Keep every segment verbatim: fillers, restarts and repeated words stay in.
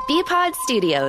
B-Pod Studios.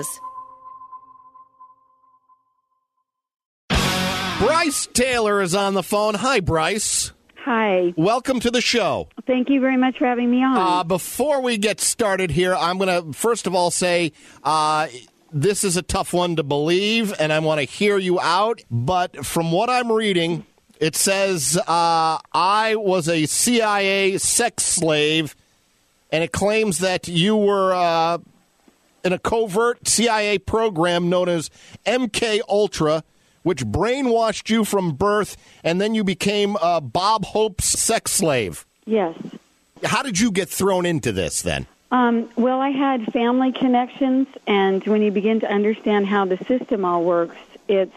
Bryce Taylor is on the phone. Hi, Bryce. Hi. Welcome to the show. Thank you very much for having me on. Uh, before we get started here, I'm going to first of all say uh, this is a tough one to believe, and I want to hear you out. But from what I'm reading, it says uh, I was a C I A sex slave, and it claims that you were uh, in a covert C I A program known as M K Ultra, which brainwashed you from birth, and then you became uh, Bob Hope's sex slave. Yes. How did you get thrown into this then? Um, well, I had family connections, and when you begin to understand how the system all works, it's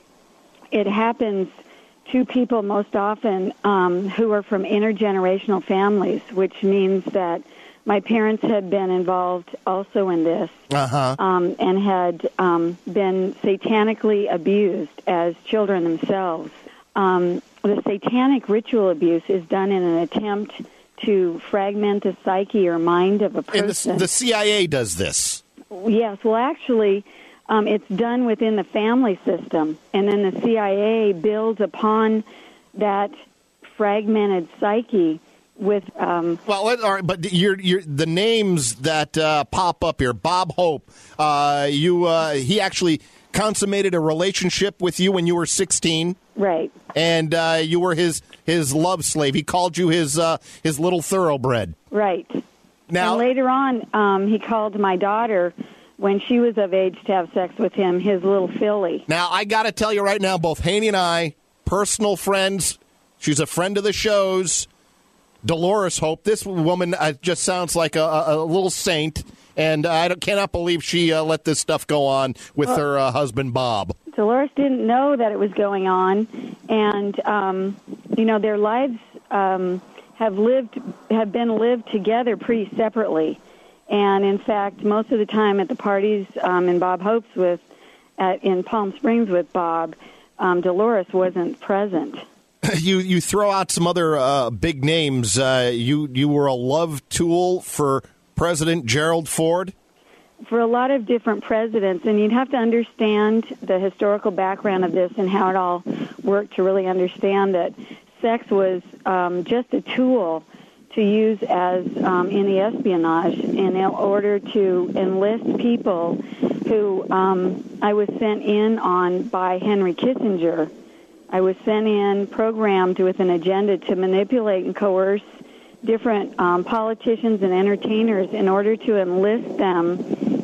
it happens to people most often um, who are from intergenerational families, which means that my parents had been involved also in this uh-huh. um, and had um, been satanically abused as children themselves. Um, the satanic ritual abuse is done in an attempt to fragment the psyche or mind of a person. And the, the C I A does this? Yes. Well, actually, um, it's done within the family system, and then the C I A builds upon that fragmented psyche with um, well, let, all right, but you're, you're, the names that uh, pop up here, Bob Hope, uh, you uh, he actually consummated a relationship with you when you were sixteen, right? And uh, you were his his love slave. He called you his uh, his little thoroughbred, right? Now, and later on, um, he called my daughter, when she was of age to have sex with him, his little filly. Now, I got to tell you right now, both Haney and I, personal friends. She's a friend of the show's. Dolores Hope. This woman uh, just sounds like a, a, a little saint, and uh, I don't, cannot believe she uh, let this stuff go on with well, her uh, husband, Bob. Dolores didn't know that it was going on, and, um, you know, their lives um, have lived have been lived together pretty separately. And, in fact, most of the time at the parties um, in Bob Hope's with, at, in Palm Springs with Bob, um, Dolores wasn't present. You you throw out some other uh, big names. Uh, you you were a love tool for President Gerald Ford? For a lot of different presidents, and you'd have to understand the historical background of this and how it all worked to really understand that sex was um, just a tool to use as um, in the espionage in order to enlist people who um, I was sent in on by Henry Kissinger. I was sent in, programmed with an agenda to manipulate and coerce different um, politicians and entertainers in order to enlist them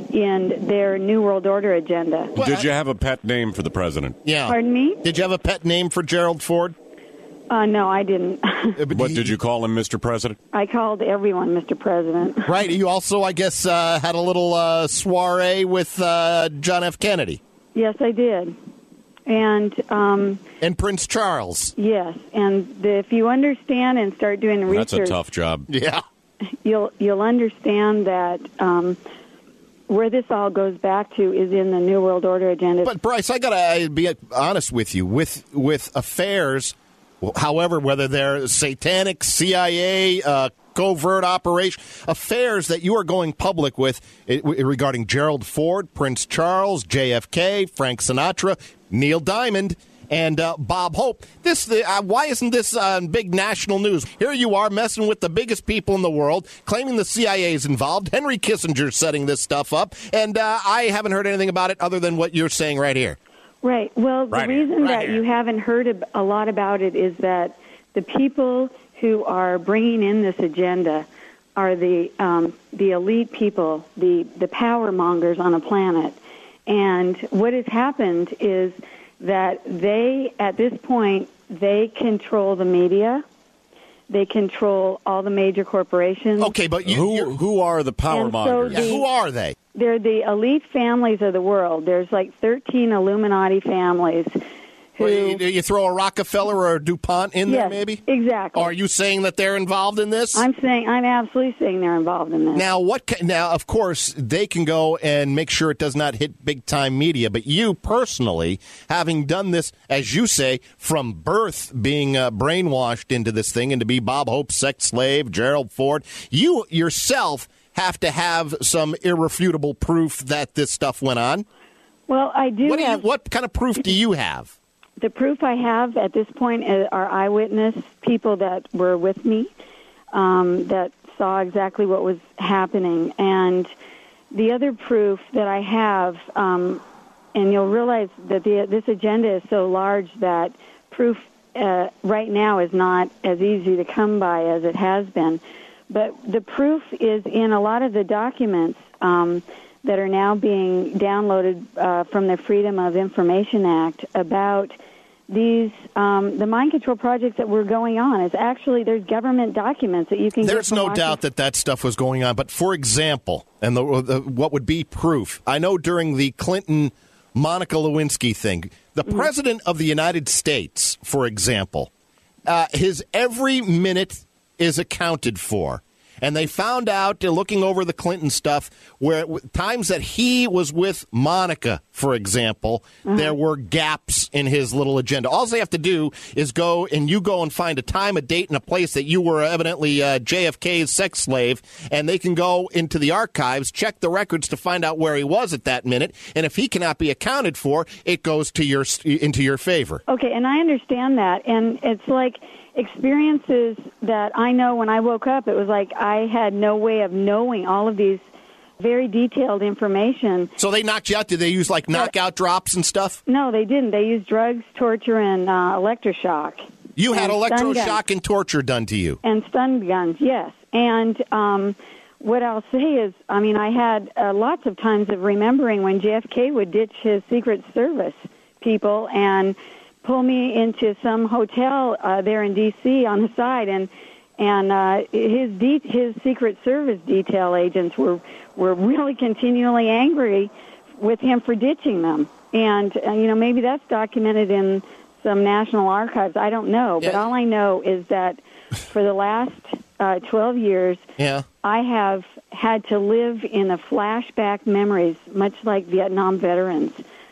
in their New World Order agenda. Did you have a pet name for the president? Yeah. Pardon me? Did you have a pet name for Gerald Ford? Uh, no, I didn't. What, did you call him Mister President? I called everyone Mister President. Right. You also, I guess, uh, had a little uh, soiree with uh, John F. Kennedy. Yes, I did. And um, and Prince Charles. Yes, and the, if you understand and start doing the research, that's a tough job. Yeah, you'll you'll understand that um, where this all goes back to is in the New World Order agenda. But Bryce, I gotta be honest with you. With with affairs, however, whether they're satanic, C I A, uh, covert operation, affairs that you are going public with it, regarding Gerald Ford, Prince Charles, J F K, Frank Sinatra, Neil Diamond, and uh, Bob Hope. This, uh, why isn't this uh, big national news? Here you are messing with the biggest people in the world, claiming the C I A is involved. Henry Kissinger's setting this stuff up, and uh, I haven't heard anything about it other than what you're saying right here. Right. Well, right the reason right that here. you haven't heard a lot about it is that the people who are bringing in this agenda are the um, the elite people, the, the power mongers on a planet. And what has happened is that they, at this point, they control the media. They control all the major corporations. Okay, but you, who who are the power And so mongers? yeah, the- who are they? They're the elite families of the world. There's like thirteen Illuminati families who... Well, you, you throw a Rockefeller or a DuPont in there, Yes, maybe? exactly. Are you saying that they're involved in this? I'm saying, I'm absolutely saying they're involved in this. Now, what? Ca- now, of course, they can go and make sure it does not hit big-time media. But you personally, having done this, as you say, from birth, being uh, brainwashed into this thing and to be Bob Hope's sex slave, Gerald Ford, you yourself have to have some irrefutable proof that this stuff went on? Well, I do What, do you, have... what kind of proof do you have? The proof I have at this point are eyewitness people that were with me um, that saw exactly what was happening. And the other proof that I have, um, and you'll realize that the, this agenda is so large that proof uh, right now is not as easy to come by as it has been. But the proof is in a lot of the documents um, that are now being downloaded uh, from the Freedom of Information Act about these um, the mind control projects that were going on. Is actually there's government documents that you can. There's get from no Washington. doubt that that stuff was going on. But for example, and the, the, what would be proof? I know during the Clinton Monica Lewinsky thing, the mm-hmm. president of the United States, for example, uh, his every minute is accounted for. And they found out, uh, looking over the Clinton stuff, where times that he was with Monica, for example, mm-hmm. there were gaps in his little agenda. All they have to do is go and you go and find a time, a date, and a place that you were evidently uh, J F K's sex slave, and they can go into the archives, check the records to find out where he was at that minute. And if he cannot be accounted for, it goes to your into your favor. Okay, and I understand that. And it's like experiences that I know when I woke up, it was like I had no way of knowing all of these very detailed information. So they knocked you out? Did they use like knockout drops and stuff? No, they didn't. They used drugs, torture, and uh, electroshock. You had and electroshock and torture done to you? And stun guns, yes. And um, what I'll say is, I mean, I had uh, lots of times of remembering when J F K would ditch his Secret Service people and pull me into some hotel uh, there in D C on the side, and and uh, his de- his Secret Service detail agents were were really continually angry with him for ditching them. And uh, you know, maybe that's documented in some national archives. I don't know, but yeah. all I know is that for the last uh, twelve years, yeah. I have had to live in the flashback memories, much like Vietnam veterans,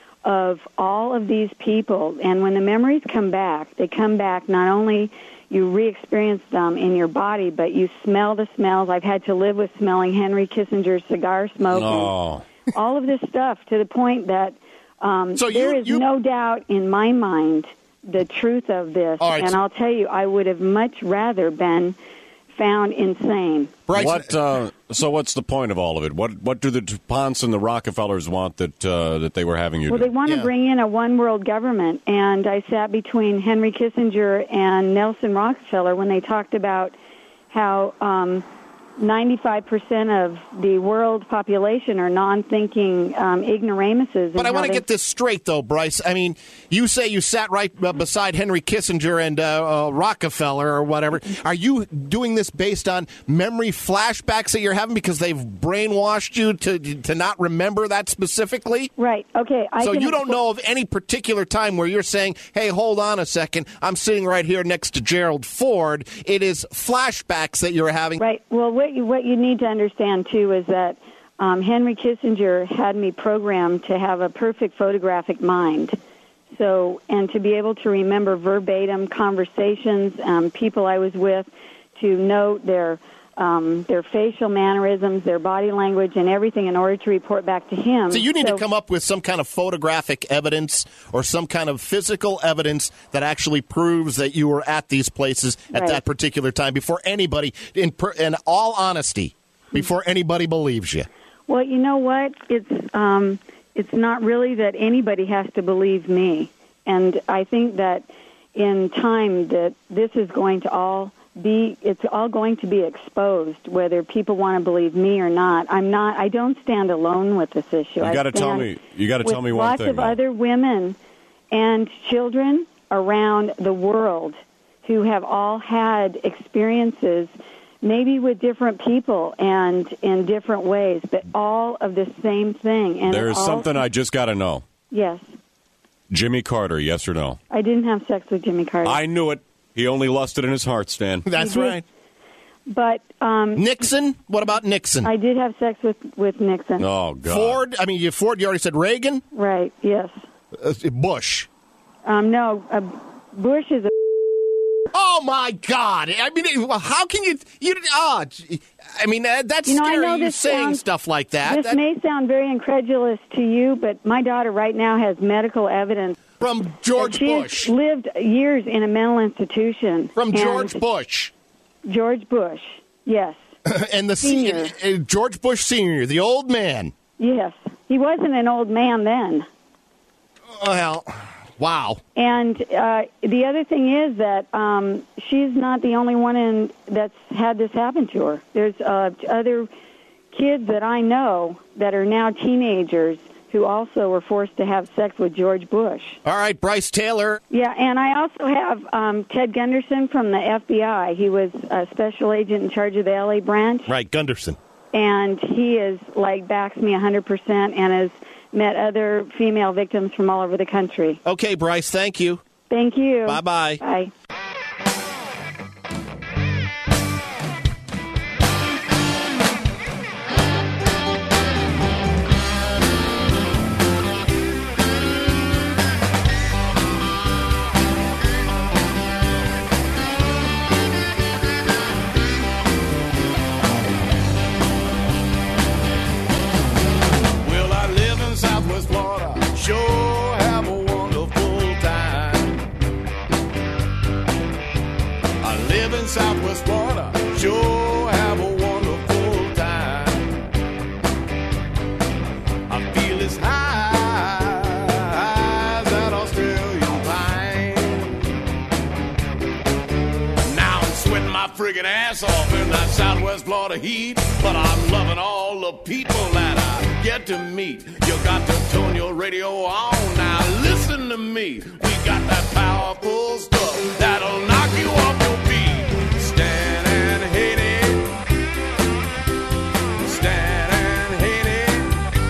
of all of these people. And when the memories come back, they come back not only you re-experience them in your body, but you smell the smells. I've had to live with smelling Henry Kissinger's cigar smoke oh. and all of this stuff to the point that um, so there you, is you... no doubt in my mind the truth of this. Right, and so... I'll tell you, I would have much rather been found insane. Bryce, what? Uh, so what's the point of all of it? What What do the DuPonts and the Rockefellers want that uh, that they were having you well, do? Well, they want yeah. to bring in a one-world government, and I sat between Henry Kissinger and Nelson Rockefeller when they talked about how um, ninety-five percent of the world population are non-thinking um, ignoramuses. But I want to they... get this straight, though, Bryce. I mean, you say you sat right uh, beside Henry Kissinger and uh, uh, Rockefeller or whatever. Are you doing this based on memory flashbacks that you're having because they've brainwashed you to to not remember that specifically? Right. Okay. I so can you don't know of any particular time where you're saying, hey, hold on a second, I'm sitting right here next to Gerald Ford. It is flashbacks that you're having. Right. Well, what you, what you need to understand, too, is that um, Henry Kissinger had me programmed to have a perfect photographic mind. So, and to be able to remember verbatim conversations, um, people I was with, to note their um, their facial mannerisms, their body language, and everything in order to report back to him. So you need so, to come up with some kind of photographic evidence or some kind of physical evidence that actually proves that you were at these places at right. that particular time before anybody, in, per, in all honesty, before anybody believes you. Well, you know what? It's um, it's not really that anybody has to believe me. And I think that in time that this is going to all be, it's all going to be exposed, whether people want to believe me or not. I'm not, I don't stand alone with this issue. You got to tell me, you got to tell me one lots thing. Lots of though. other women and children around the world who have all had experiences, maybe with different people and in different ways, but all of the same thing. And There's all, something I just got to know. Yes. Jimmy Carter, yes or no? I didn't have sex with Jimmy Carter. I knew it. He only lusted in his heart, Stan. That's did. right. But um, Nixon? What about Nixon? I did have sex with, with Nixon. Oh, God. Ford? I mean, you, Ford, you already said Reagan? Right, yes. Uh, Bush? Um, no, uh, Bush is a... Oh, my God. I mean, how can you... you oh, I mean, uh, that's You know, I scary, know you this saying sounds- stuff like that. This That- may sound very incredulous to you, but my daughter right now has medical evidence From that George she Bush. has lived years in a mental institution. From And George Bush. George Bush, yes. And the Senior. se- uh, George Bush Senior, the old man. Yes. He wasn't an old man then. Well, wow. And uh, the other thing is that um, she's not the only one in, that's had this happen to her. There's uh, other kids that I know that are now teenagers who also were forced to have sex with George Bush. All right, Bryce Taylor. Yeah, and I also have um, Ted Gunderson from the F B I. He was a special agent in charge of the L A branch. Right, Gunderson. And he is, like, backs me one hundred percent and has met other female victims from all over the country. Okay, Bryce, thank you. Thank you. Bye-bye. Bye. Well, I live in Southwest Florida. Sure have a wonderful time. I live in Southwest Florida. Sure have a wonderful time. I feel as high as that Australian pine. Now I'm sweating my friggin' ass off in that Southwest Florida heat, but I'm loving all the people that I get to meet. You got to tune your radio on now. Listen to me. We got that powerful stuff that'll knock you off your feet. Stand and hate it. Stand and hate it.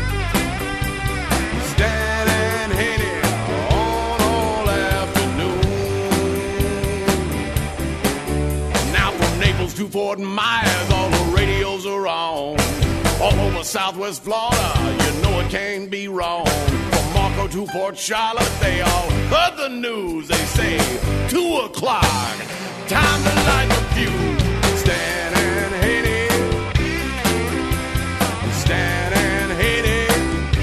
Stand and hate it on all afternoon. Now from Naples to Fort Myers, all the radios are on. All over Southwest Florida, you know it can't be wrong. From Marco to Port Charlotte, they all heard the news. They say, two o'clock, time to light the fuse. Stand and hate it. Stand and hate it.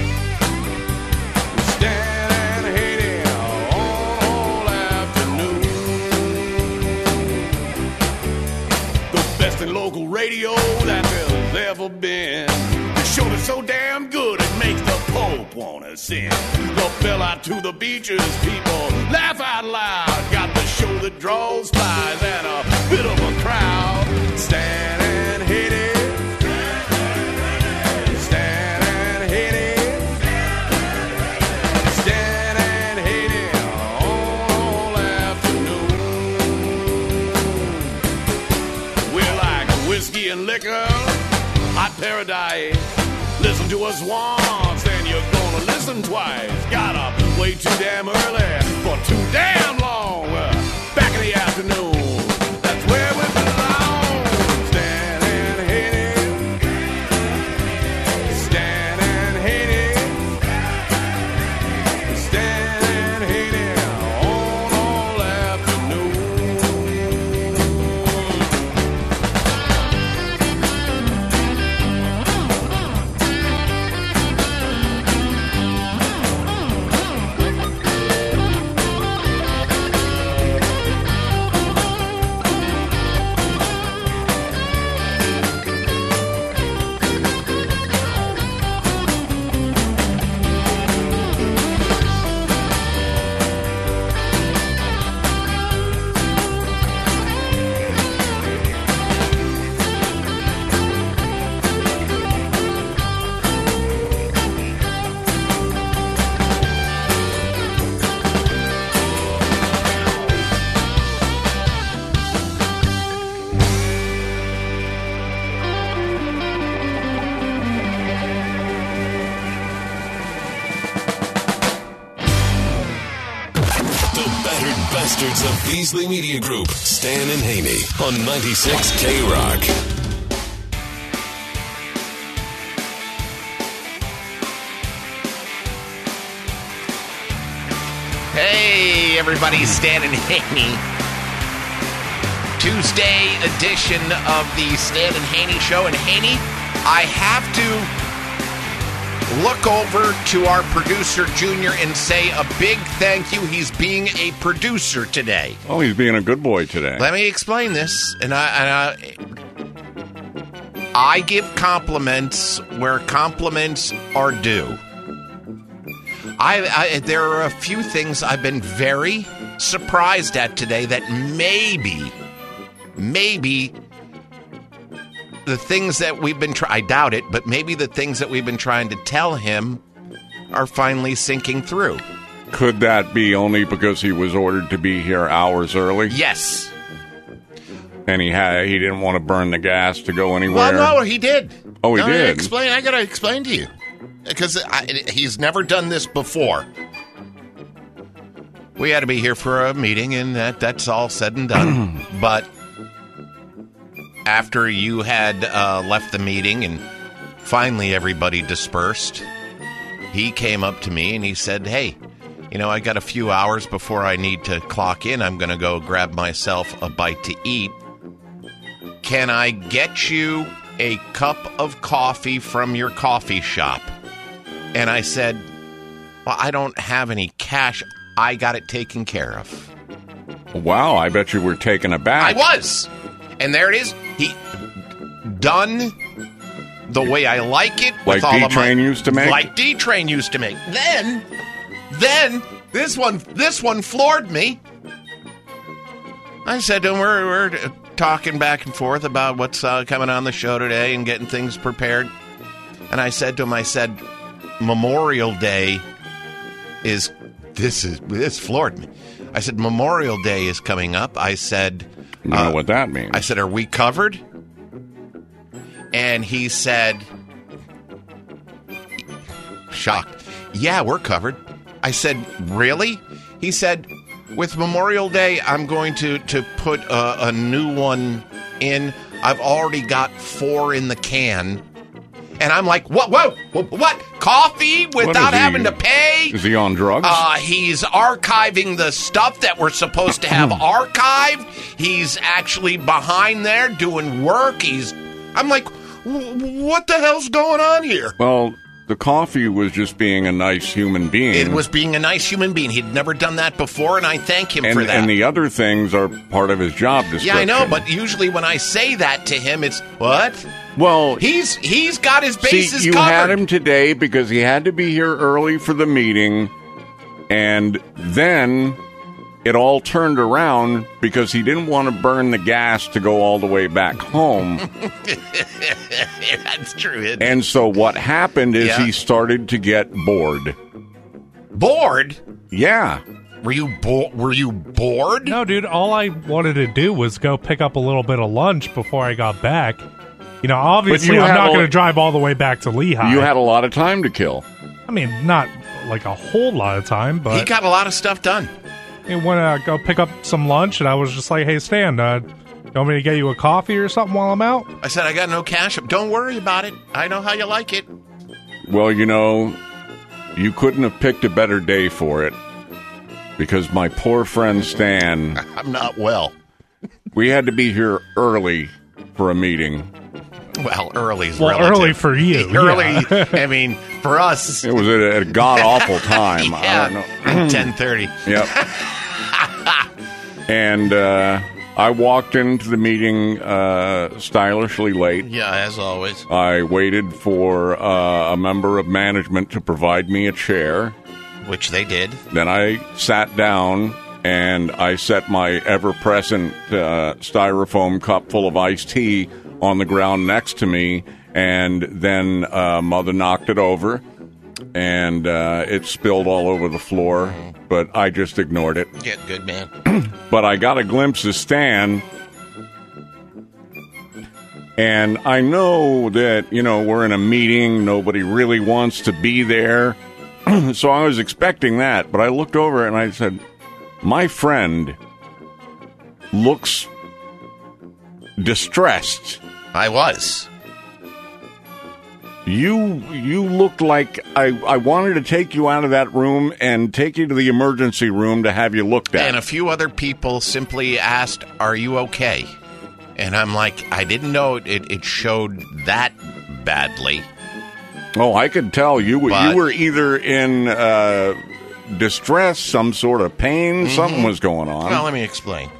Stand and hate it on all afternoon. The best in local radio that there's ever been. The show is so damn good it makes the Pope wanna sing. The bell out to the beaches, people laugh out loud. Got the show that draws flies and a bit of a crowd. Stand and hit it. Stand and hit it. Stand and hit it all afternoon. We're like whiskey and liquor, hot paradise. Listen to us once, then you're gonna listen twice. Got up way too damn early for too damn long. Uh, back in the afternoon, that's where we belong. Stand and hit it. Stand and hit it. Stand and hit it on all afternoon. Bastards of Beasley Media Group, Stan and Haney on ninety-six K Rock. Hey, everybody, Stan and Haney. Tuesday edition of the Stan and Haney Show. And Haney, I have to look over to our producer, Junior, and say a big thank you. He's being a producer today. Oh, he's being a good boy today. Let me explain this. And I, and I, I give compliments where compliments are due. I, I there are a few things I've been very surprised at today that maybe, maybe the things that we've been trying, I doubt it, but maybe the things that we've been trying to tell him are finally sinking through. Could that be only because he was ordered to be here hours early? Yes. And he had he didn't want to burn the gas to go anywhere? Well, no, he did. Oh, he no, did? I explain, I got to explain to you. Because he's never done this before. We had to be here for a meeting, and that, that's all said and done. But after you had uh, left the meeting and finally everybody dispersed, he came up to me and he said, hey, you know, I got a few hours before I need to clock in. I'm going to go grab myself a bite to eat. Can I get you a cup of coffee from your coffee shop? And I said, well, I don't have any cash. I got it taken care of. Wow, I bet you were taken aback. I was. And there it is. He done the way I like it. Like D-Train used to make? Like D-Train used to make. Then, then, this one, this one floored me. I said to him, we're, we're talking back and forth about what's uh, coming on the show today and getting things prepared. And I said to him, I said, Memorial Day is, this is, this floored me. I said, Memorial Day is coming up. I said, you know uh, what that means. I said, are we covered? And he said, shocked, yeah, we're covered. I said, really? He said, with Memorial Day, I'm going to, to put a, a new one in. I've already got four in the can. And I'm like, what, whoa, what? Coffee without having to pay? Is he on drugs? Uh, he's archiving the stuff that we're supposed to have archived. He's actually behind there doing work. He's, I'm like, what the hell's going on here? Well, the coffee was just being a nice human being. It was being a nice human being. He'd never done that before, and I thank him and, for that. And the other things are part of his job description. Yeah, I know, but usually when I say that to him, it's, what? Well, he's he's got his bases see, you covered. had him today because he had to be here early for the meeting, and then it all turned around because he didn't want to burn the gas to go all the way back home. That's true. Isn't it? And so what happened is Yeah. he started to get bored. Bored? Yeah. Were you bo- Were you bored? No, dude. All I wanted to do was go pick up a little bit of lunch before I got back. You know, obviously, you I'm had not a- going to drive all the way back to Lehigh. You had a lot of time to kill. I mean, not like a whole lot of time, but He got a lot of stuff done. I want to go pick up some lunch, and I was just like, "Hey, Stan, uh, you want me to get you a coffee or something while I'm out?" I said, I got no cash. Don't worry about it. I know how you like it. Well, you know, you couldn't have picked a better day for it because my poor friend Stan, I'm not well. we had to be here early for a meeting. Well, early's Well, relative. early for you, Early, yeah. I mean, for us. It was at a god-awful time. I don't know. Yeah, ten thirty. Yep. And uh, I walked into the meeting uh, stylishly late. Yeah, as always. I waited for uh, a member of management to provide me a chair. Which they did. Then I sat down and I set my ever-present uh, styrofoam cup full of iced tea on the ground next to me, and then uh, Mother knocked it over, and uh, it spilled all over the floor, but I just ignored it. Yeah, good man. But I got a glimpse of Stan, and I know that, you know, we're in a meeting, nobody really wants to be there, so I was expecting that, but I looked over and I said, my friend looks distressed. I was. You you looked like I, I wanted to take you out of that room and take you to the emergency room to have you looked at. And a few other people simply asked, "Are you okay?" And I'm like, I didn't know it, it showed that badly. Oh, I could tell you But- you were either in uh, distress, some sort of pain, Mm-hmm. something was going on. Well, let me explain.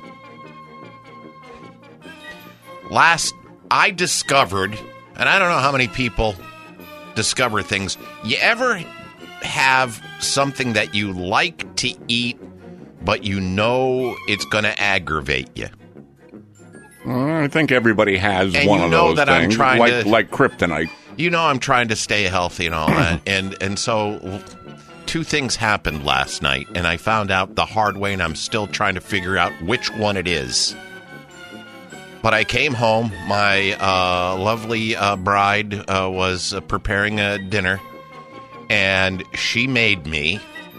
Last, I discovered, and I don't know how many people discover things. You ever have something that you like to eat, but you know it's going to aggravate you? I think everybody has And one you of know those that I'm things, trying like to- like kryptonite. You know I'm trying to stay healthy and all that. And and so two things happened last night, and I found out the hard way, and I'm still trying to figure out which one it is. But I came home. My uh, lovely uh, bride uh, was uh, preparing a dinner, and she made me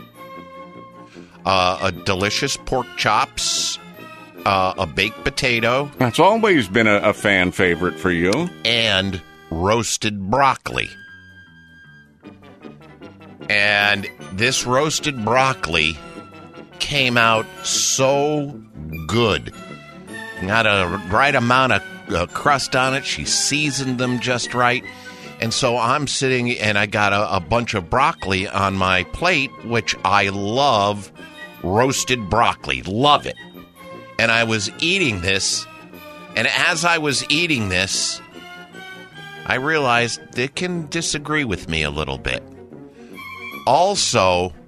uh, a delicious pork chops, uh, a baked potato, That's always been a, a fan favorite for you. and roasted broccoli. And this roasted broccoli came out so good. Got a right amount of uh, crust on it. She seasoned them just right. And so I'm sitting and I got a, a bunch of broccoli on my plate, which I love roasted broccoli. Love it. And I was eating this. And as I was eating this, I realized they can disagree with me a little bit. Also,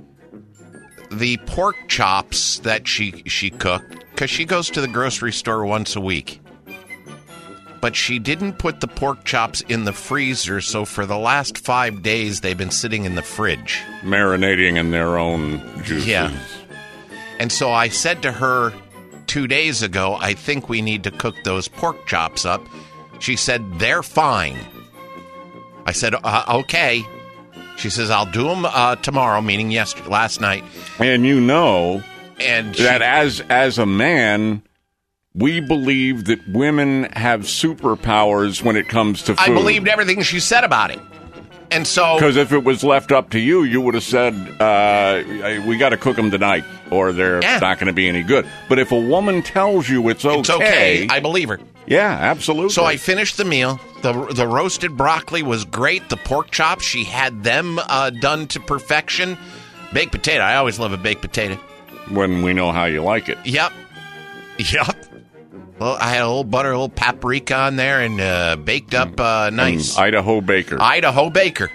the pork chops that she she cooked, because she goes to the grocery store once a week, but she didn't put the pork chops in the freezer, so for the last five days they've been sitting in the fridge. Marinating in their own juices. Yeah. And so I said to her two days ago, I think we need to cook those pork chops up. She said, they're fine. I said, uh, okay. She says, I'll do them uh, tomorrow, meaning yesterday, last night. And you know And she, that as as a man, we believe that women have superpowers when it comes to food. I believed everything she said about it. And so, Because if it was left up to you, you would have said, uh, we got to cook them tonight or they're Yeah. not going to be any good. But if a woman tells you it's okay, it's okay. I believe her. yeah, absolutely. So I finished the meal. The the roasted broccoli was great. The pork chops, she had them uh, done to perfection. Baked potato. I always love a baked potato. when we know how you like it. Yep. Yep. Well, I had a little butter, a little paprika on there, and uh, baked up uh, nice. And Idaho Baker. Idaho Baker.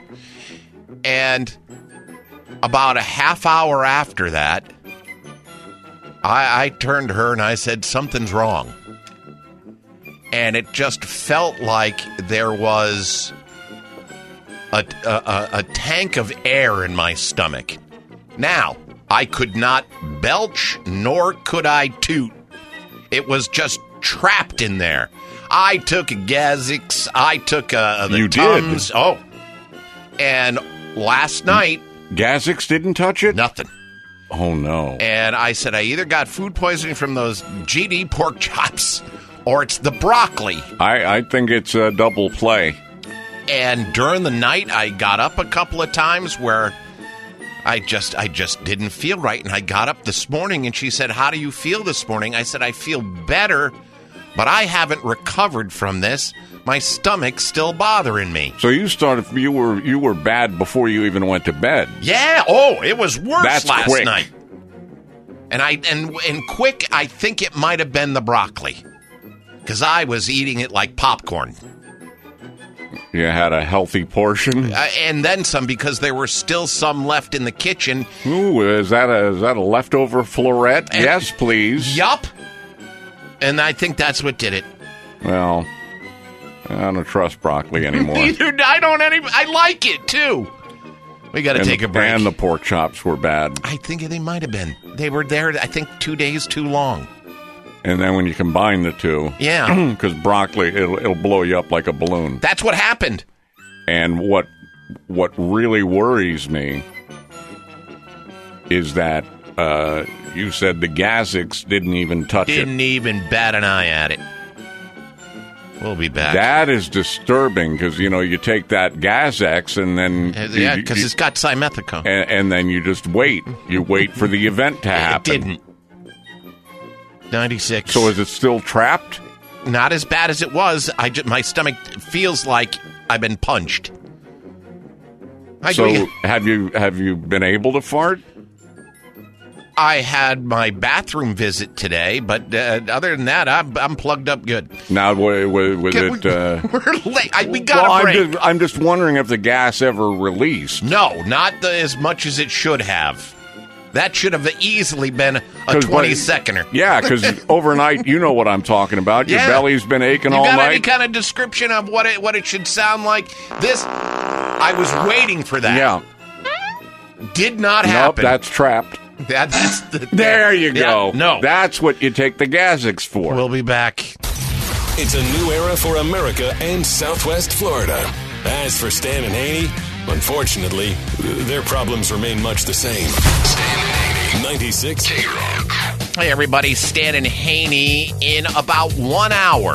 And about a half hour after that, I, I turned to her and I said, something's wrong. And it just felt like there was a, a, a, a tank of air in my stomach. Now, I could not belch, nor could I toot. It was just trapped in there. I took a Gazix. I took uh, the You did? Tums. Oh. And last night, Gazix didn't touch it? nothing. Oh, no. And I said, I either got food poisoning from those G D pork chops or it's the broccoli. I, I think it's a double play. And during the night, I got up a couple of times where I just I just didn't feel right. And I got up this morning and she said, how do you feel this morning? I said, I feel better, but I haven't recovered from this. My stomach's still bothering me. So you started. You were you were bad before you even went to bed. Yeah. Oh, it was worse That's last quick. night. And I and and quick, I think it might have been the broccoli, because I was eating it like popcorn, You had a healthy portion. uh, and then some, because there were still some left in the kitchen. Ooh, is that a is that a leftover floret? And- Yes, please. Yup. And I think that's what did it. Well, I don't trust broccoli anymore. Either I don't any. I like it too. We got to and, take a break. And the pork chops were bad. I think they might have been. They were there. I think two days too long. And then when you combine the two, Yeah. because broccoli it'll, it'll blow you up like a balloon. That's what happened. And what what really worries me is that uh, you said the Gazix didn't even touch Didn't it. even bat an eye at it. We'll be back. That is disturbing because, you know, you take that Gas-X and then... Uh, yeah, because it's got simethicone. And, and then you just wait. You wait for the event to happen. It didn't. ninety-six. So is it still trapped? Not as bad as it was. I just, my stomach feels like I've been punched. I so do- have you have you been able to fart? I had my bathroom visit today, but uh, other than that, I'm, I'm plugged up good. Now, was, was Can it... we, uh, we're late. I, we got well, a break. I'm just, I'm just wondering if the gas ever released. No, not the, as much as it should have. That should have easily been a 'Cause when- twenty-seconder. Yeah, because overnight, you know what I'm talking about. Your Yeah. belly's been aching You all got night. any kind of description of what it what it should sound like? This, I was waiting for that. Yeah. Did not Nope, happen. that's trapped. That- that's the, There you go. Yeah, no. That's what you take the Gas-X for. We'll be back. It's a new era for America and Southwest Florida. As for Stan and Haney, unfortunately, their problems remain much the same. Stan and Haney, ninety-six K-Rock. Hey, everybody. Stan and Haney in about one hour.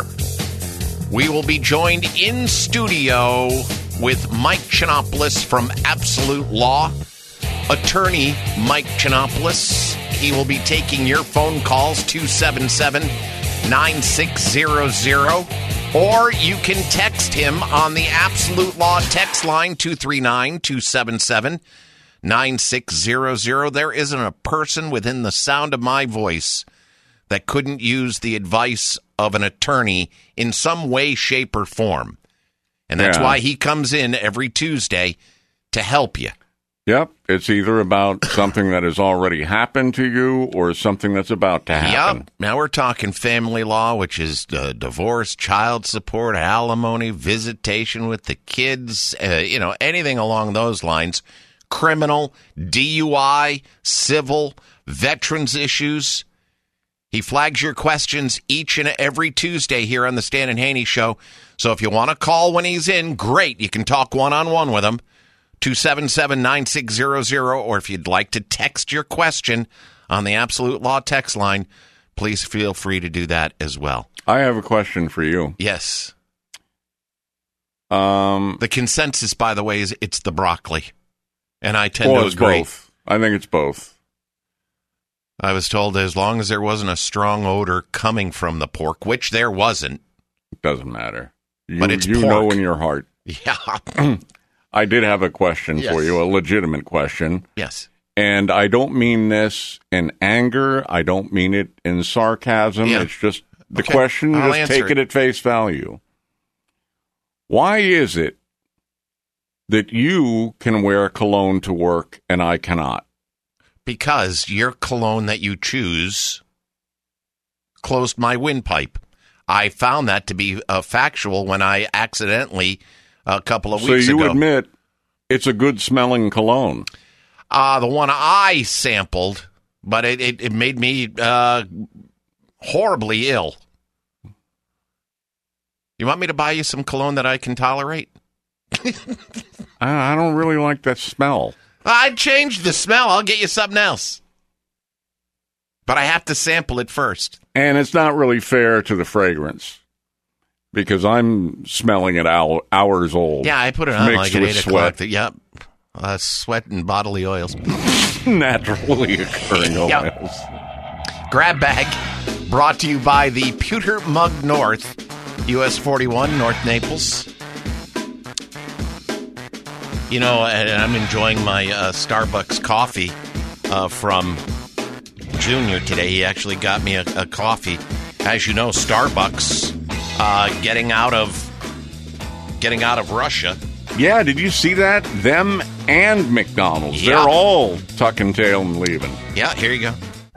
We will be joined in studio with Mike Chinopoulos from Absolute Law. Attorney Mike Chinopoulos. He will be taking your phone calls, two seven seven, nine six zero zero. Or you can text him on the Absolute Law text line, two three nine, two seven seven, nine six zero zero. There isn't a person within the sound of my voice that couldn't use the advice of an attorney in some way, shape, or form. And that's Yeah. why he comes in every Tuesday to help you. Yep. It's either about something that has already happened to you or something that's about to happen. Yep. Now we're talking family law, which is uh, divorce, child support, alimony, visitation with the kids, uh, you know, anything along those lines. Criminal, D U I, civil, veterans issues. He flags your questions each and every Tuesday here on the Stan and Haney Show. So if you want to call when he's in, great. You can talk one-on-one with him. two seven seven, nine six zero zero, or if you'd like to text your question on the Absolute Law text line, please feel free to do that as well. I have a question for you. Yes. Um, The consensus, by the way, is it's the broccoli. And I tend well, to it's agree. both. I think it's both. I was told as long as there wasn't a strong odor coming from the pork, which there wasn't. It doesn't matter. You, But it's you pork. know in your heart. Yeah. I did have a question Yes. for you, a legitimate question. Yes. And I don't mean this in anger. I don't mean it in sarcasm. Yeah. It's just the Okay. question, I'll just answer take it. it at face value. Why is it that you can wear cologne to work and I cannot? Because your cologne that you choose closed my windpipe. I found that to be uh, factual when I accidentally, a couple of So weeks you ago. admit it's a good smelling cologne. Uh, the one I sampled, but it, it, it made me uh, horribly ill. You want me to buy you some cologne that I can tolerate? I, I don't really like that smell. I'd change the smell. I'll get you something else. But I have to sample it first. And it's not really fair to the fragrance because I'm smelling it hour, hours old. Yeah, I put it on Mixed like at with eight sweat. o'clock. Yep. Uh, sweat and bodily oils. Naturally occurring Yep. oils. Grab bag brought to you by the Pewter Mug North, U S forty-one, North Naples. You know, and I'm enjoying my uh, Starbucks coffee uh, from Junior today. He actually got me a, a coffee. As you know, Starbucks uh, getting out of getting out of Russia. Yeah, did you see that? Them and McDonald's. Yeah. They're all tucking tail and leaving. Yeah, here you go.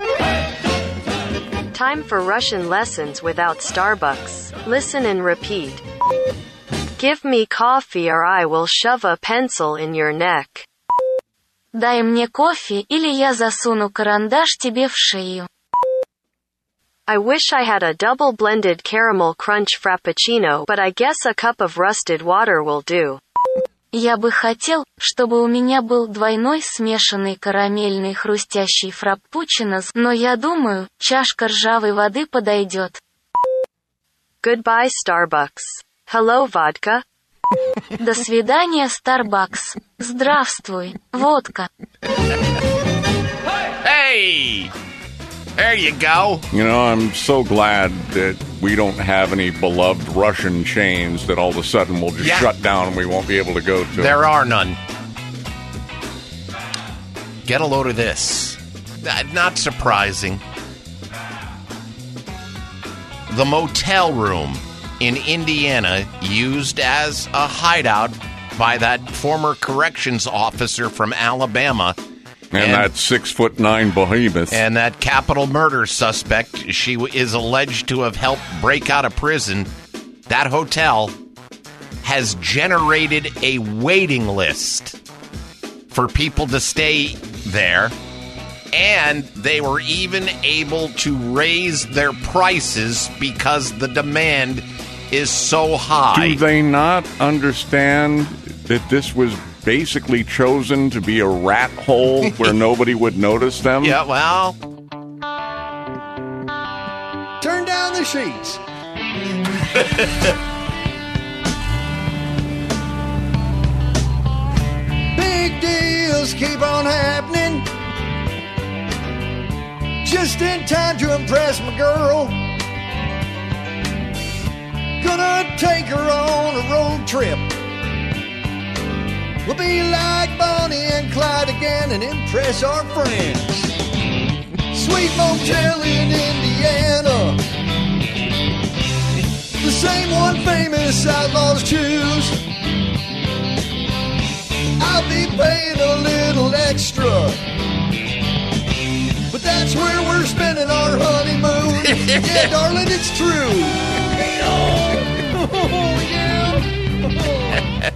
Time for Russian lessons without Starbucks. Listen and repeat. Give me coffee or I will shove a pencil in your neck. Дай мне кофе, или я засуну карандаш тебе в шею. I wish I had a double blended caramel crunch frappuccino, but I guess a cup of rusted water will do. Я бы хотел, чтобы у меня был двойной смешанный карамельный хрустящий фраппучино, но я думаю, чашка ржавой воды подойдет. Goodbye, Starbucks. Hello, vodka. До свидания, Starbucks. Здравствуй, водка. Hey! There you go. You know, I'm so glad that we don't have any beloved Russian chains that all of a sudden will just Yeah. shut down and we won't be able to go to. There are none. Get a load of this. Uh, Not surprising. The motel room in Indiana used as a hideout by that former corrections officer from Alabama. and, and- that six foot nine behemoth. And that capital murder suspect, she w- is alleged to have helped break out of prison. That hotel has generated a waiting list for people to stay there. And they were even able to raise their prices because the demand is so high. Do they not understand that this was basically chosen to be a rat hole where nobody would notice them? Yeah, well, Turn down the sheets. Big deals keep on happening. Just in time to impress my girl. Gonna take her on a road trip. We'll be like Bonnie and Clyde again and impress our friends. Sweet motel in Indiana. The same one famous outlaws choose. I'll be paying a little extra. But that's where we're spending our honeymoon. Yeah, darling, it's true. Oh, yeah.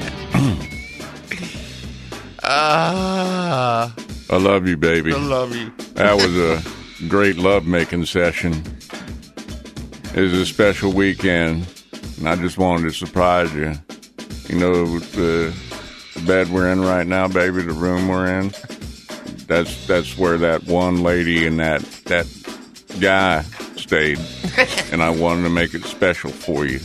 uh, I love you, baby. I love you. That was a great love-making session. It was a special weekend, and I just wanted to surprise you. You know, the bed we're in right now, baby, the room we're in, that's that's where that one lady and that, that guy stayed, and I wanted to make it special for you.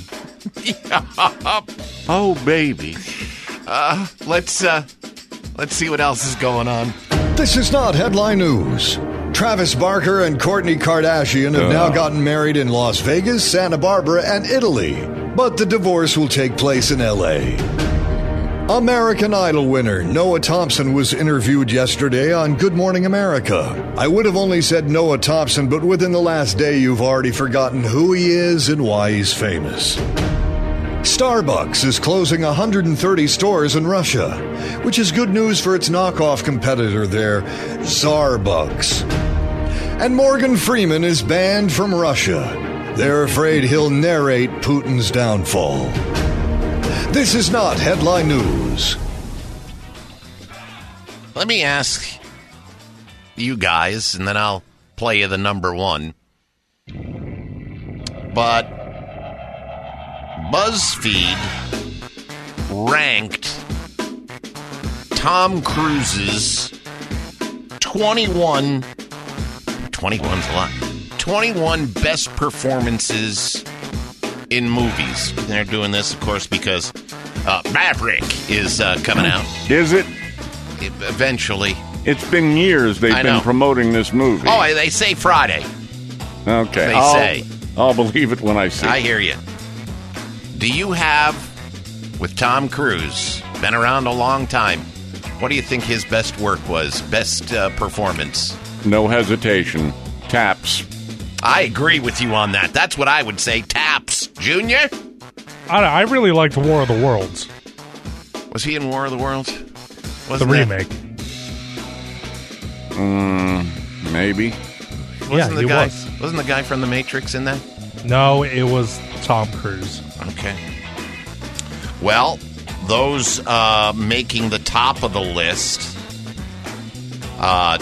Oh, baby. Uh, let's, uh, let's see what else is going on. This is not headline news. Travis Barker and Kourtney Kardashian have now gotten married in Las Vegas, Santa Barbara, and Italy. But the divorce will take place in L A. American Idol winner Noah Thompson was interviewed yesterday on Good Morning America. I would have only said Noah Thompson, but within the last day you've already forgotten who he is and why he's famous. Starbucks is closing one hundred thirty stores in Russia, which is good news for its knockoff competitor there, Zarbucks. And Morgan Freeman is banned from Russia. They're afraid he'll narrate Putin's downfall. This is not headline news. Let me ask you guys, and then I'll play you the number one. But BuzzFeed ranked Tom Cruise's twenty-one, twenty-one's a lot, twenty-one best performances in movies. They're doing this, of course, because uh, Maverick is uh, coming out. Is it? Eventually. It's been years they've I been know. promoting this movie. Oh, they say Friday. Okay. They I'll, say. I'll believe it when I see I it. hear you. Do you have, with Tom Cruise, been around a long time, what do you think his best work was? Best uh, performance? No hesitation. Taps. I agree with you on that. That's what I would say. Taps. Junior? I, I really liked War of the Worlds, Was he in War of the Worlds? the Wasn't that- remake. Mm, maybe. Yeah, Wasn't the he guy, was. Wasn't the guy from The Matrix in that? No, it was Tom Cruise. Okay. Well, those uh, making the top of the list, uh,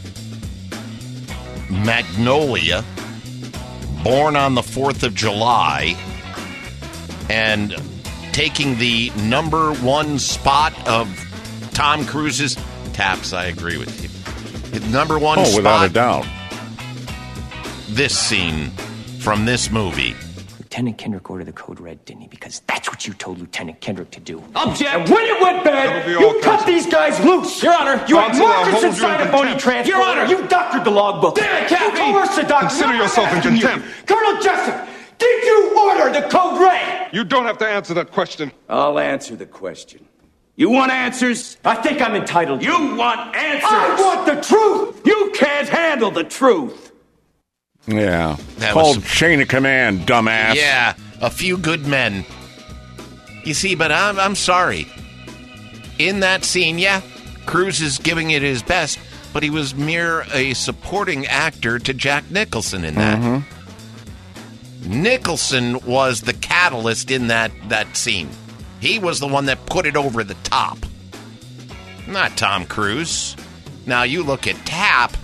Magnolia, Born on the fourth of July, and taking the number one spot of Tom Cruise's Taps, I agree with you. The number one Oh, spot, without a doubt. this scene from this movie. Lieutenant Kendrick ordered the code red, didn't he? Because that's what you told Lieutenant Kendrick to do. Object! And when it went bad, you cut these guys loose! Your Honor! You had Counsel, I'll Marcus hold you inside in a phony contempt. transport! Your Honor! You doctored the logbook! Damn it, Cappy! You coerced the doctor! Consider Now I'm yourself in asking you, contempt. Colonel Jessup, did you order the code red? You don't have to answer that question. I'll answer the question. You want answers? I think I'm entitled to. You want answers? I want the truth! You can't handle the truth! Yeah. That Called was- chain of command, dumbass. Yeah, a few good men. You see, but I'm, I'm sorry. In that scene, yeah, Cruise is giving it his best, but he was mere a supporting actor to Jack Nicholson in that. Mm-hmm. Nicholson was the catalyst in that, that scene. He was the one that put it over the top. Not Tom Cruise. Now you look at Tap.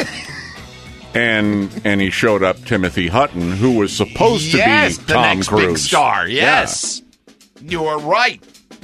And and he showed up Timothy Hutton, who was supposed yes, to be the Tom next Cruise. big star. Yes, yeah. You're right.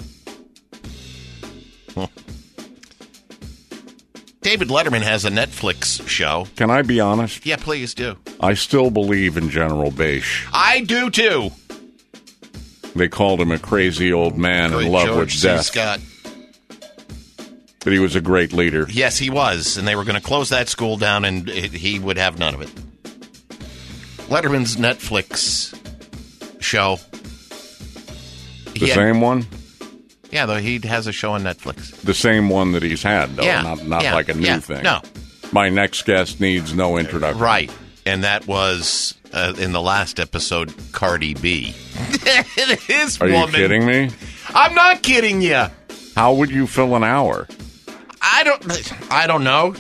David Letterman has a Netflix show. Can I be honest? Yeah, please do. I still believe in General Bache. I do too. They called him a crazy old man Good in love George with C. death. Scott. But he was a great leader. Yes, he was, and they were going to close that school down, and it, he would have none of it. Letterman's Netflix show. The He had- same one? Yeah, though he has a show on Netflix. The same one that he's had, though. Yeah, Not, not yeah, like a new yeah, thing. no. My next guest needs no introduction. Right, and that was, uh, in the last episode, Cardi B. His Are woman. you kidding me? I'm not kidding you. How would you fill an hour? I don't. I don't know.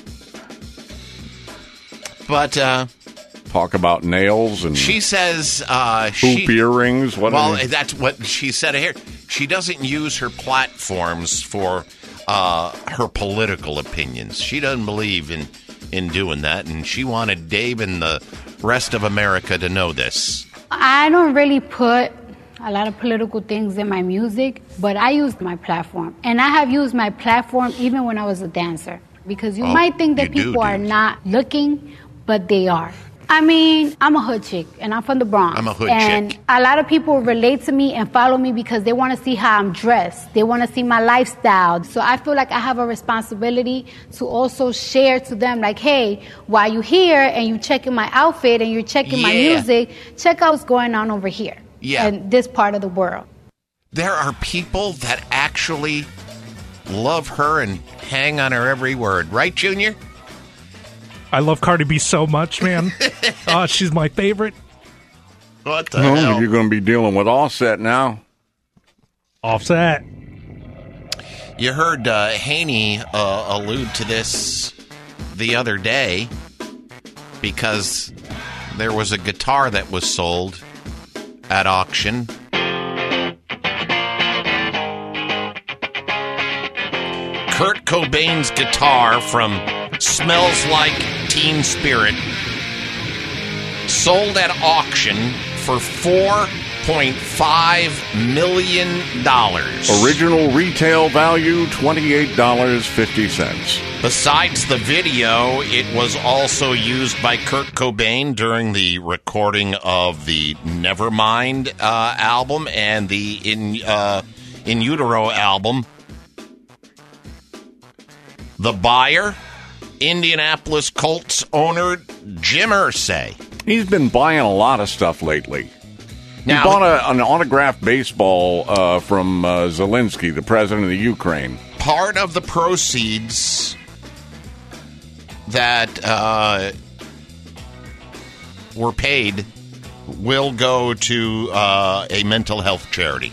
But uh, Talk about nails and she says uh, hoop she. earrings. What? Well, are they- that's what she said here. She doesn't use her platforms for uh, her political opinions. She doesn't believe in in doing that, and she wanted Dave and the rest of America to know this. I don't really put a lot of political things in my music, but I use my platform. And I have used my platform even when I was a dancer. Because you Oh, might think that you do, people are dude. not looking, but they are. I mean, I'm a hood chick, and I'm from the Bronx. I'm a hood and chick. a lot of people relate to me and follow me because they want to see how I'm dressed. They want to see my lifestyle. So I feel like I have a responsibility to also share to them, like, hey, while you're here and you're checking my outfit and you're checking my Yeah. music, check out what's going on over here Yeah. in this part of the world. There are people that actually love her and hang on her every word. Right, Junior? I love Cardi B so much, man. uh, she's my favorite. What the Well, hell? you're going to be dealing with Offset now. Offset. You heard uh, Haney uh, allude to this the other day because there was a guitar that was sold at auction. Kurt Cobain's guitar from Smells Like Teen Spirit sold at auction for four point five million dollars. Original retail value twenty-eight dollars and fifty cents. Besides the video, it was also used by Kurt Cobain during the recording of the Nevermind uh, album and the In uh, In Utero album. The buyer, Indianapolis Colts owner Jim Irsay. He's been buying a lot of stuff lately. Now- he bought a, an autographed baseball uh, from uh, Zelensky, the president of the Ukraine. Part of the proceeds that uh, were paid will go to uh, a mental health charity.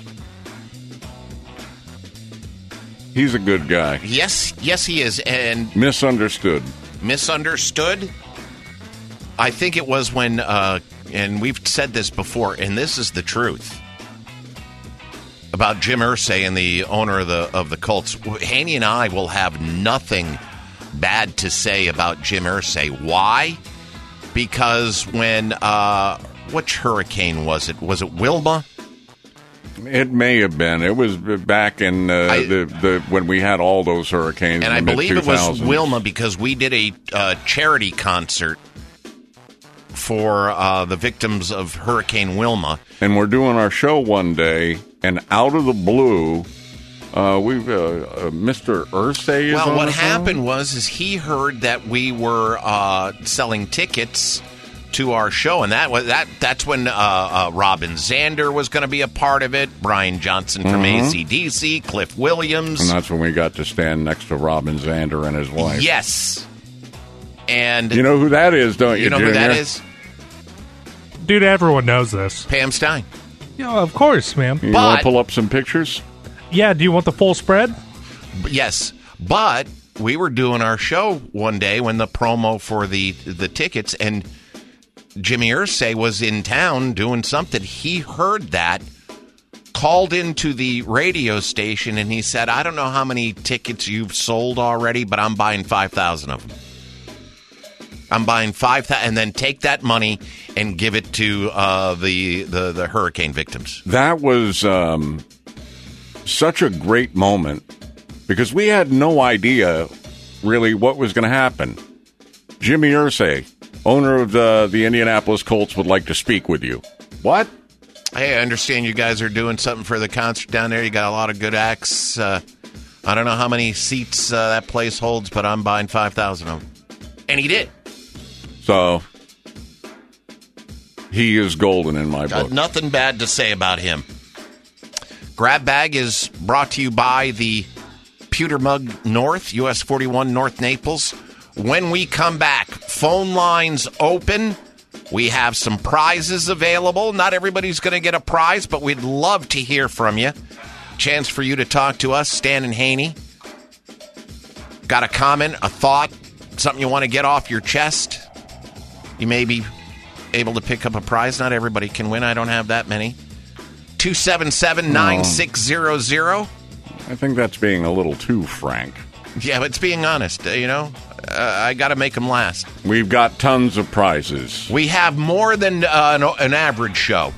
He's a good guy. Yes, yes, he is. And Misunderstood. misunderstood. I think it was when, uh, and we've said this before, and this is the truth about Jim Irsay and the owner of the of the Colts. Haney and I will have nothing bad to say about Jim Irsay. Why? Because when uh, which hurricane was it? Was it Wilma? It may have been. It was back in uh, I- the, the when we had all those hurricanes. And in I the believe it was mid two thousands. Wilma because we did a uh, charity concert for uh, the victims of Hurricane Wilma. And we're doing our show one day, and out of the blue, uh, we've uh, uh, Mister Irsay is Well, on what the phone? happened was is he heard that we were uh, selling tickets to our show, and that was that. That's when uh, uh, Robin Zander was going to be a part of it. Brian Johnson from Mhm. A C D C, Cliff Williams, And that's when we got to stand next to Robin Zander and his wife. Yes, and You know who that is, don't you, you know who Junior? that is? Dude, everyone knows this. Pam Stein. Yeah, of course, man. You want to pull up some pictures? Yeah, do you want the full spread? Yes, but we were doing our show one day when the promo for the the tickets, and Jimmy Irsay was in town doing something. He heard that, called into the radio station, and he said, I don't know how many tickets you've sold already, but I'm buying five thousand of them. I'm buying five thousand, and then take that money and give it to uh, the, the, the hurricane victims. That was um, such a great moment because we had no idea really what was going to happen. Jimmy Irsay, owner of the, the Indianapolis Colts, would like to speak with you. What? Hey, I understand you guys are doing something for the concert down there. You got a lot of good acts. Uh, I don't know how many seats uh, that place holds, but I'm buying five thousand of them. And he did. So, he is golden in my Got book. nothing bad to say about him. Grab Bag is brought to you by the Pewter Mug North, U S forty-one North Naples. When we come back, phone lines open. We have some prizes available. Not everybody's going to get a prize, but we'd love to hear from you. Chance for you to talk to us, Stan and Haney. Got a comment, a thought, something you want to get off your chest? You may be able to pick up a prize. Not everybody can win. I don't have that many. two seven seven, nine six zero zero. I think that's being a little too frank. Yeah, but it's being honest, uh, you know. Uh, I got to make them last. We've got tons of prizes. We have more than uh, an, an average show.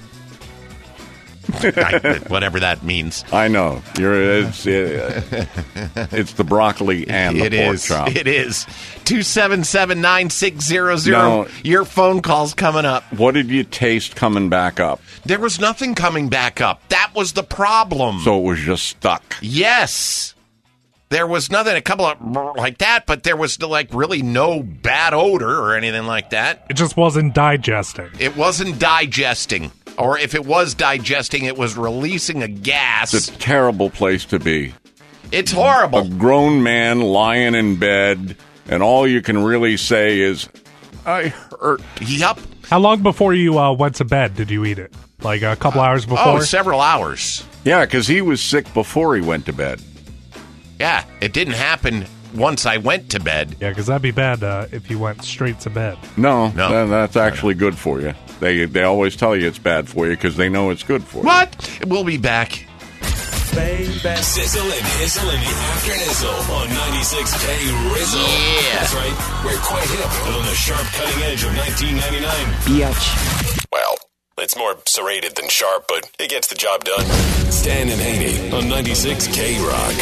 I, whatever that means. I know. You're, it's, uh, it's the broccoli and the It pork is. chop. It is. two seven seven, nine six zero zero. No. Your phone call's coming up. What did you taste coming back up? There was nothing coming back up. That was the problem. So it was just stuck. Yes. There was nothing, a couple of like that, but there was like really no bad odor or anything like that. It just wasn't digesting. It wasn't digesting. Or if it was digesting, it was releasing a gas. It's a terrible place to be. It's horrible. A grown man lying in bed, and all you can really say is, I hurt. Yup. How long before you uh, went to bed did you eat it? Like a couple hours before? Oh, several hours. Yeah, because he was sick before he went to bed. Yeah, it didn't happen once I went to bed. Yeah, because that'd be bad uh, if you went straight to bed. No, No. that- that's actually good for you. They they always tell you it's bad for you because they know it's good for you. What? We'll be back. Baby. Sizzle and Hizzle in the After Nizzle on ninety-six K Rizzle. Yeah. That's right. We're quite hip on the sharp cutting edge of nineteen ninety-nine. Biatch. Well, it's more serrated than sharp, but it gets the job done. Stan and Haney on ninety-six K Rock.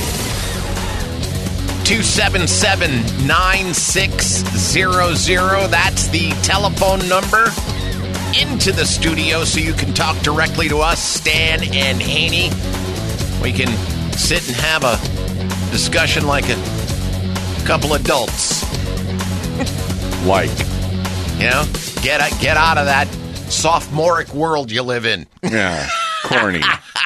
two seven seven, nine six zero zero. That's the telephone number into the studio so you can talk directly to us, Stan and Haney. We can sit and have a discussion like a couple adults. Like, You know, get get out of that sophomoric world you live in. yeah, corny.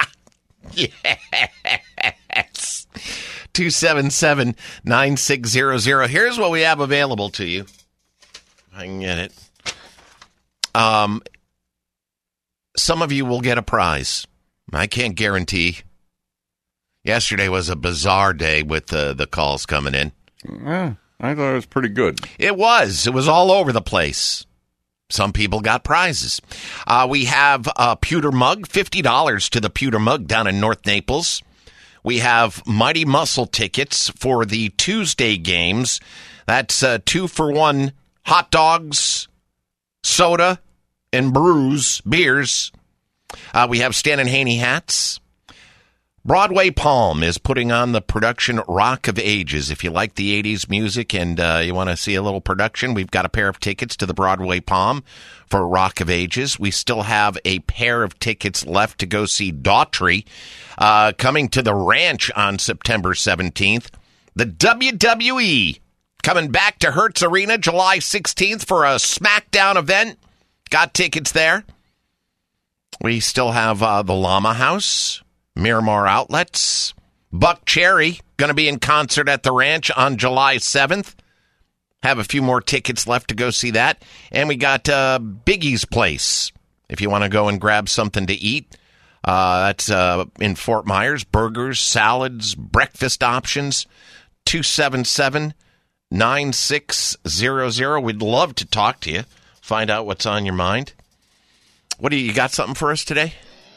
Yes. two seven seven, nine six zero zero. Here's what we have available to you. If I can get it. Um, some of you will get a prize. I can't guarantee. Yesterday was a bizarre day with the, the calls coming in. Yeah, I thought it was pretty good. It was. It was all over the place. Some people got prizes. Uh, we have a pewter mug, fifty dollars to the pewter mug down in North Naples. We have Mighty Muscle tickets for the Tuesday games. That's uh, two for one hot dogs, soda, and brews, beers. Uh, we have Stan and Haney hats. Broadway Palm is putting on the production Rock of Ages. If you like the eighties music and uh, you want to see a little production, we've got a pair of tickets to the Broadway Palm for Rock of Ages. We still have a pair of tickets left to go see Daughtry uh, coming to the Ranch on September seventeenth. The W W E coming back to Hertz Arena July sixteenth for a SmackDown event. Got tickets there. We still have uh, the Llama House, Miramar Outlets, Buck Cherry, going to be in concert at the Ranch on July seventh. Have a few more tickets left to go see that. And we got uh, Biggie's Place, if you want to go and grab something to eat. Uh, that's uh, in Fort Myers. Burgers, salads, breakfast options. two seven seven, nine six zero zero. We'd love to talk to you. Find out what's on your mind. What do you, you got something for us today?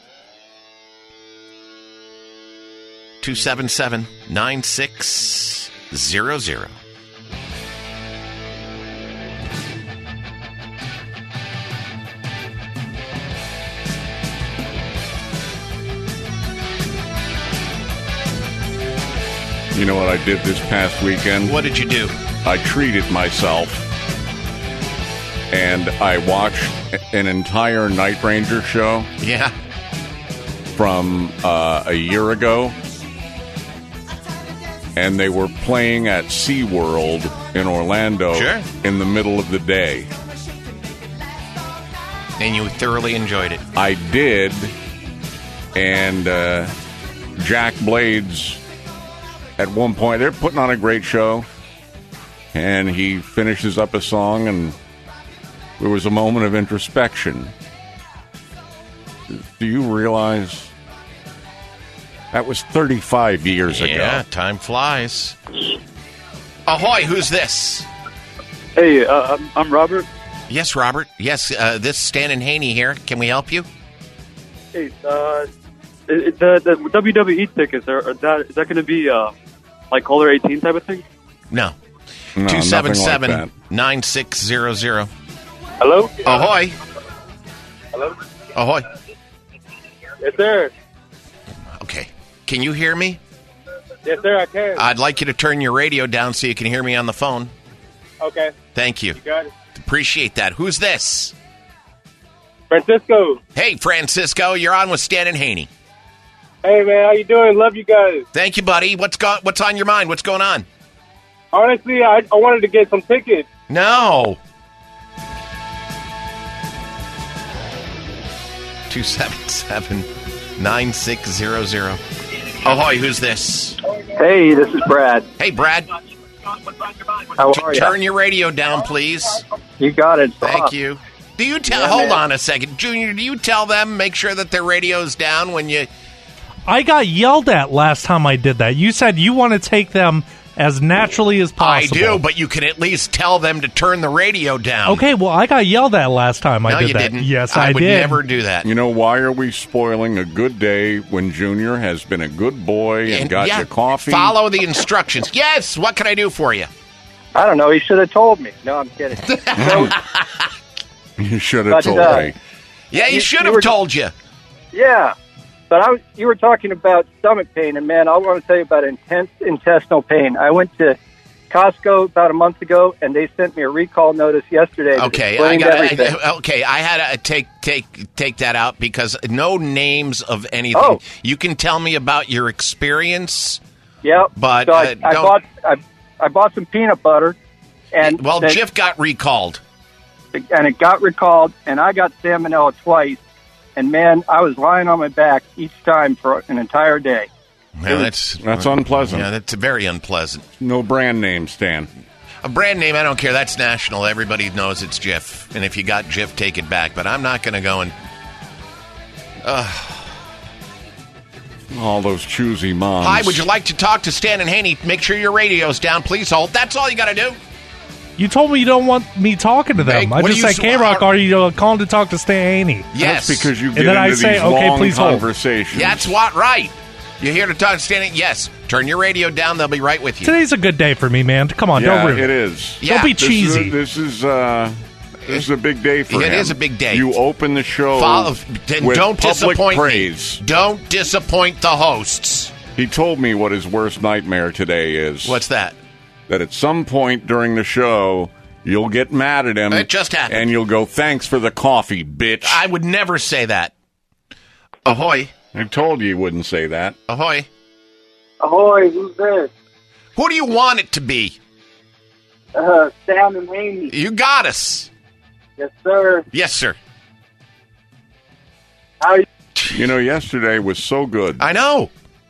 two seven seven, nine six zero zero. You know what I did this past weekend? What did you do? I treated myself, and I watched an entire Night Ranger show. Yeah. From uh, a year ago. And they were playing at SeaWorld in Orlando sure. in the middle of the day. And you thoroughly enjoyed it. I did. And uh, Jack Blades, at one point, they're putting on a great show. And he finishes up a song, and there was a moment of introspection. Do you realize that was thirty-five years yeah, ago? Yeah, time flies. Ahoy, who's this? Hey, uh, I'm, I'm Robert. Yes, Robert. Yes, uh, this is Stan and Haney here. Can we help you? Hey, uh, it, the, the W W E tickets, are, are that, is that going to be uh, like caller eighteen type of thing? No. No, two seven seven, like nine six zero zero. Hello? Ahoy. Hello? Ahoy. Yes, sir. Okay. Can you hear me? Yes, sir, I can. I'd like you to turn your radio down so you can hear me on the phone. Okay. Thank you. You got it. Appreciate that. Who's this? Francisco. Hey, Francisco. You're on with Stan and Haney. Hey, man. How you doing? Love you guys. Thank you, buddy. What's go- What's on your mind? What's going on? Honestly, I, I wanted to get some tickets. No. two seven seven, nine six zero zero. Ahoy, who's this? Hey, this is Brad. Hey, Brad. How are T- you? Turn your radio down, please. You got it. Thank off. you. Do you tell? Yeah, hold man. on a second, Junior. Do you tell them make sure that their radio's down when you? I got yelled at last time I did that. You said you want to take them as naturally as possible. I do, but you can at least tell them to turn the radio down. Okay, well, I got yelled at last time I no, did you that. didn't. Yes, I, I, would did. never do that. You know, why are we spoiling a good day when Junior has been a good boy and, And, got yeah, you coffee? Follow the instructions. Yes. What can I do for you? I don't know. He should have told me. No, I'm kidding. So, You should have But, told uh, me. Yeah, he You- should you have were- told you. yeah. But I was, you were talking about stomach pain, and, man, I want to tell you about intense intestinal pain. I went to Costco about a month ago, and they sent me a recall notice yesterday. that Okay, I explained got. everything. Okay, I had to take take take that out because no names of anything. Oh. You can tell me about your experience. Yep. But, so I, uh, I don't- bought I, I bought some peanut butter, and Well, then- Jif got recalled. and it got recalled, and I got salmonella twice. And man, I was lying on my back each time for an entire day. Yeah, that's That's unpleasant. Yeah, that's very unpleasant. No brand name, Stan. A brand name, I don't care. That's national. Everybody knows it's Jif. And if you got Jif, take it back. But I'm not going to go and. Uh, All those choosy moms. hi, would you like to talk to Stan and Haney? Make sure your radio's down. Please hold. That's all you got to do. You told me you don't want me talking to them. Hey, I what just do you said, sw- K-Rock, are you uh, calling to talk to Stan Haney? Yes. That's because you And get then I into say, these okay, long please hold. conversations. That's what, right. You're here to talk to Stan Haney? Yes. Turn your radio down. They'll be right with you. Today's a good day for me, man. Come on, yeah, don't ruin it is. Yeah. Don't be This is- cheesy. This is, uh, This is a big day for It him. is a big day. You open the show Follow, then with don't public disappoint praise. me. Don't disappoint the hosts. He told me what his worst nightmare today is. What's that? That at some point during the show, you'll get mad at him. It just happened. And you'll go, thanks for the coffee, bitch. I would never say that. Ahoy. I told you you wouldn't say that. Ahoy. Ahoy, who's this? Who do you want it to be? Uh, Sam and Amy. You got us. Yes, sir. Yes, sir. How you? You know, yesterday was so good. I know.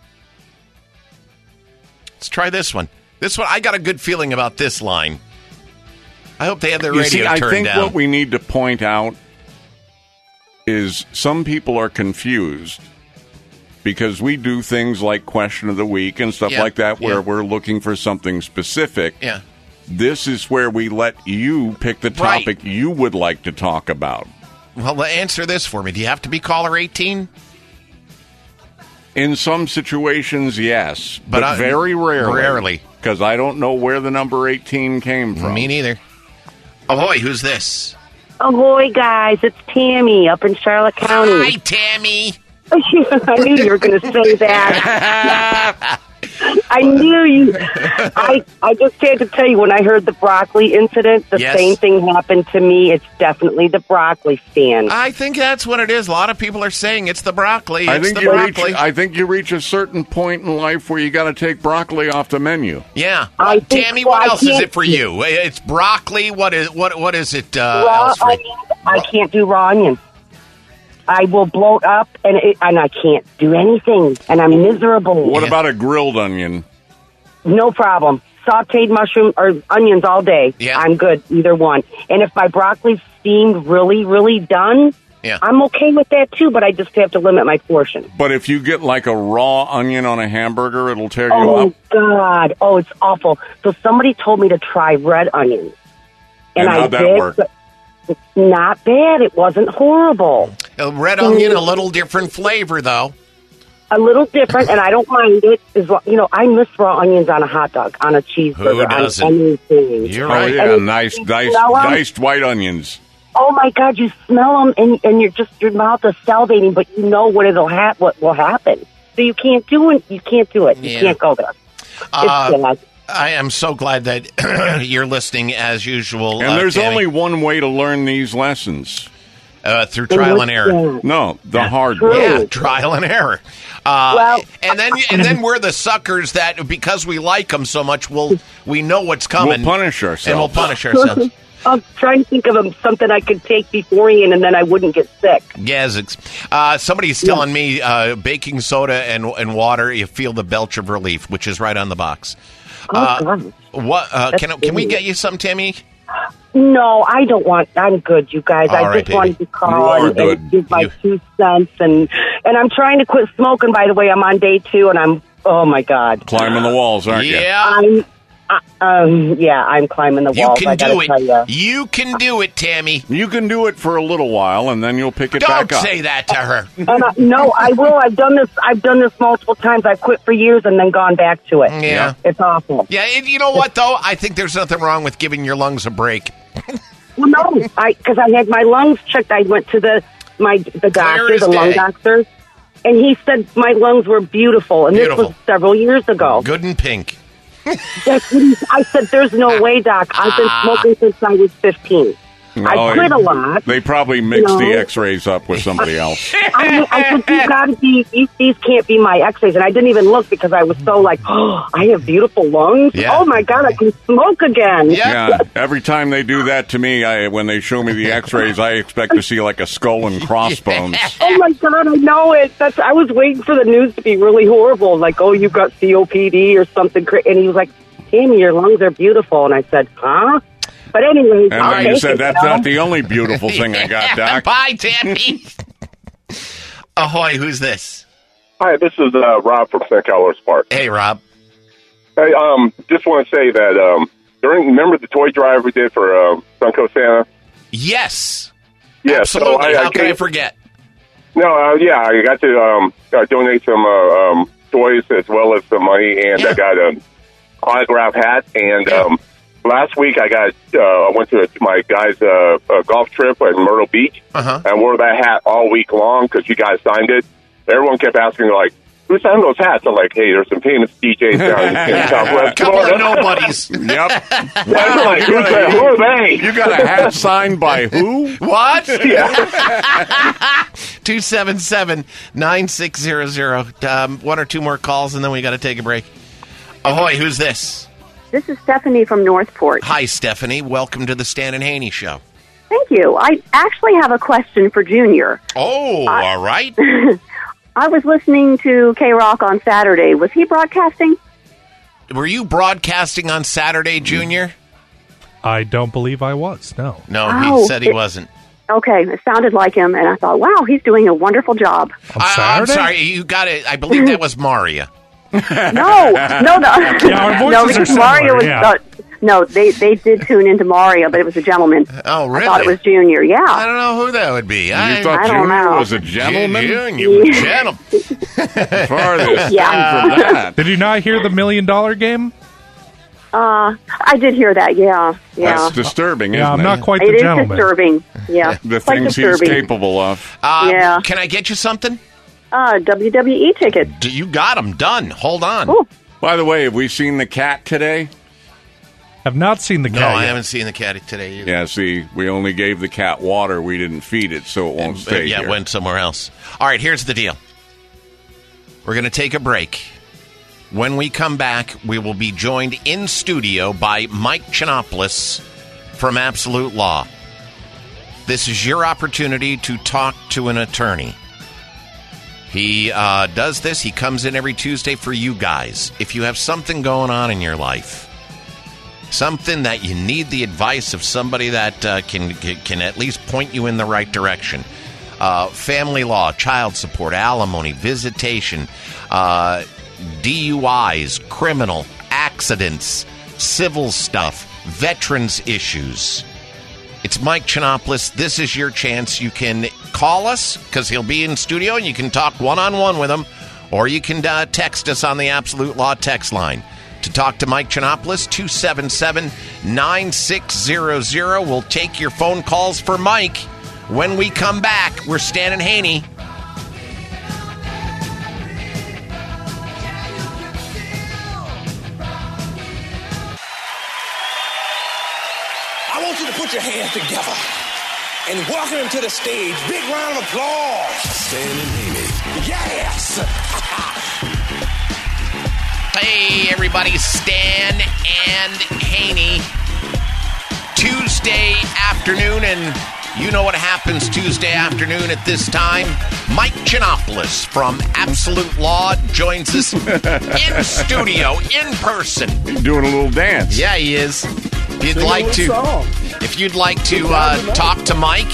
Let's try this one. This one, I got a good feeling about this line. I hope they have their You radio see, I turned think down. what we need to point out is some people are confused because we do things like question of the week and stuff Yeah, like that where yeah. we're looking for something specific. Yeah. This is where we let you pick the Right. topic you would like to talk about. Well, answer this for me. Do you have to be caller eighteen? In some situations, yes, but, But I- very rarely. rarely. Because I don't know where the number eighteen came from. Me neither. Ahoy, who's this? Ahoy, guys. It's Tammy up in Charlotte County. Hi, Tammy. I knew you were going to say that. I knew you. I I just had to tell you, when I heard the broccoli incident, the Yes. same thing happened to me. It's definitely the broccoli stand. I think that's what it is. A lot of people are saying it's the broccoli. I it's think the you reach. broccoli. I think you reach a certain point in life where you got to take broccoli off the menu. Yeah, I think- Tammy. well, What I else is can't- it for you? It's broccoli. What is what? What is it? Uh, raw else for you? onions, I can't do raw onions. I will bloat up, and it, and I can't do anything, and I'm miserable. What about a grilled onion? No problem. Sauteed mushroom or onions all day. Yeah. I'm good, either one. And if my broccoli's steamed really, really done, Yeah. I'm okay with that too, but I just have to limit my portion. But if you get like a raw onion on a hamburger, it'll tear you Oh, up. God. Oh, it's awful. So somebody told me to try red onions. And I how'd that did, work? but it's not bad. It wasn't horrible. A red onion, a little different flavor, though. A little different, and I don't mind it. As well, you know, I miss raw onions on a hot dog, on a cheeseburger, doesn't? on anything. You're Oh right. yeah, And nice you diced, smell 'em? diced white onions. Oh my God, you smell them, and and you're just your mouth is salivating, but you know what it'll ha- what will happen. So you can't do it. You can't do it. You Yeah. can't go there. Uh, it's sad. I am so glad that you're listening as usual. And uh, there's Tammy. only one way to learn these lessons. uh, through trial and error. No, the hard True. way. Yeah, trial and error. Uh, Well- and then and then we're the suckers that because we like them so much, we'll we know what's coming. We'll punish and we'll ourselves. punish ourselves. I'm trying to think of um, something I could take beforehand, and then I wouldn't get sick. Yes, it's, uh, somebody's telling me uh, baking soda and and water, you feel the belch of relief, which is right on the box. Oh, Uh, God. what uh, That's can can we weird. get you some, Tammy? No, I don't want. I'm good, you guys. All I right, just baby. wanted to You call are and, good. and give my You- two cents, and and I'm trying to quit smoking. By the way, I'm on day two, and I'm oh my God, Climbing the walls, aren't you? Yeah, I'm uh, um yeah, I'm climbing the you walls. I can gotta do it. tell ya. You can do it, Tammy. You can do it for a little while, and then you'll pick it Don't back up. say that to her. And I, no, I will. I've done this. I've done this multiple times. I've quit for years and then gone back to it. Yeah. It's awful. Yeah, and you know what though? I think there's nothing wrong with giving your lungs a break. Well, no, I because I had my lungs checked. I went to the my the doctor, as the lung day. doctor, and he said my lungs were beautiful. And Beautiful. this was several years ago. Good and pink. That's what he, I said, "There's no way, doc. I've been smoking since I was fifteen. No, I quit a lot. They probably mixed the No. X-rays up with somebody else. I, I said, you gotta be, these, these can't be my X-rays. And I didn't even look because I was so like, oh, I have beautiful lungs. Yeah. Oh my God, I can smoke again. Yeah. Yeah, every time they do that to me, I when they show me the X-rays, I expect to see like a skull and crossbones. Oh my God, I know it. That's, I was waiting for the news to be really horrible. Like, oh, you've got C O P D or something. cra- And he was like, Tammy, your lungs are beautiful. And I said, huh? But anyways, And I'll then you take said, it, that's know? not the only beautiful thing I got, Doc. Bye, Tammy. Ahoy, who's this? Hi, this is uh, Rob from Saint Carlos Park. Hey, Rob. Hey, um, just want to say that um, during remember the toy drive we did for uh, Suncoast Santa? Yes. Yeah, Absolutely. So I, How I can I came- forget? No, uh, yeah, I got to um, uh, donate some uh, um, toys as well as some money, and Yeah. I got an autograph hat, and Yeah. um, last week I got uh, I went to my guys' uh, uh, golf trip at Myrtle Beach, uh-huh. and wore that hat all week long because you guys signed it. Everyone kept asking like, "Who signed those hats?" I'm like, "Hey, there's some famous D Js down in, in Southwest Couple Florida." of nobodies. Yep. I'm like, who's that? Who are they? You got a hat signed by who? What? Yeah. two seven seven, nine six zero zero. Um, one or two more calls, and then we got to take a break. Ahoy, who's this? This is Stephanie from Northport. Hi, Stephanie. Welcome to the Stan and Haney Show. Thank you. I actually have a question for Junior. Oh, I- all right. I was listening to K-Rock on Saturday. Was he broadcasting? Were you broadcasting on Saturday, Junior? I don't believe I was, no. No, Oh, he said he it- wasn't. Okay, it sounded like him, and I thought, wow, he's doing a wonderful job. Uh, I'm sorry, you got it. I believe that was Maria. No, no, no. Yeah, our voices no, are because similar, Mario was. yeah. Uh, no, they they did tune into Mario, but it was a gentleman. Oh, really? I thought it was Junior. Yeah. I don't know who that would be. You I, thought I don't Junior know. was a gentleman? Junior was a gentleman. Farthest Yeah. thing from that. Did you not hear the million dollar game? Uh, I did hear that. Yeah, yeah. That's disturbing, Yeah, isn't I'm it? not quite It the is gentleman. disturbing. Yeah, The quite things he's disturbing. capable of. Uh, Yeah. Can I get you something? Uh, W W E tickets. Do you got them done? Hold on. By the way, have we seen the cat today? Have not seen the No, cat I yet. haven't seen the cat today either. Yeah, see, we only gave the cat water. We didn't feed it, so it won't Uh, stay yeah, here. it went somewhere else. All right, here's the deal. We're going to take a break. When we come back, we will be joined in studio by Mike Chinopoulos from Absolute Law. This is your opportunity to talk to an attorney. He uh, does this. He comes in every Tuesday for you guys. If you have something going on in your life, something that you need the advice of somebody that uh, can can at least point you in the right direction. Uh, family law, child support, alimony, visitation, uh, D U Is, criminal, accidents, civil stuff, veterans issues. It's Mike Chinopoulos. This is your chance. You can call us because he'll be in studio and you can talk one-on-one with him, or you can uh, text us on the Absolute Law text line. To talk to Mike Chinopoulos, two seven seven, nine six zero zero. We'll take your phone calls for Mike. When we come back, we're Stan and Haney. I want you to put your hands together and welcome him to the stage. Big round of applause. Stan and Haney. Yes. Hey, everybody, Stan and Haney. Tuesday afternoon, and you know what happens Tuesday afternoon at this time. Mike Chinopoulos from Absolute Law joins us in studio, in person. He's doing a little dance. Yeah, he is. If you'd Sing a like little to, song. if you'd like to uh, talk to Mike,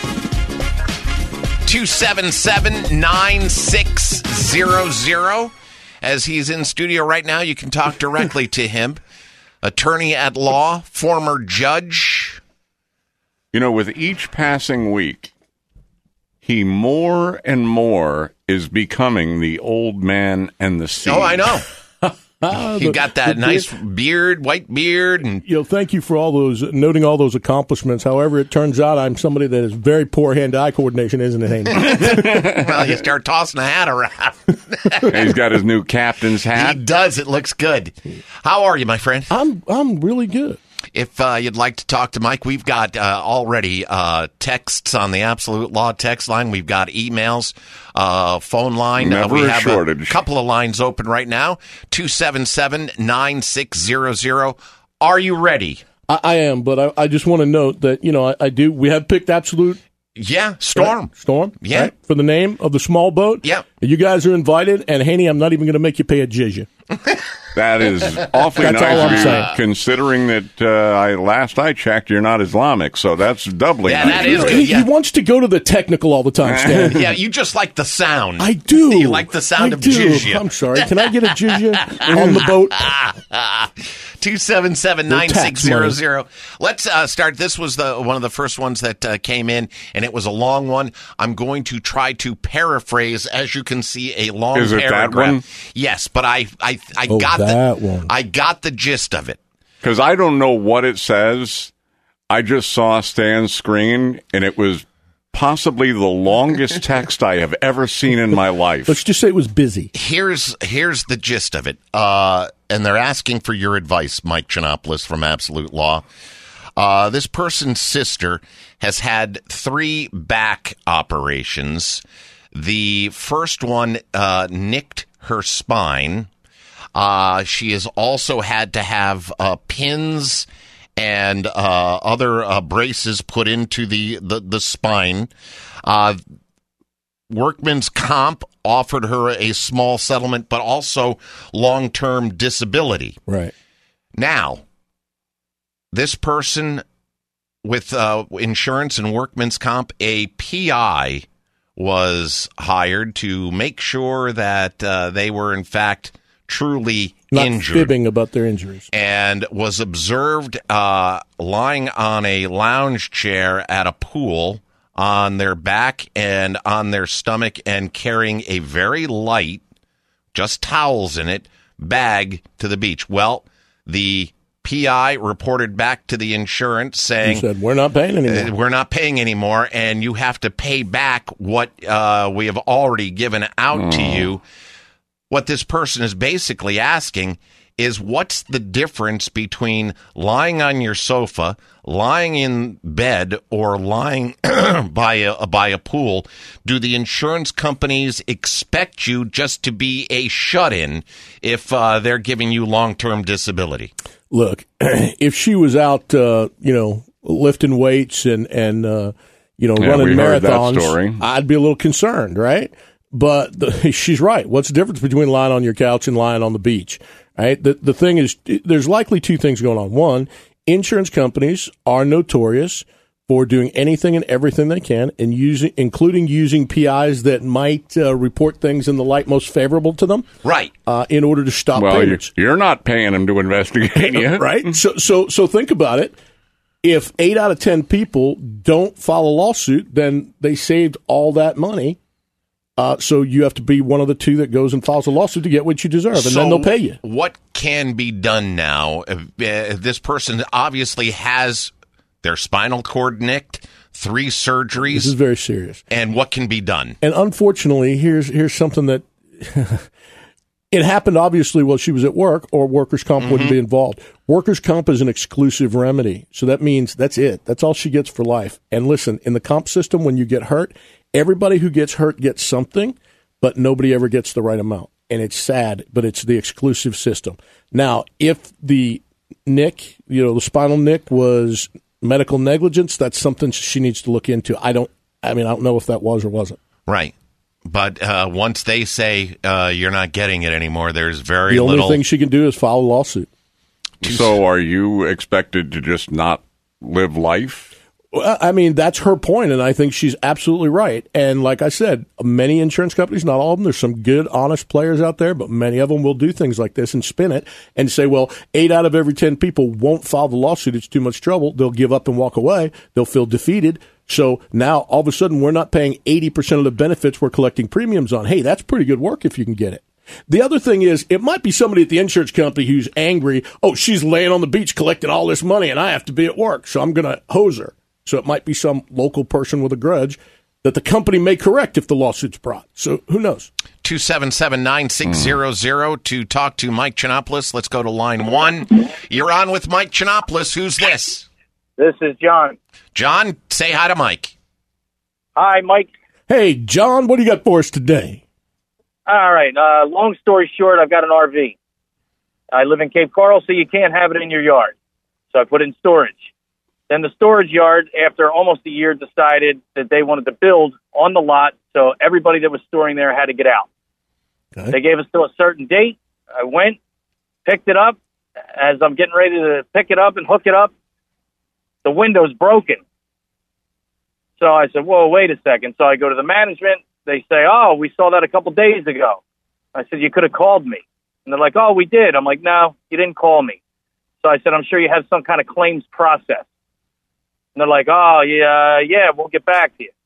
two seven seven, nine six zero zero. As he's in studio right now, you can talk directly to him. Attorney at law, former judge. You know, with each passing week, he more and more is becoming the old man and the sea. Oh, I know. Ah, He the- got that the- nice beard, white beard, and You know, thank you for all those noting all those accomplishments. However, it turns out I'm somebody that has very poor hand-eye coordination, isn't it, Haney? well, you start tossing a hat around. He's got his new captain's hat. He does. It looks good. How are you, my friend? I'm I'm really good. If uh, you'd like to talk to Mike, we've got uh, already uh, texts on the Absolute Law text line. We've got emails, uh, phone line. Never uh, we a have shortage. a couple of lines open right now. two seven seven, nine six zero zero. Are you ready? I, I am, but I, I just want to note that, you know, I, I do. We have picked Absolute. Yeah, Storm. Right? Storm. Yeah. right? For the name of the small boat. Yeah. You guys are invited, and Haney, I'm not even going to make you pay a jizya. That is awfully That's nice all of I'm you, saying. considering that uh, I last I checked, you're not Islamic, so that's doubly Yeah, nice. that is he, good. he Yeah. wants to go to the technical all the time, Stan. Yeah, you just like the sound. I do. You like the sound I of do. jizya. I'm sorry. Can I get a jizya on the boat? two seven seven, nine six zero zero. Let's uh, start. This was the one of the first ones that uh, came in, and it was a long one. I'm going to try to paraphrase, as you can see, a long Is it that paragraph. one? Yes, but I I, I Oh, got that the one. I got the gist of it. Because I don't know what it says. I just saw Stan's screen, and it was possibly the longest text I have ever seen in my life. Let's just say it was busy. Here's here's the gist of it. Uh, and they're asking for your advice, Mike Chinopoulos from Absolute Law. Uh, this person's sister has had three back operations. The first one uh, nicked her spine. Uh, she has also had to have uh, pins and uh, other uh, braces put into the, the, the spine. Uh, Workman's Comp offered her a small settlement, but also long-term disability. Right. Now, this person with uh, insurance and Workman's Comp, a P I, was hired to make sure that uh, they were, in fact, truly Not injured. fibbing about their injuries. And was observed uh, lying on a lounge chair at a pool on their back and on their stomach and carrying a very light, just towels in it, bag to the beach. Well, the P I reported back to the insurance saying, He said, we're not paying anymore. Uh, we're not paying anymore, and you have to pay back what uh, we have already given out Oh. to you. What this person is basically asking is, what's the difference between lying on your sofa, lying in bed, or lying by a by a pool? Do the insurance companies expect you just to be a shut-in if uh, they're giving you long-term disability? Look, if she was out, uh, you know, lifting weights and, and uh, you know, Yeah, running we heard that marathons, story. I'd be a little concerned, right? But the, she's right. What's the difference between lying on your couch and lying on the beach? Right? The, the thing is, there's likely two things going on. One, insurance companies are notorious for doing anything and everything they can, and using, including using P Is that might uh, report things in the light most favorable to them, right? Uh, in order to stop Well, payments. you- you're not paying them to investigate you. Right? So, so, so think about it. If eight out of ten people don't file a lawsuit, then they saved all that money. Uh, so you have to be one of the two that goes and files a lawsuit to get what you deserve, and So then they'll pay you. What can be done now? Uh, this person obviously has their spinal cord nicked, three surgeries. This is very serious. And what can be done? And unfortunately, here's here's something that it happened obviously while she was at work, or workers' comp wouldn't be involved. Workers' comp is an exclusive remedy, so that means that's it. That's all she gets for life. And listen, in the comp system, when you get hurt, everybody who gets hurt gets something, but nobody ever gets the right amount. And it's sad, but it's the exclusive system. Now, if the nick, you know, the spinal nick was medical negligence, that's something she needs to look into. I don't, I mean, I don't know if that was or wasn't. Right. But uh, once they say uh, you're not getting it anymore, there's very The only little. thing she can do is file a lawsuit. So are you expected to just not live life? Well, I mean, that's her point, and I think she's absolutely right. And like I said, many insurance companies, not all of them, there's some good, honest players out there, but many of them will do things like this and spin it and say, well, eight out of every ten people won't file the lawsuit. It's too much trouble. They'll give up and walk away. They'll feel defeated. So now, all of a sudden, we're not paying eighty percent of the benefits we're collecting premiums on. Hey, that's pretty good work if you can get it. The other thing is, it might be somebody at the insurance company who's angry. Oh, she's laying on the beach collecting all this money, and I have to be at work, so I'm going to hose her. So it might be some local person with a grudge that the company may correct if the lawsuit's brought. So who knows? two seven seven, nine six zero zero to talk to Mike Chinopoulos. Let's go to line one. You're on with Mike Chinopoulos. Who's this? This is John. John, say hi to Mike. Hi, Mike. Hey, John, what do you got for us today? All right. Uh, long story short, I've got an R V. I live in Cape Coral, so you can't have it in your yard. So I put it in storage. Then the storage yard, after almost a year, decided that they wanted to build on the lot, so everybody that was storing there had to get out. Okay. They gave us till a certain date. I went, picked it up. As I'm getting ready to pick it up and hook it up, the window's broken. So I said, whoa, wait a second. So I go to the management. They say, oh, we saw that a couple days ago. I said, you could have called me. And they're like, oh, we did. I'm like, no, you didn't call me. So I said, I'm sure you have some kind of claims process. And they're like, oh, yeah, yeah, we'll get back to you.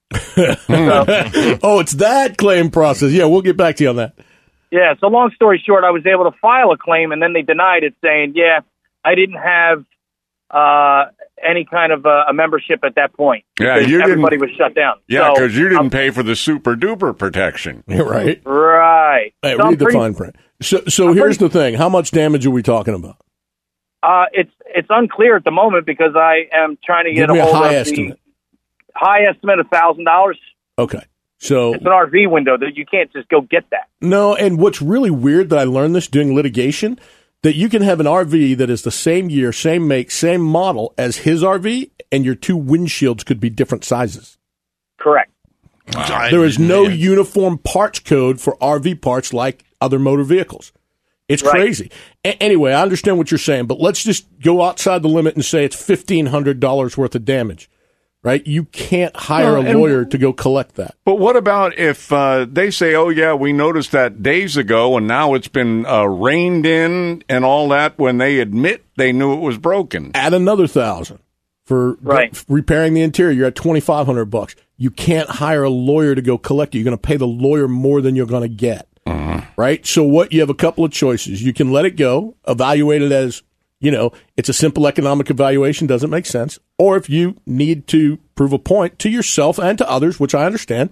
so, oh, it's that claim process. Yeah, we'll get back to you on that. Yeah, so long story short, I was able to file a claim, and then they denied it, saying, yeah, I didn't have uh, any kind of uh, a membership at that point. Yeah, you everybody didn't, was shut down. Yeah, because so, you didn't um, pay for the super duper protection. Right. Right. Hey, so read the pretty, fine print. So, so I'm here's pretty, the thing. How much damage are we talking about? Uh, it's it's unclear at the moment because I am trying to get Give me a a hold high of estimate. the high estimate of one thousand dollars. Okay. So it's an R V window that you can't just go get that. No, and what's really weird that I learned this doing litigation, that you can have an R V that is the same year, same make, same model as his R V, and your two windshields could be different sizes. Correct. Wow. There is no uniform parts code for R V parts like other motor vehicles. It's right. crazy. A- anyway, I understand what you're saying, but let's just go outside the limit and say it's fifteen hundred dollars worth of damage. Right? You can't hire Well, a and- lawyer to go collect that. But what about if uh, they say, oh, yeah, we noticed that days ago, and now it's been uh, reined in and all that, when they admit they knew it was broken? Add another thousand for right. g- repairing the interior. You're at twenty-five hundred bucks. You can't hire a lawyer to go collect it. You're going to pay the lawyer more than you're going to get. Uh-huh. Right? So what? You have a couple of choices. You can let it go, evaluate it as, you know, it's a simple economic evaluation, doesn't make sense. Or if you need to prove a point to yourself and to others, which I understand,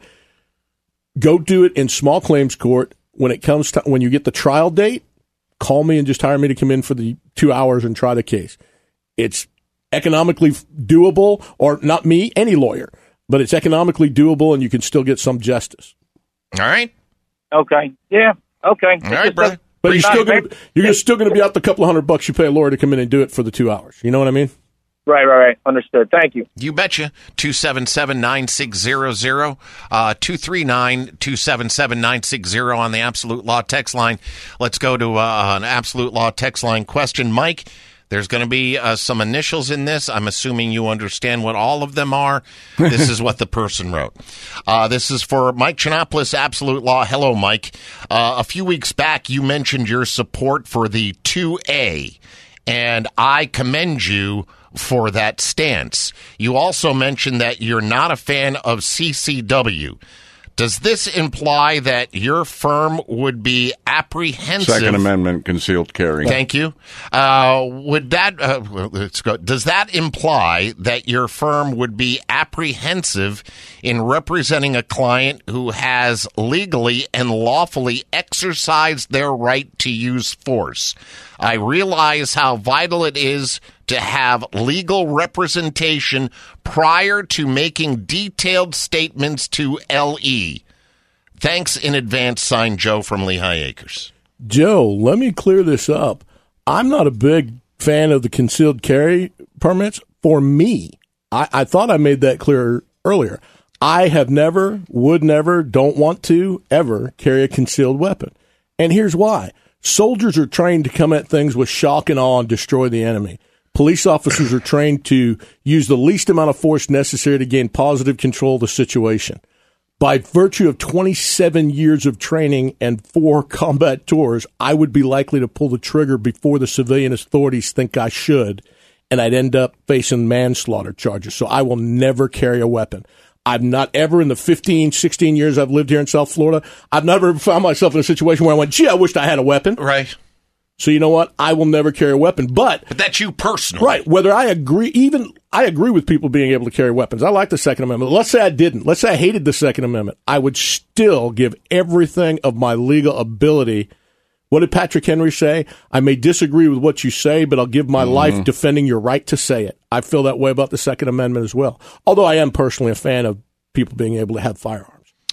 go do it in small claims court. When it comes to, when you get the trial date, call me and just hire me to come in for the two hours and try the case. It's economically doable, or not me, any lawyer, but it's economically doable and you can still get some justice. All right. Okay. Yeah. Okay. All right, brother. But you're still going to you're still going to be out the couple of hundred bucks you pay a lawyer to come in and do it for the two hours. You know what I mean? Right, right, right. Understood. Thank you. You betcha. two seven seven, nine six zero zero, uh, two three nine, two seven seven, nine six zero on the Absolute Law text line. Let's go to uh, an Absolute Law text line question. Mike, there's going to be uh, some initials in this. I'm assuming you understand what all of them are. This is what the person wrote. Uh, this is for Mike Chinopoulos, Absolute Law. Hello, Mike. Uh, a few weeks back, you mentioned your support for the two A, and I commend you for that stance. You also mentioned that you're not a fan of C C W. Does this imply that your firm would be apprehensive? Second Amendment concealed carry. Thank you. Uh, would that uh, let's go. Does that imply that your firm would be apprehensive in representing a client who has legally and lawfully exercised their right to use force? I realize how vital it is to have legal representation prior to making detailed statements to L E. Thanks in advance, signed Joe from Lehigh Acres. Joe, let me clear this up. I'm not a big fan of the concealed carry permits for me. I, I thought I made that clear earlier. I have never, would never, don't want to ever carry a concealed weapon. And here's why. Soldiers are trained to come at things with shock and awe and destroy the enemy. Police officers are trained to use the least amount of force necessary to gain positive control of the situation. By virtue of twenty-seven years of training and four combat tours, I would be likely to pull the trigger before the civilian authorities think I should, and I'd end up facing manslaughter charges. So I will never carry a weapon. I've not ever, in the fifteen, sixteen years I've lived here in South Florida, I've never found myself in a situation where I went, gee, I wished I had a weapon. Right. So you know what? I will never carry a weapon. But, but that's you personally. Right. Whether I agree, even I agree with people being able to carry weapons. I like the Second Amendment. Let's say I didn't. Let's say I hated the Second Amendment. I would still give everything of my legal ability. What did Patrick Henry say? I may disagree with what you say, but I'll give my mm-hmm. life defending your right to say it. I feel that way about the Second Amendment as well. Although I am personally a fan of people being able to have firearms.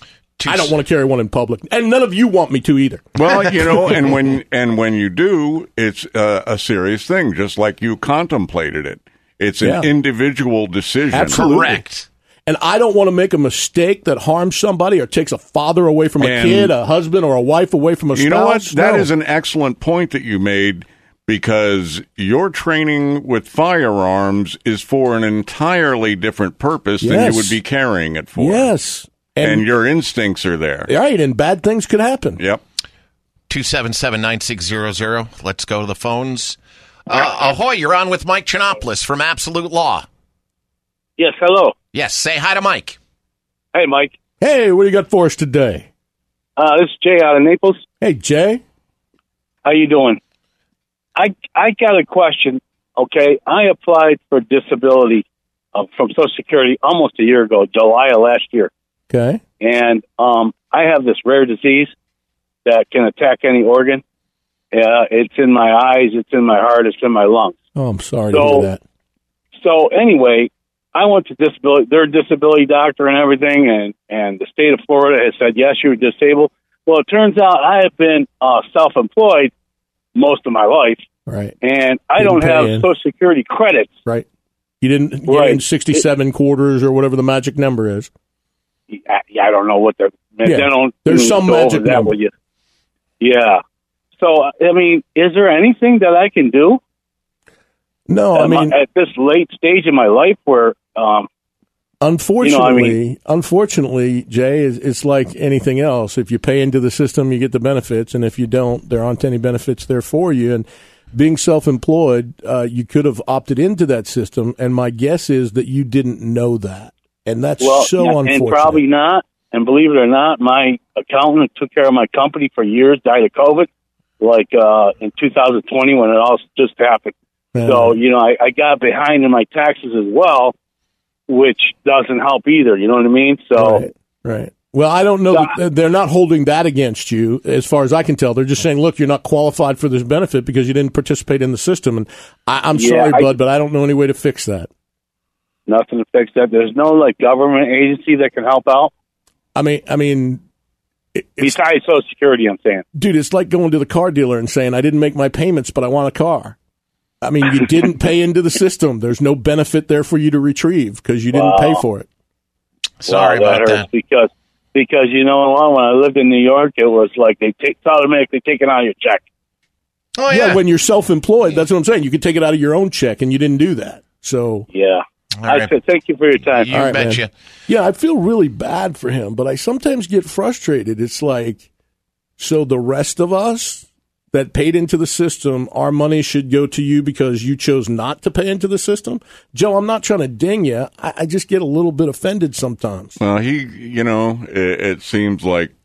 I don't want to carry one in public, and none of you want me to either. Well, you know, and when and when you do, it's uh, a serious thing, just like you contemplated it. It's an Yeah. individual decision. Absolutely. Correct. And I don't want to make a mistake that harms somebody or takes a father away from a And kid, a husband, or a wife away from a spouse. You know what? That No. is an excellent point that you made, because your training with firearms is for an entirely different purpose than Yes. you would be carrying it for. Yes. And, And- your instincts are there. Right, and bad things could happen. Yep. two seven seven, nine six zero zero. Let's go to the phones. Uh, ahoy, you're on with Mike Chinopoulos from Absolute Law. Yes, hello. Yes, say hi to Mike. Hey, Mike. Hey, what do you got for us today? Uh, this is Jay out of Naples. Hey, Jay. How you doing? I I got a question. Okay, I applied for disability uh, from Social Security almost a year ago, July of last year. Okay. And um, I have this rare disease that can attack any organ. Uh, it's in my eyes, it's in my heart, it's in my lungs. Oh, I'm sorry So- to hear that. So anyway, I went to disability, their disability doctor and everything, and, and the state of Florida has said, yes, you're disabled. Well, it turns out I have been uh, self-employed most of my life, Right. and I Didn't don't pay have in. Social Security credits. Right. You didn't get Right. in sixty-seven quarters or whatever the magic number is. I, I don't know what they're. They Yeah, don't there's some go over magic that number. with you. Yeah. So I mean, is there anything that I can do? No, I Am mean, at this late stage in my life where, um, unfortunately, you know, I mean- unfortunately, Jay, it's, it's like anything else. If you pay into the system, you get the benefits, and if you don't, there aren't any benefits there for you. And being self-employed, uh, you could have opted into that system, and my guess is that you didn't know that, and that's well, so yeah, unfortunate. and probably not. And believe it or not, my accountant who took care of my company for years died of COVID, like uh, in two thousand twenty when it all just happened. Yeah. So, you know, I, I got behind in my taxes as well, which doesn't help either. You know what I mean? So, Right, right. Well, I don't know. That they're not holding that against you, as far as I can tell. They're just saying, look, you're not qualified for this benefit because you didn't participate in the system. And I, I'm Yeah, sorry, I- bud, but I don't know any way to fix that. nothing to fix that. There's no, like, government agency that can help out. I mean, I mean, Besides Social Security, I'm saying. dude, it's like going to the car dealer and saying, I didn't make my payments, but I want a car. I mean, you didn't pay into the system. There's no benefit there for you to retrieve because you didn't Wow. pay for it. Sorry Wow, about hurts that. Because, because, you know what, when I lived in New York, it was like they take, it's automatically taken out of your check. Oh, yeah. When you're self-employed, that's what I'm saying. You could take it out of your own check, and you didn't do that. So, Yeah. I right. said, thank you for your time. You All right, betcha. man. Yeah, I feel really bad for him, but I sometimes get frustrated. It's like, so the rest of us that paid into the system, our money should go to you because you chose not to pay into the system? Joe, I'm not trying to ding you. I, I just get a little bit offended sometimes. Well, he, you know, it, it seems like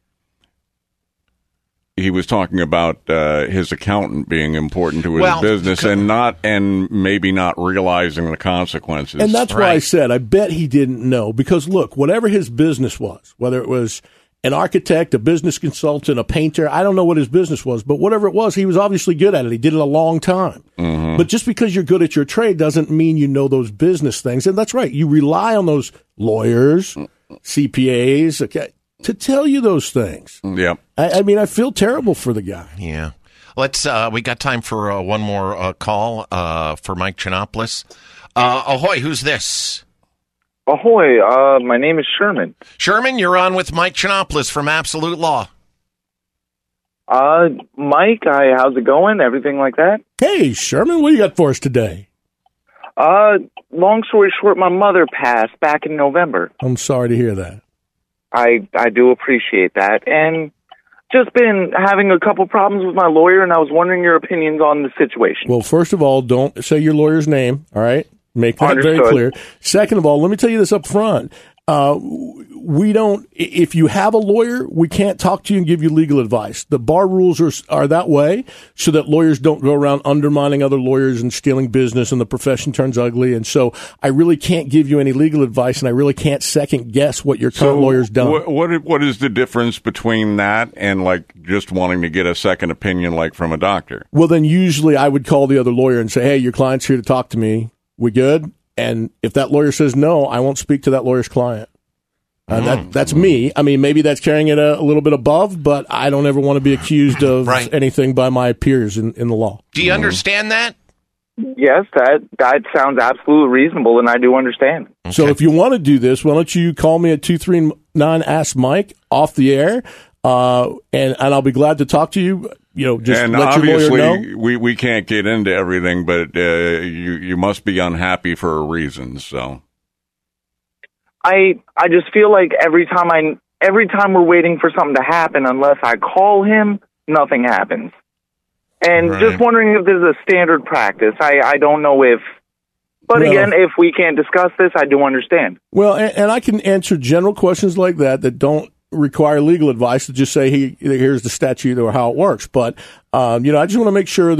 he was talking about uh, his accountant being important to his Well, business, and not, and maybe not realizing the consequences. And that's why I said, I bet he didn't know. Because, look, whatever his business was, whether it was an architect, a business consultant, a painter, I don't know what his business was, but whatever it was, he was obviously good at it. He did it a long time. Mhm. But just because you're good at your trade doesn't mean you know those business things. And that's right. You rely on those lawyers, C P As, okay, to tell you those things. Yep. I, I mean, I feel terrible for the guy. Yeah. Let's. Uh, we got time for uh, one more uh, call uh, for Mike Chinopoulos. Uh, ahoy! Who's this? Ahoy! Uh, my name is Sherman. Sherman, you're on with Mike Chinopoulos from Absolute Law. Uh, Mike, hi. How's it going? Everything like that? Hey, Sherman, what do you got for us today? Uh, long story short, my mother passed back in November. I'm sorry to hear that. I I do appreciate that, and just been having a couple problems with my lawyer, and I was wondering your opinions on the situation. Well, first of all, don't say your lawyer's name, all right? Make that very Understood. clear. Second of all, let me tell you this up front. Uh, we don't, if you have a lawyer, we can't talk to you and give you legal advice. The bar rules are, are that way so that lawyers don't go around undermining other lawyers and stealing business and the profession turns ugly. And so I really can't give you any legal advice and I really can't second guess what your current lawyer's done. What, what what is the difference between that and like just wanting to get a second opinion, like from a doctor? Well, then usually I would call the other lawyer and say, hey, your client's here to talk to me. We good? And if that lawyer says no, I won't speak to that lawyer's client. Uh, Mm. that That's me. I mean, maybe that's carrying it a, a little bit above, but I don't ever want to be accused of Right. anything by my peers in, in the law. Do you understand that? Yes, that that sounds absolutely reasonable, and I do understand. So if you want to do this, why don't you call me at two three nine Ask Mike off the air, uh, and, and I'll be glad to talk to you. You know, just and let your obviously, lawyer know. we we can't get into everything, but uh, you you must be unhappy for a reason. So I I just feel like every time I every time we're waiting for something to happen, unless I call him, nothing happens. And Right. just wondering if this is a standard practice. I, I don't know if, but Well- again, if we can't discuss this, I do understand. Well, and, and I can answer general questions like that that don't require legal advice to just say, hey, here's the statute or how it works. But, um, you know, I just want to make sure that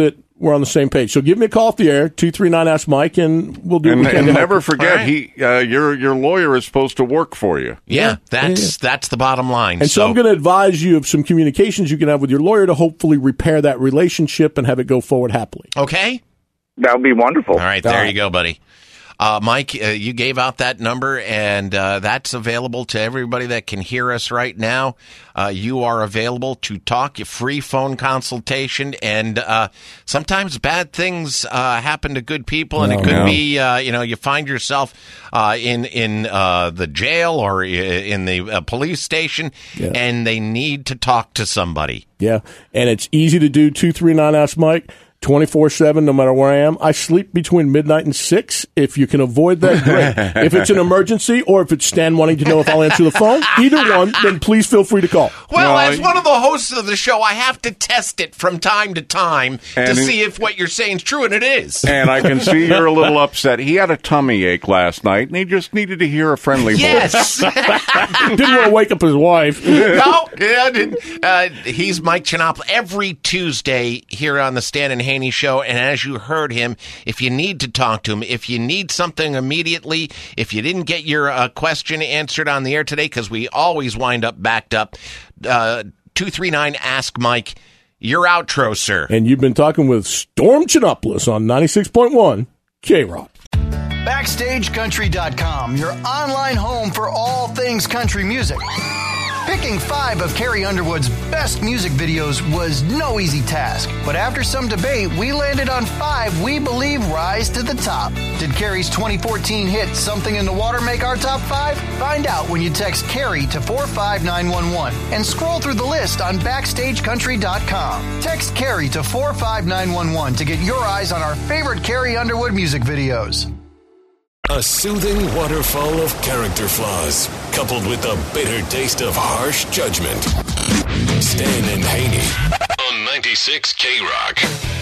we're on the same page. So give me a call off the air, two three nine Ask Mike, and we'll do and, what we can and to never help. forget, right. he uh, your your lawyer is supposed to work for you. Yeah, that's that's the bottom line. And so, so I'm going to advise you of some communications you can have with your lawyer to hopefully repair that relationship and have it go forward happily. Okay? That would be wonderful. All right, there you go, buddy. Uh, Mike, uh, you gave out that number, and uh, that's available to everybody that can hear us right now. Uh, you are available to talk, a free phone consultation, and uh, sometimes bad things uh, happen to good people, and No, it could no. be, uh, you know, you find yourself uh, in in uh, the jail or i- in the uh, police station, Yeah. and they need to talk to somebody. Yeah, and it's easy to do, two three nine Ask Mike. twenty-four seven, no matter where I am. I sleep between midnight and six. If you can avoid that, great. If it's an emergency or if it's Stan wanting to know if I'll answer the phone, either one, then please feel free to call. Well, No, as I- one of the hosts of the show, I have to test it from time to time to And it- see if what you're saying is true, and it is. And I can see you're a little upset. He had a tummy ache last night, and he just needed to hear a friendly voice. Yes. Didn't want to wake up his wife. No, yeah, didn't. Uh, he's Mike Chinopoulos every Tuesday here on the Stan and Haney Show. And as you heard him, if you need to talk to him, if you need something immediately, if you didn't get your uh, question answered on the air today, because we always wind up backed up, uh, two three nine Ask Mike, your outro, sir. And you've been talking with Storm Chinopoulos on ninety-six point one K-Rock. Backstage Country dot com, your online home for all things country music. Picking five of Carrie Underwood's best music videos was no easy task, but after some debate, we landed on five we believe rise to the top. Did Carrie's twenty fourteen hit Something in the Water make our top five? Find out when you text Carrie to four five nine one one and scroll through the list on Backstage Country dot com. Text Carrie to four five nine one one to get your eyes on our favorite Carrie Underwood music videos. A soothing waterfall of character flaws, coupled with the bitter taste of harsh judgment. Stan and Haney on ninety-six K-Rock.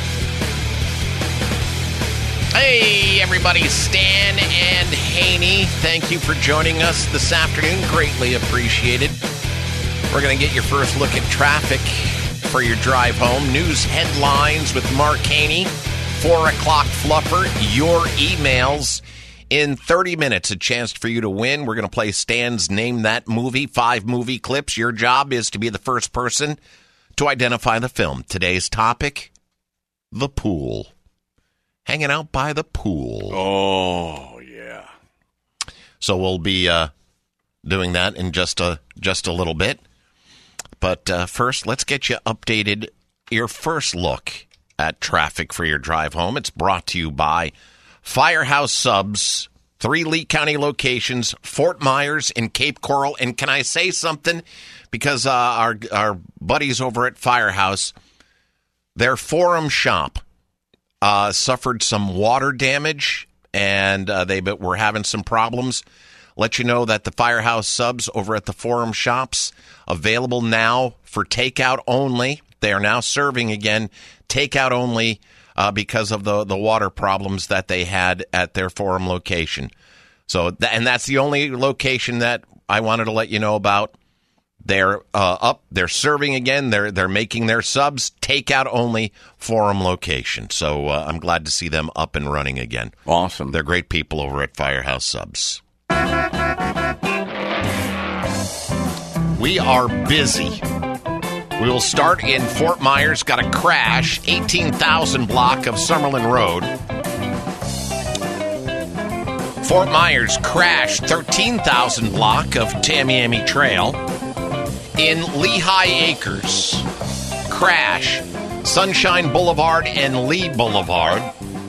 Hey, everybody, Stan and Haney. Thank you for joining us this afternoon. Greatly appreciated. We're going to get your first look at traffic for your drive home. News headlines with Mark Haney. Four o'clock fluffer. Your emails. In thirty minutes, a chance for you to win. We're going to play Stan's Name That Movie, five movie clips. Your job is to be the first person to identify the film. Today's topic, the pool. Hanging out by the pool. Oh, yeah. So we'll be uh, doing that in just a, just a little bit. But uh, first, let's get you updated, your first look at traffic for your drive home. It's brought to you by Firehouse Subs, three Lee County locations, Fort Myers and Cape Coral. And can I say something? Because uh, our our buddies over at Firehouse, their Forum shop uh, suffered some water damage, and uh, they were having some problems. Let you know that the Firehouse Subs over at the Forum shops, available now for takeout only. They are now serving again, takeout only. Uh, because of the, the water problems that they had at their Forum location. So, th- and that's the only location that I wanted to let you know about. They're uh, up, they're serving again, they're they're making their subs, takeout only, Forum location. So uh, I'm glad to see them up and running again. Awesome. They're great people over at Firehouse Subs. We are busy. We will start in Fort Myers. Got a crash, eighteen thousand block of Summerlin Road. Fort Myers crash, thirteen thousand block of Tamiami Trail. In Lehigh Acres, crash, Sunshine Boulevard and Lee Boulevard.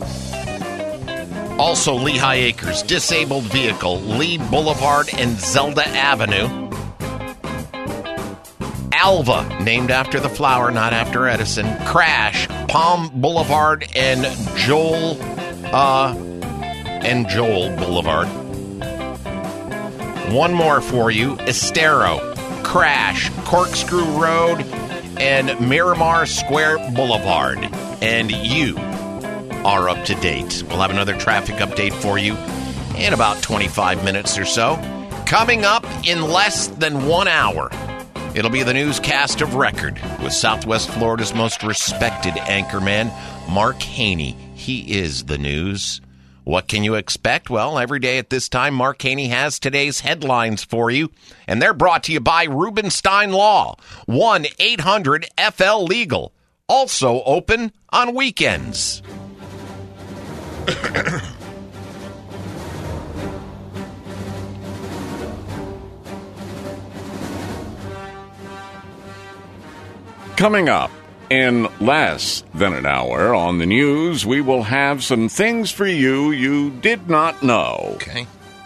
Also Lehigh Acres, disabled vehicle, Lee Boulevard and Zelda Avenue. Alva, named after the flower, not after Edison. Crash, Palm Boulevard and Joel, uh, and Joel Boulevard. One more for you, Estero. Crash, Corkscrew Road and Miramar Square Boulevard. And you are up to date. We'll have another traffic update for you in about twenty-five minutes or so. Coming up in less than one hour. It'll be the newscast of record with Southwest Florida's most respected anchorman, Mark Haney. He is the news. What can you expect? Well, every day at this time, Mark Haney has today's headlines for you, and they're brought to you by Rubenstein Law, one eight hundred F L Legal, also open on weekends. Coming up in less than an hour on the news, we will have some things for you you did not know. Okay.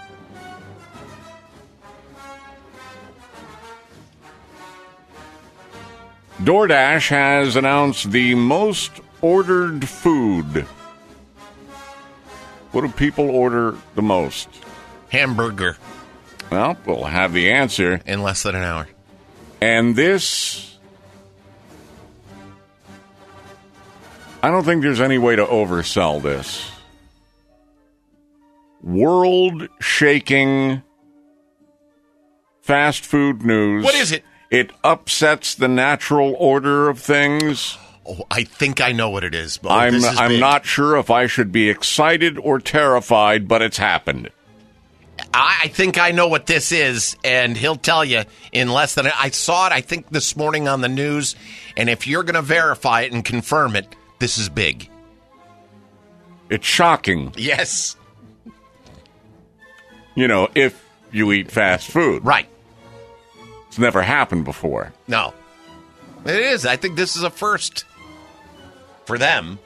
DoorDash has announced the most ordered food. What do people order the most? Hamburger. Well, we'll have the answer in less than an hour. And this... I don't think there's any way to oversell this. World-shaking fast food news. What is it? It upsets the natural order of things. Oh, I think I know what it is. But I'm, this is I'm big. not sure if I should be excited or terrified, but it's happened. I, I think I know what this is, and he'll tell you in less than... I saw it, I think, this morning on the news, and if you're going to verify it and confirm it, this is big. It's shocking. Yes. You know, if you eat fast food. Right. It's never happened before. No. It is. I think this is a first for them.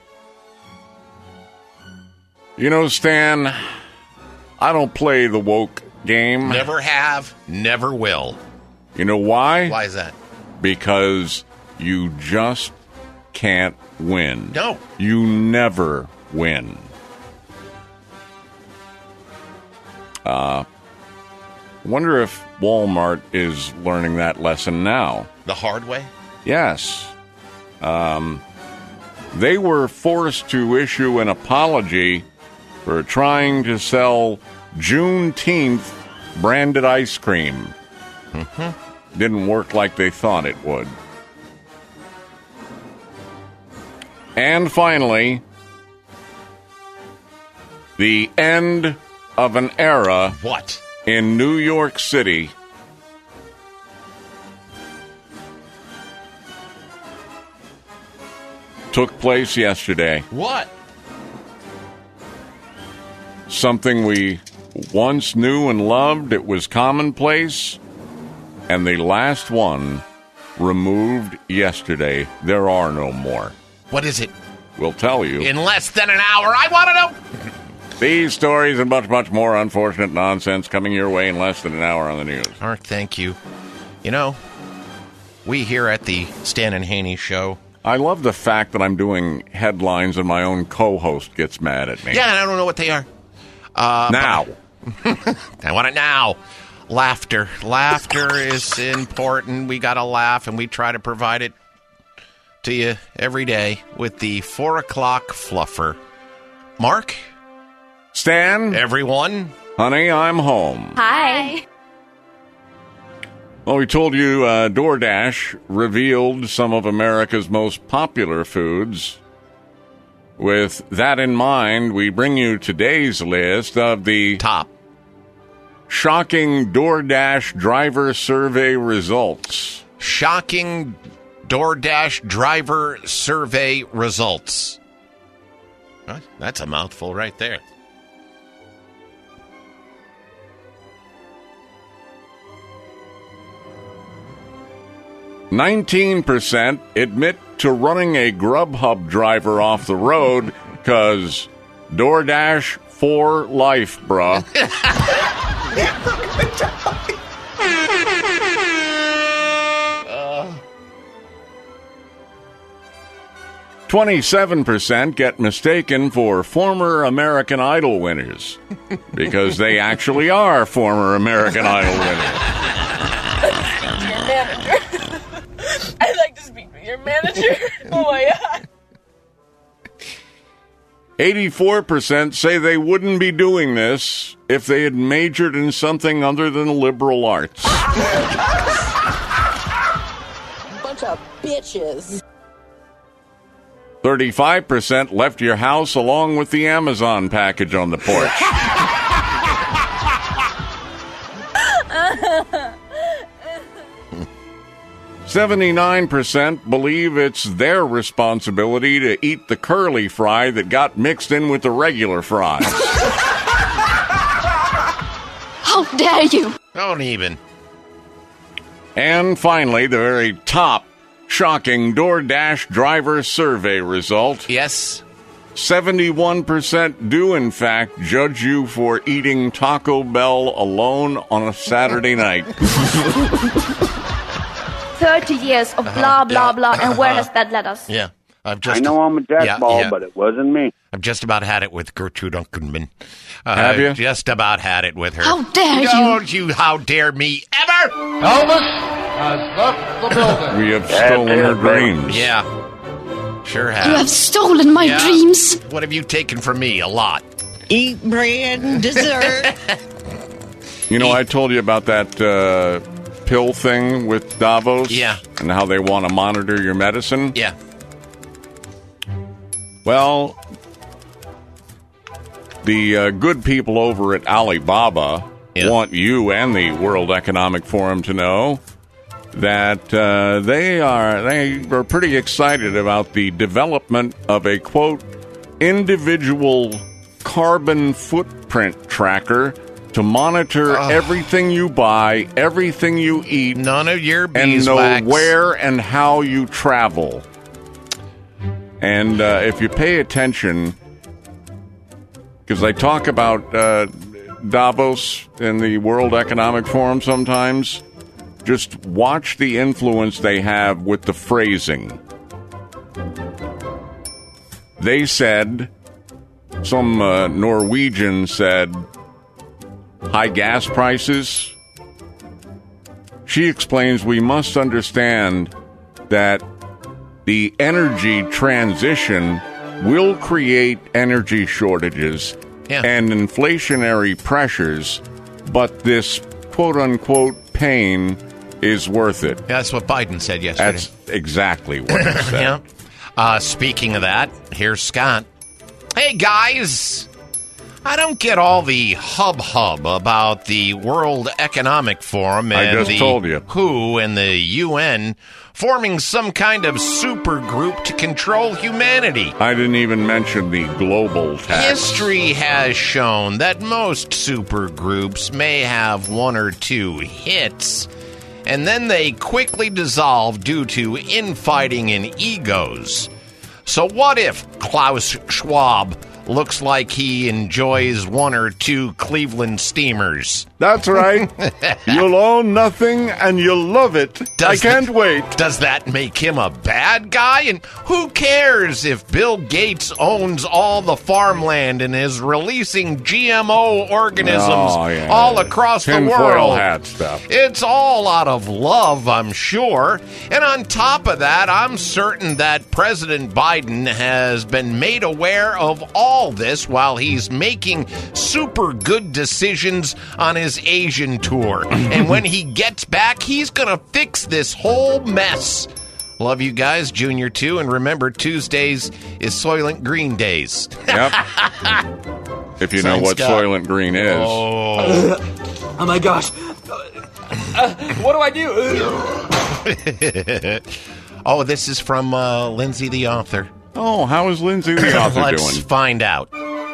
You know, Stan, I don't play the woke game. Never have, never will. You know why? Why is that? Because you just can't win. No. You never win. Uh, wonder if Walmart is learning that lesson now. The hard way? Yes. Um, they were forced to issue an apology for trying to sell Juneteenth branded ice cream. Mm-hmm. Didn't work like they thought it would. And finally, the end of an era. What? In New York City. Took place yesterday. What? Something we once knew and loved. It was commonplace. And the last one removed yesterday. There are no more. What is it? We'll tell you. In less than an hour. I want to know. These stories and much, much more unfortunate nonsense coming your way in less than an hour on the news. Mark, thank you. You know, we here at the Stan and Haney Show. I love the fact that I'm doing headlines and my own co-host gets mad at me. Yeah, and I don't know what they are. Uh, now. I want it now. Laughter. Laughter is important. We got to laugh, and we try to provide it to you every day with the four o'clock fluffer. Mark? Stan? Everyone? Honey, I'm home. Hi. Well, we told you uh, DoorDash revealed some of America's most popular foods. With that in mind, we bring you today's list of the top shocking DoorDash driver survey results. Shocking DoorDash driver survey results. What? That's a mouthful right there. nineteen percent admit to running a Grubhub driver off the road because DoorDash for life, bruh. twenty-seven percent get mistaken for former American Idol winners because they actually are former American Idol winners. Your manager. I'd like to speak with your manager. Oh my God. eighty-four percent say they wouldn't be doing this if they had majored in something other than liberal arts. Bunch of bitches. thirty-five percent left your house along with the Amazon package on the porch. seventy-nine percent believe it's their responsibility to eat the curly fry that got mixed in with the regular fries. How dare you? Don't even. And finally, the very top shocking DoorDash driver survey result. Yes. seventy-one percent do, in fact, judge you for eating Taco Bell alone on a Saturday night. thirty years of blah, blah, blah, and where has that led us? Yeah. I've just, I know I'm a jackball, yeah, yeah. but it wasn't me. I've just about had it with Gertrude Unkelman. Uh, Have you? Just about had it with her. How dare you? Don't you how dare me ever! Elvis has left the building. We have stolen her dreams. Yeah. Sure have. You have stolen my Yeah. dreams. What have you taken from me? A lot. Eat bread and dessert. You know, I told you about that uh, pill thing with Davos? Yeah. And how they want to monitor your medicine? Yeah. Well, the uh, good people over at Alibaba Yeah. want you and the World Economic Forum to know that uh, they are they are pretty excited about the development of a, quote, individual carbon footprint tracker to monitor Ugh. everything you buy, everything you eat, None of your and beeswax. know where and how you travel. And uh, if you pay attention, because they talk about uh, Davos and the World Economic Forum sometimes, just watch the influence they have with the phrasing. They said, some uh, Norwegian said, high gas prices. She explains we must understand that the energy transition will create energy shortages Yeah. and inflationary pressures, but this quote-unquote pain is worth it. That's what Biden said yesterday. That's exactly what he said. Yeah. Uh, speaking of that, here's Scott. Hey, guys. I don't get all the hub-hub about the World Economic Forum I and just the told you. W H O and the U N forming some kind of super group to control humanity. I didn't even mention the global tax. History has shown that most super groups may have one or two hits, and then they quickly dissolve due to infighting and egos. So what if Klaus Schwab looks like he enjoys one or two Cleveland steamers? That's right. You'll own nothing and you'll love it. Does I can't the- wait. Does that make him a bad guy? And who cares if Bill Gates owns all the farmland and is releasing G M O organisms Oh, yeah. all across the Tinfoil world? hat stuff. It's all out of love, I'm sure. And on top of that, I'm certain that President Biden has been made aware of all this while he's making super good decisions on his Asian tour. And when he gets back, he's going to fix this whole mess. Love you guys, Junior too, and remember, Tuesdays is Soylent Green Days. Yep. If you know Signed what Scott. Soylent Green is. Oh. Oh my gosh. Uh, what do I do? Oh, this is from uh, Lindsay the author. Oh, how is Lindsay the author Let's doing? find out.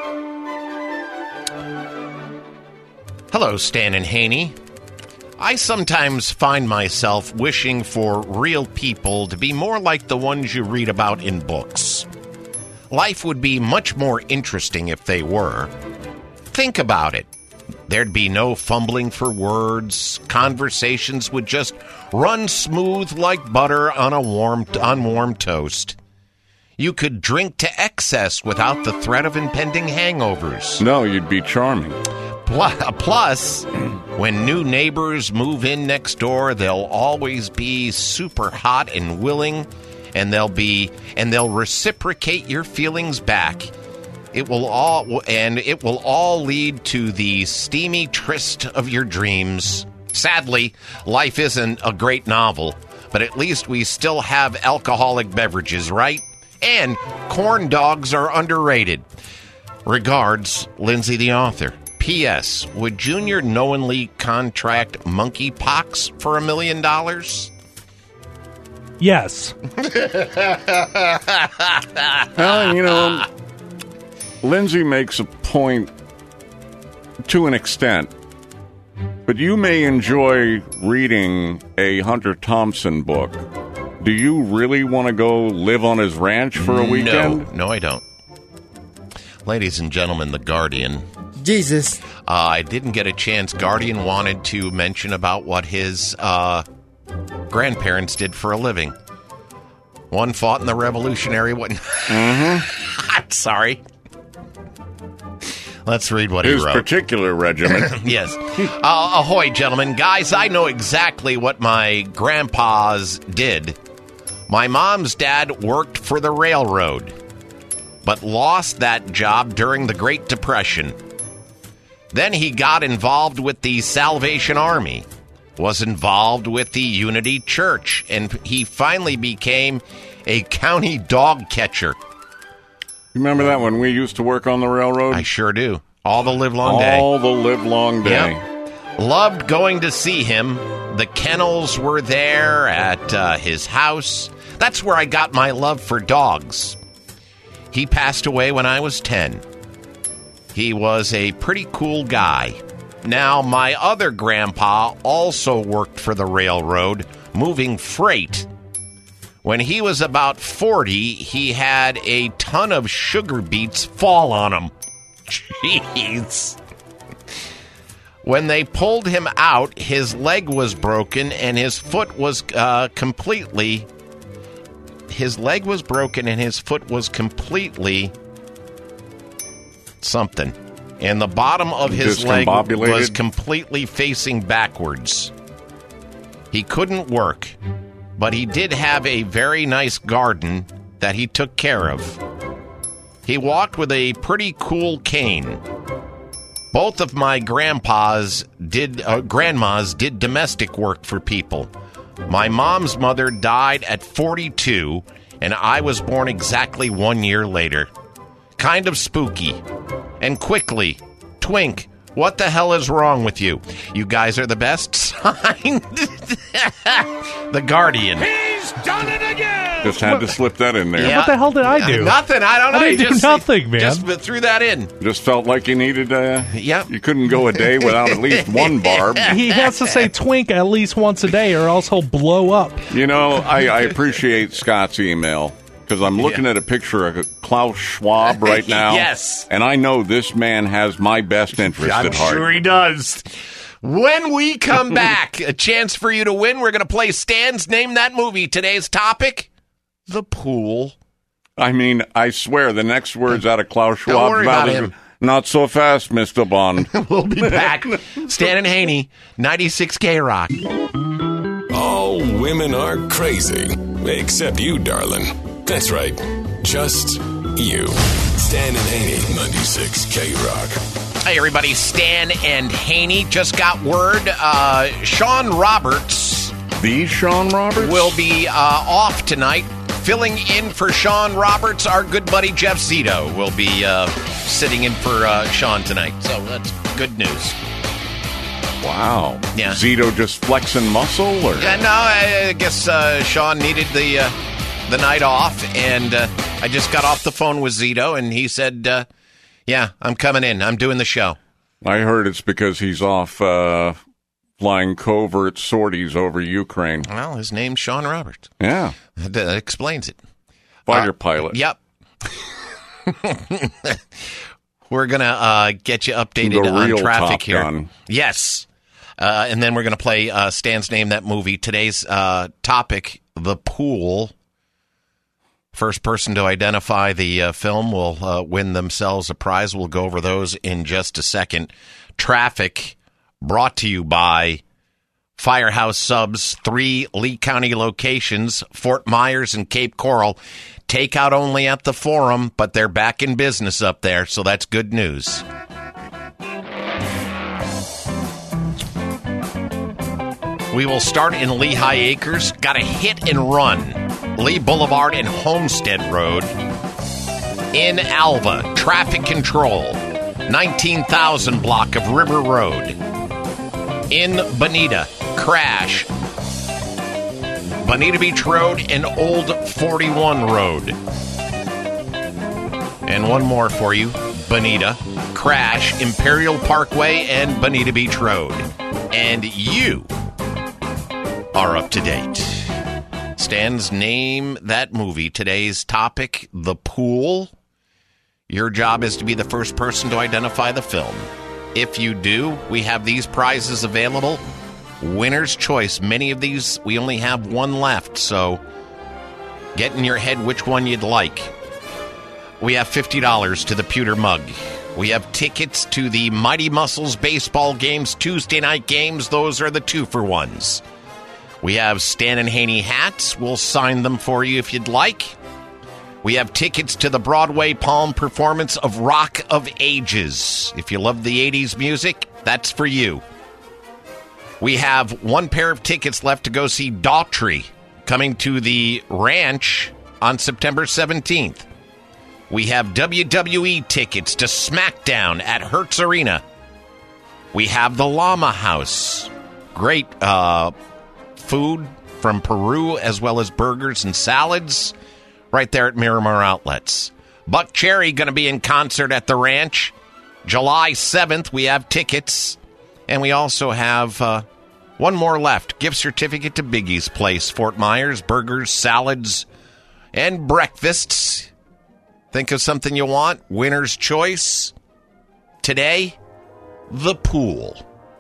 Hello, Stan and Haney. I sometimes find myself wishing for real people to be more like the ones you read about in books. Life would be much more interesting if they were. Think about it. There'd be no fumbling for words. Conversations would just run smooth like butter on a warm on warm toast. You could drink to excess without the threat of impending hangovers. No, you'd be charming. Plus, when new neighbors move in next door, they'll always be super hot and willing, and they'll be and they'll reciprocate your feelings back. It will all and it will all lead to the steamy tryst of your dreams. Sadly, life isn't a great novel, but at least we still have alcoholic beverages, right? and corn dogs are underrated. Regards, Lindsay the author. P S. Would Junior knowingly contract monkeypox for a million dollars? Yes. Well, you know, Lindsay makes a point to an extent, but you may enjoy reading a Hunter Thompson book. Do you really want to go live on his ranch for a weekend? No, no, I don't. Ladies and gentlemen, The Guardian. Jesus. Uh, I didn't get a chance. Guardian wanted to mention about what his uh, grandparents did for a living. One fought in the Revolutionary War. Mm-hmm. I'm sorry. Let's read what his he wrote. His particular regiment. Yes. Uh, ahoy, gentlemen. Guys, I know exactly what my grandpas did. My mom's dad worked for the railroad, but lost that job during the Great Depression. Then he got involved with the Salvation Army, was involved with the Unity Church, and he finally became a county dog catcher. You remember that when we used to work on the railroad? I sure do. All the livelong day. All the livelong day. Yep. Loved going to see him. The kennels were there at uh, his house. That's where I got my love for dogs. He passed away when I was ten. He was a pretty cool guy. Now, my other grandpa also worked for the railroad, moving freight. When he was about forty, he had a ton of sugar beets fall on him. Jeez. When they pulled him out, his leg was broken and his foot was uh, completely... His leg was broken and his foot was completely... something. And the bottom of his leg was completely facing backwards. He couldn't work, but he did have a very nice garden that he took care of. He walked with a pretty cool cane. Both of my grandpas did, uh, grandmas did domestic work for people. My mom's mother died at forty-two, and I was born exactly one year later. Kind of spooky. And quickly, Twink, what the hell is wrong with you? You guys are the best. Signed, The Guardian. He's done it again! Just had to slip that in there. Yeah. What the hell did I do? Nothing. I don't know. I didn't You do just, nothing, man. Just threw that in. Just felt like you needed uh Yep. You couldn't go a day without at least one barb. He has to say twink at least once a day or else he'll blow up. You know, I, I appreciate Scott's email because I'm looking Yeah. at a picture of Klaus Schwab right now. Yes. And I know this man has my best interest I'm at heart. sure he does. When we come back, a chance for you to win. We're going to play Stan's Name That Movie. Today's topic, the pool. I mean, I swear, the next words out of Klaus Schwab's Don't worry about mouth is, him. not so fast, Mister Bond. We'll be back. Stan and Haney, ninety-six K Rock. All women are crazy. Except you, darling. That's right. Just you. Stan and Haney, ninety-six K Rock. Hey, everybody. Stan and Haney just got word. Uh, Sean Roberts. The Sean Roberts? Will be uh, off tonight. Filling in for Sean Roberts, our good buddy Jeff Zito will be uh, sitting in for uh, Sean tonight. So that's good news. Wow. Yeah. Zito just flexing muscle? Or? Yeah, no, I, I guess uh, Sean needed the uh, the night off, and uh, I just got off the phone with Zito, and he said, uh, yeah, I'm coming in. I'm doing the show. I heard it's because he's off uh, flying covert sorties over Ukraine. Well, his name's Sean Roberts. Yeah. That explains it. Fighter Uh, pilot. Yep. We're going to uh, get you updated The on real traffic Top here. Gun. Yes. Uh, and then we're going to play uh, Stan's Name That Movie. Today's uh, topic, the pool. First person to identify the uh, film will uh, win themselves a prize. We'll go over those in just a second. Traffic brought to you by Firehouse Subs, three Lee County locations, Fort Myers and Cape Coral. Takeout only at the Forum, but they're back in business up there, so that's good news. We will start in Lehigh Acres. Got a hit and run Lee Boulevard and Homestead Road. In Alva, traffic control, nineteen thousand block of River Road. In Bonita, crash, Bonita Beach Road and Old forty-one Road. And one more for you, Bonita, crash, Imperial Parkway and Bonita Beach Road. And you are up to date. Stan's Name That Movie. Today's topic, The Pool. Your job is to be the first person to identify the film. If you do, we have these prizes available. Winner's choice. Many of these, we only have one left, so get in your head which one you'd like. We have fifty dollars to the pewter mug. We have tickets to the Mighty Muscles baseball games, Tuesday night games. Those are the two-for-ones. We have Stan and Haney hats. We'll sign them for you if you'd like. We have tickets to the Broadway Palm performance of Rock of Ages. If you love the eighties music, that's for you. We have one pair of tickets left to go see Daughtry coming to the ranch on September seventeenth. We have W W E tickets to SmackDown at Hertz Arena. We have the Llama House. Great uh, food from Peru, as well as burgers and salads, right there at Miramar Outlets. Buck Cherry going to be in concert at the ranch. July seventh, we have tickets. And we also have uh, one more left. Gift certificate to Biggie's Place, Fort Myers. Burgers, salads, and breakfasts. Think of something you want. Winner's choice. Today, The Pool.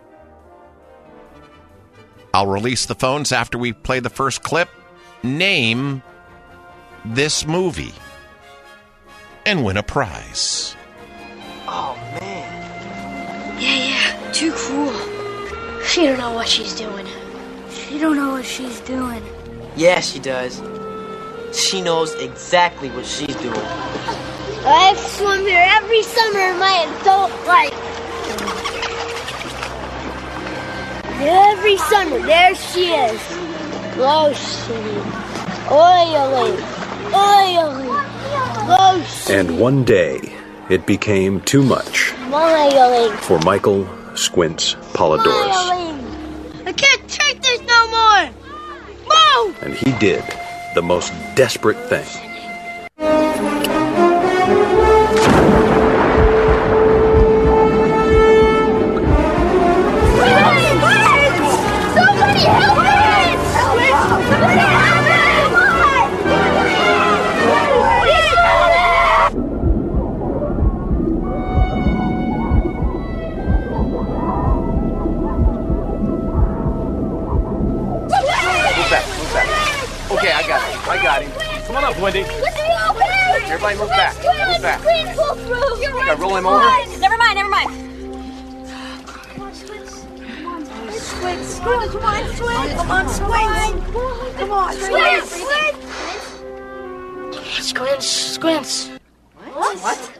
I'll release the phones after we play the first clip. Name this movie and win a prize. Oh, man. Yeah, yeah, too cool. She don't know what she's doing. She don't know what she's doing. Yeah, she does. She knows exactly what she's doing. I swim here every summer in my adult life. Every summer, there she is. Lotion. Oily. Oily. Lotion. And one day, it became too much Oily. for Michael Squints Polidorus. I can't take this no more. Move! And he did the most desperate thing. Somebody help me! Somebody help me! Okay, I got him. I got him. Come on up, Wendy. Everybody move back. Move back. Gotta roll him over. Never mind, never mind. Squints, squints, come on, squints. Come on, squints. Come on, squints. Squints, squints. What? What?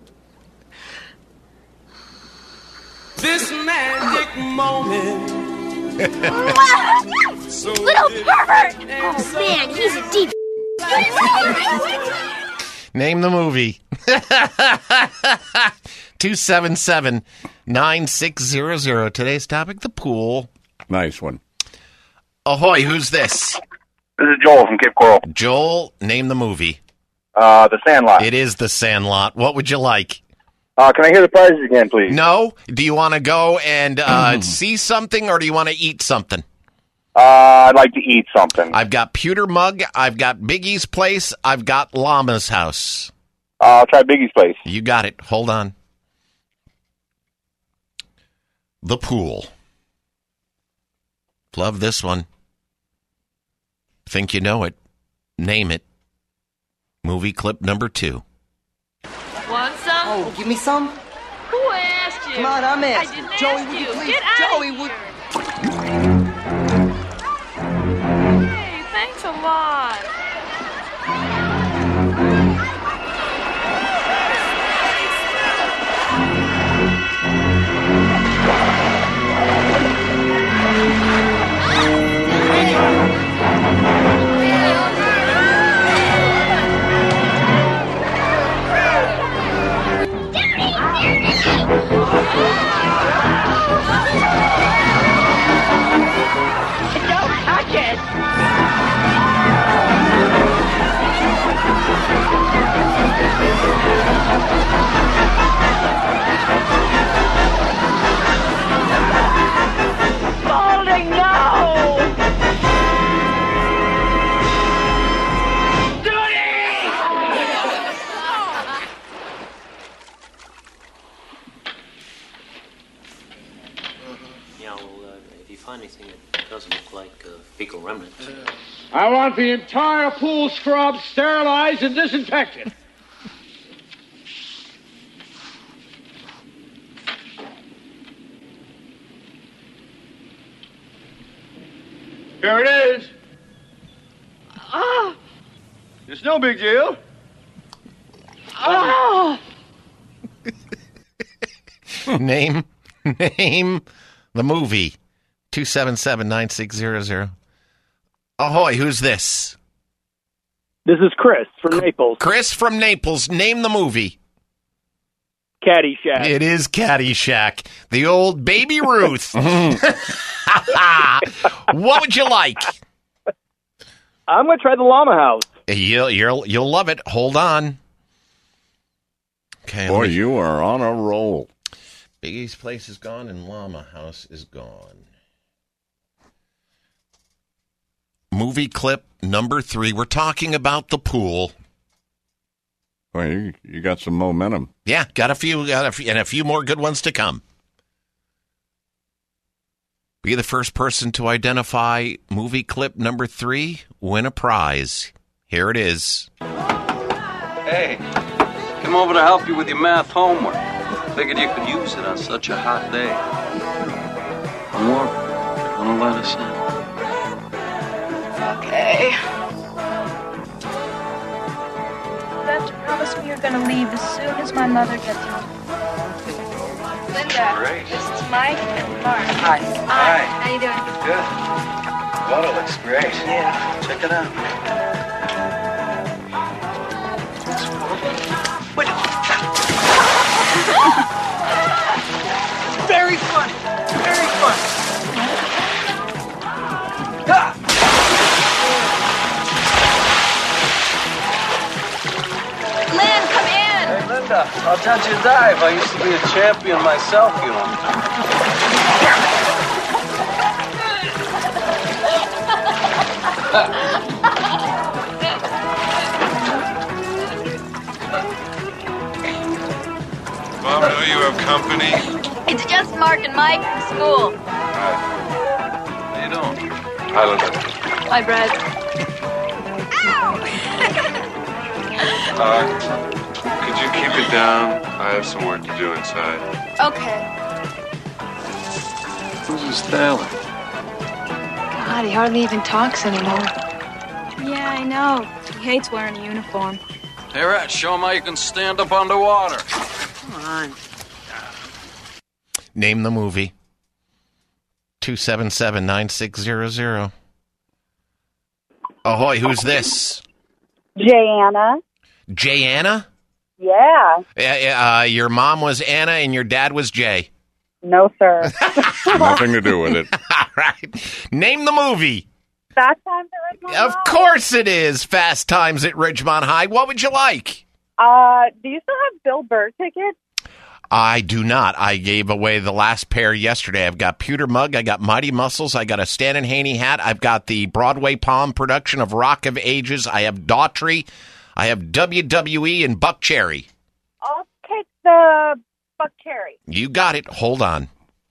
This magic moment. Little pervert! Oh man, he's a deep. Name the movie. two seven seven, nine six zero zero. Today's topic, the pool. Nice one. Ahoy, who's this? This is Joel from Cape Coral. Joel, name the movie. Uh, The Sandlot. It is The Sandlot. What would you like? Uh, can I hear the prizes again, please? No? Do you want to go and uh, see something, or do you want to eat something? Uh, I'd like to eat something. I've got Pewter Mug. I've got Biggie's Place. I've got Llama's House. Uh, I'll try Biggie's Place. You got it. Hold on. The Pool. Love this one. Think you know it. Name it. Movie clip number two. Want some? Oh, give me some. Who asked you? Come on, I'm I asking. didn't Joey, ask would you. you please? Get out Joey, of would. Hey, thanks a lot. find anything that doesn't look like uh, fecal remnants. I want the entire pool scrubbed, sterilized, and disinfected. Here it is. Oh. It's no big deal. Oh. Name, name the movie. two seven seven, nine six zero zero. Ahoy, who's this? This is Chris from Naples. Chris from Naples. Name the movie. Caddyshack. It is Caddyshack. The old Baby Ruth. What would you like? I'm going to try the Llama House. You'll, you'll, you'll love it. Hold on. Okay, Boy, me... you are on a roll. Biggie's Place is gone and Llama House is gone. Movie clip number three. We're talking about the pool. Well, you, you got some momentum. Yeah, got a few, got a few, and a few more good ones to come. Be the first person to identify movie clip number three. Win a prize. Here it is. Hey, come over to help you with your math homework. Figured you could use it on such a hot day. Don't worry, gonna let us in. Okay. You have to promise me you're going to leave as soon as my mother gets home. Linda, Great. this is Mike and Mark. Hi. Hi. How you doing? Good. Water looks great. Yeah. Check it out. Wait. Very funny. Very funny. Ah. Lynn, come in! Hey, Linda, I'll judge you dive. I used to be a champion myself, you know. Mom, know you have company? It's just Mark and Mike from school. Hi. How you doing? Hi, Linda. Hi, Brad. Uh, could you keep it down? I have some work to do inside. Okay. Who's this Taylor? God, he hardly even talks anymore. Yeah, I know. He hates wearing a uniform. Hey, Rat, show him how you can stand up underwater. Come on. Name the movie. two seven seven, nine six zero zero. Ahoy, who's this? Jayana. Jayana? Yeah. Uh, uh, your mom was Anna and your dad was Jay. No, sir. Nothing to do with it. All right. Name the movie. Fast Times at Ridgemont Of High. course it is Fast Times at Ridgemont High. What would you like? Uh, do you still have Bill Burr tickets? I do not. I gave away the last pair yesterday. I've got Pewter Mug. I got Mighty Muscles. I got a Stan and Haney hat. I've got the Broadway Palm production of Rock of Ages. I have Daughtry. I have W W E and Buck Cherry. I'll take the Buck Cherry. You got it. Hold on.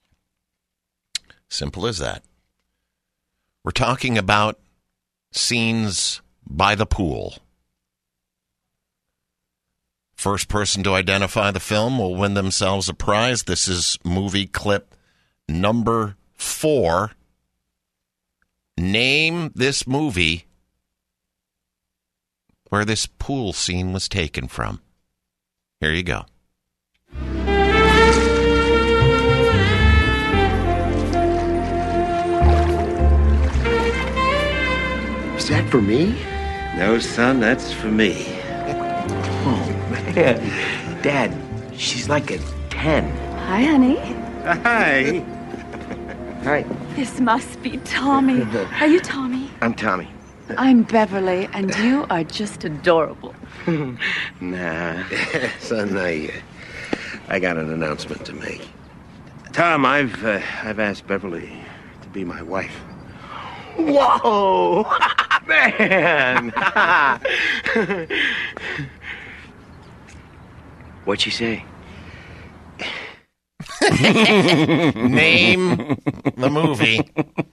Simple as that. We're talking about scenes by the pool. First person to identify the film will win themselves a prize. This is movie clip number four. Name this movie where this pool scene was taken from. Here you go. Is that for me? No, son, that's for me. Oh, man. Dad, she's like a ten. Hi, honey. Hi. Hi. This must be Tommy. Are you Tommy? I'm Tommy. I'm Beverly, and you are just adorable. Nah. Son, I, uh, I got an announcement to make. Tom, I've, uh, I've asked Beverly to be my wife. Whoa! Man! What'd she say? Name the movie.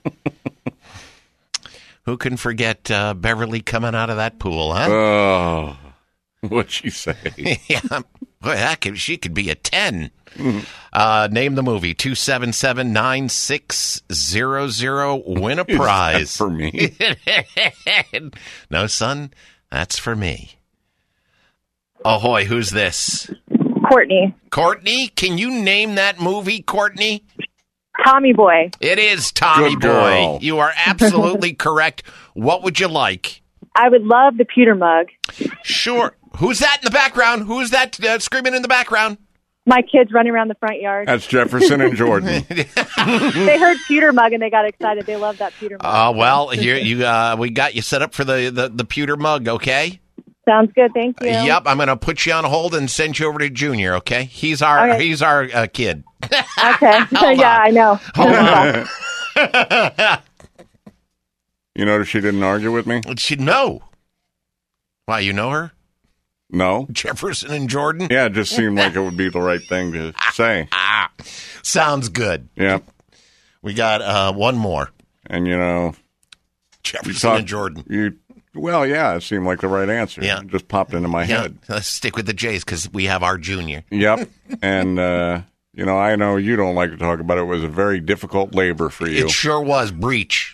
Who can forget uh, Beverly coming out of that pool, huh? Oh, what'd she say? Yeah, boy, that could, she could be a ten. Uh, name the movie. two seven seven, nine six zero zero. Win a prize. Is that for me? No, son, that's for me. Ahoy, who's this? Courtney. Courtney, can you name that movie, Courtney? Tommy Boy. It is Tommy Good girl. Boy. You are absolutely correct. What would you like? I would love the pewter mug. Sure. Who's that in the background? Who's that uh, screaming in the background? My kids running around the front yard. That's Jefferson and Jordan. They heard pewter mug and they got excited. They love that pewter mug. Uh, well, here you uh, we got you set up for the, the, the pewter mug, okay? Sounds good. Thank you. Yep, I'm going to put you on hold and send you over to Junior, okay? He's our Okay. he's our uh, kid. Okay. Yeah, I know. Hold on. You notice she didn't argue with me? She no. Why, you know her? No. Jefferson and Jordan? Yeah, it just seemed like it would be the right thing to say. Ah, sounds good. Yeah. We got uh, one more. And, you know... Jefferson you talk- and Jordan. You, well, yeah, it seemed like the right answer. Yeah. It just popped into my Yeah, head. let's stick with the J's because we have our Junior. Yep. And, uh, you know, I know you don't like to talk about it. It was a very difficult labor for you. It sure was. Breach.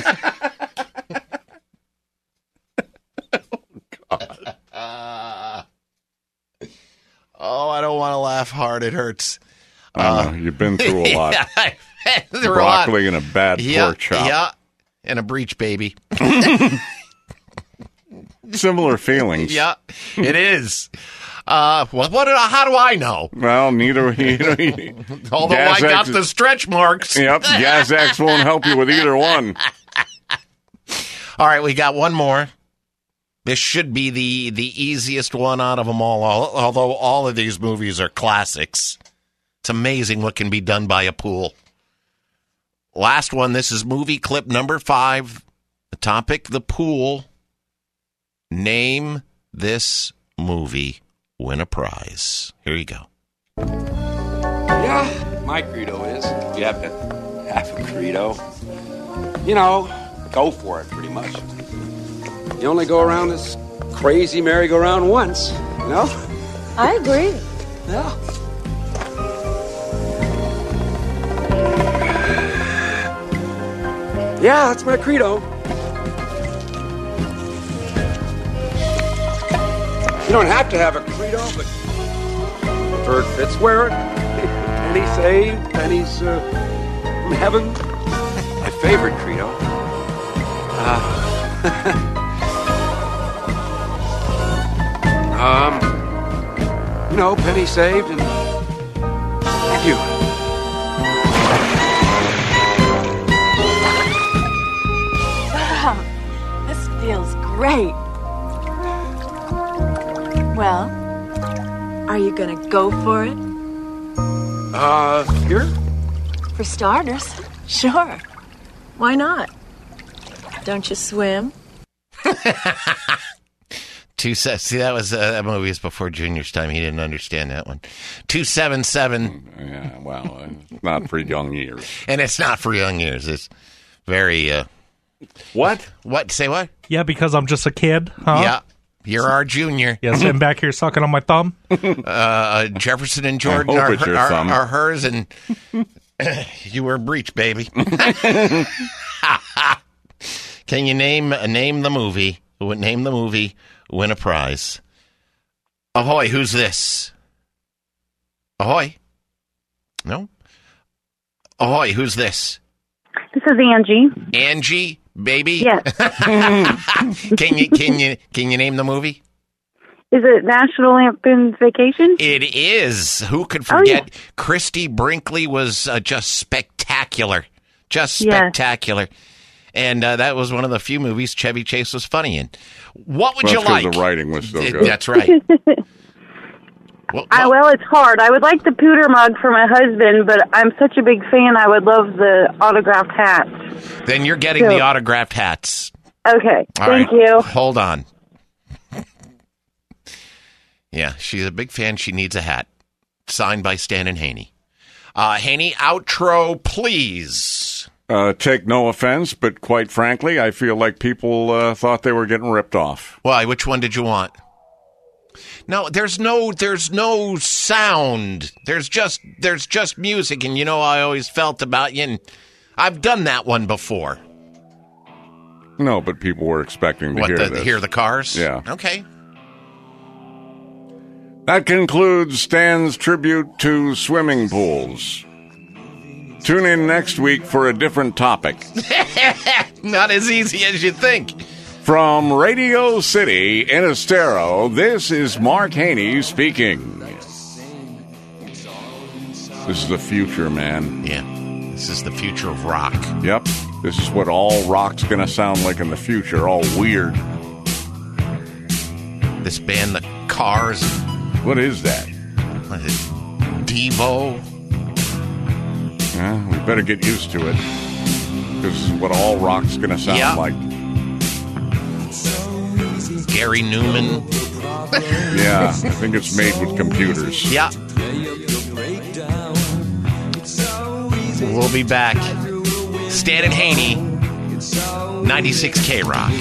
God. Uh, oh, I don't want to laugh hard. It hurts. I know. You've been through a lot. Yeah, there were a lot. Broccoli and a bad Yeah, pork chop. yeah, and a breach, baby. Similar feelings. Yeah, it is. Uh, what? What? How do I know? Well, neither. You know, Although I got Gaz-X- the stretch marks. Yep, Gaz-X won't help you with either one. All right, we got one more. This should be the the easiest one out of them all, al- although all of these movies are classics. It's amazing what can be done by a pool. Last one, this is movie clip number five. The topic, the pool. Name this movie. Win a prize. Here you go. Yeah, my credo is you have to have a credo. You know, go for it, pretty much. You only go around this crazy merry-go-round once, you know? I agree. Yeah. Yeah, that's my credo. You don't have to have a credo, but bird fits wear it. Penny saved, pennies uh, from heaven. My favorite credo. Uh, um, you know, penny saved and thank you. Wow, this feels great. Well, are you gonna go for it? Uh, here? For starters, sure. Why not? Don't you swim? Two se- See, that was uh, that movie was before Junior's time. He didn't understand that one. Two seven seven. Yeah, well, uh, not for young years. And it's not for young years. It's very. Uh, what? What? Say what? Yeah, because I'm just a kid, huh? Yeah. You're our Junior. Yeah, sitting back here sucking on my thumb. uh, Jefferson and Jordan I hope are, it's your are, thumb. are hers, and you were breach, baby. Can you name name the movie? Name the movie. Win a prize. Ahoy! Who's this? Ahoy! No. Ahoy! Who's this? This is Angie. Angie, baby. Yes. can you can you can you name the movie? Is it National Lampoon's Vacation? It is. Who could Oh, forget? yeah. Christy Brinkley was uh, just spectacular, just Yes. spectacular, and uh, that was one of the few movies Chevy Chase was funny in. What would Well, you that's 'cause like? the writing was so It- good. That's right. Well, I, well, it's hard. I would like the pewter mug for my husband, but I'm such a big fan. I would love the autographed hat. then you're getting So- the autographed hats. Okay. All Thank right. you. Hold on. Yeah, she's a big fan. She needs a hat signed by Stan and Haney. Uh, Haney, outro, please. Uh, take no offense, but quite frankly, I feel like people uh, thought they were getting ripped off. Why? Which one did you want? No, there's no, there's no sound. There's just, there's just music, and you know I always felt about you, and I've done that one before. No, but people were expecting to what, hear the, this. hear the cars? Yeah. Okay. That concludes Stan's tribute to swimming pools. Tune in next week for a different topic. Not as easy as you think. From Radio City in Estero, this is Mark Haney speaking. This is the future, man. Yeah, this is the future of rock. Yep, this is what all rock's going to sound like in the future, all weird. This band, The Cars. What is that? What is it? Devo? Yeah, we better get used to it. This is what all rock's going to sound yeah. like. Gary Newman. Yeah, I think it's made with computers. Yeah. We'll be back. Stan and Haney, ninety-six K Rock.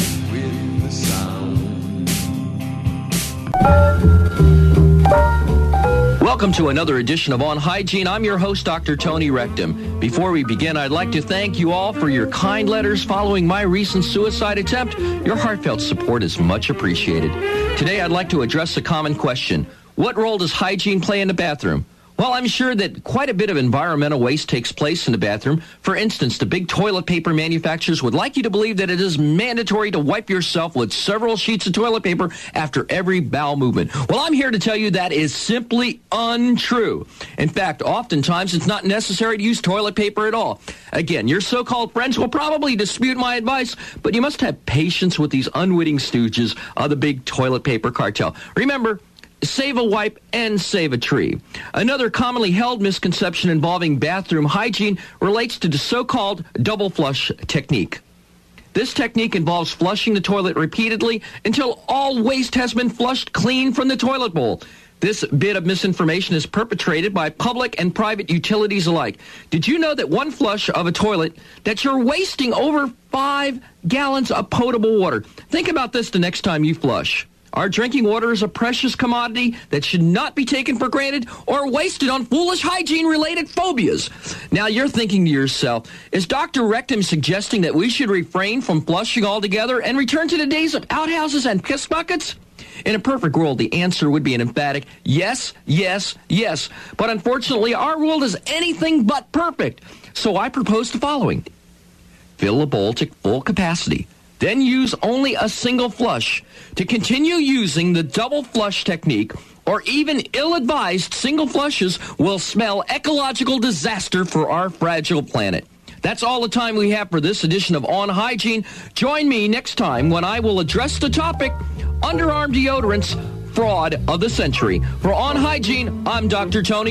Welcome to another edition of On Hygiene. I'm your host, Doctor Tony Rectum. Before we begin, I'd like to thank you all for your kind letters following my recent suicide attempt. Your heartfelt support is much appreciated. Today, I'd like to address a common question. What role does hygiene play in the bathroom? Well, I'm sure that quite a bit of environmental waste takes place in the bathroom. For instance, the big toilet paper manufacturers would like you to believe that it is mandatory to wipe yourself with several sheets of toilet paper after every bowel movement. Well, I'm here to tell you that is simply untrue. In fact, oftentimes it's not necessary to use toilet paper at all. Again, your so-called friends will probably dispute my advice, but you must have patience with these unwitting stooges of the big toilet paper cartel. Remember, save a wipe and save a tree. Another commonly held misconception involving bathroom hygiene relates to the so-called double flush technique. This technique involves flushing the toilet repeatedly until all waste has been flushed clean from the toilet bowl. This bit of misinformation is perpetrated by public and private utilities alike. Did you know that one flush of a toilet, that you're wasting over five gallons of potable water? Think about this the next time you flush. Our drinking water is a precious commodity that should not be taken for granted or wasted on foolish hygiene-related phobias. Now you're thinking to yourself, is Doctor Rectum suggesting that we should refrain from flushing altogether and return to the days of outhouses and piss buckets? In a perfect world, the answer would be an emphatic yes, yes, yes. But unfortunately, our world is anything but perfect. So I propose the following. Fill a bowl to full capacity. Then use only a single flush. To continue using the double flush technique or even ill-advised single flushes will spell ecological disaster for our fragile planet. That's all the time we have for this edition of On Hygiene. Join me next time when I will address the topic, underarm deodorants, fraud of the century. For On Hygiene, I'm Doctor Tony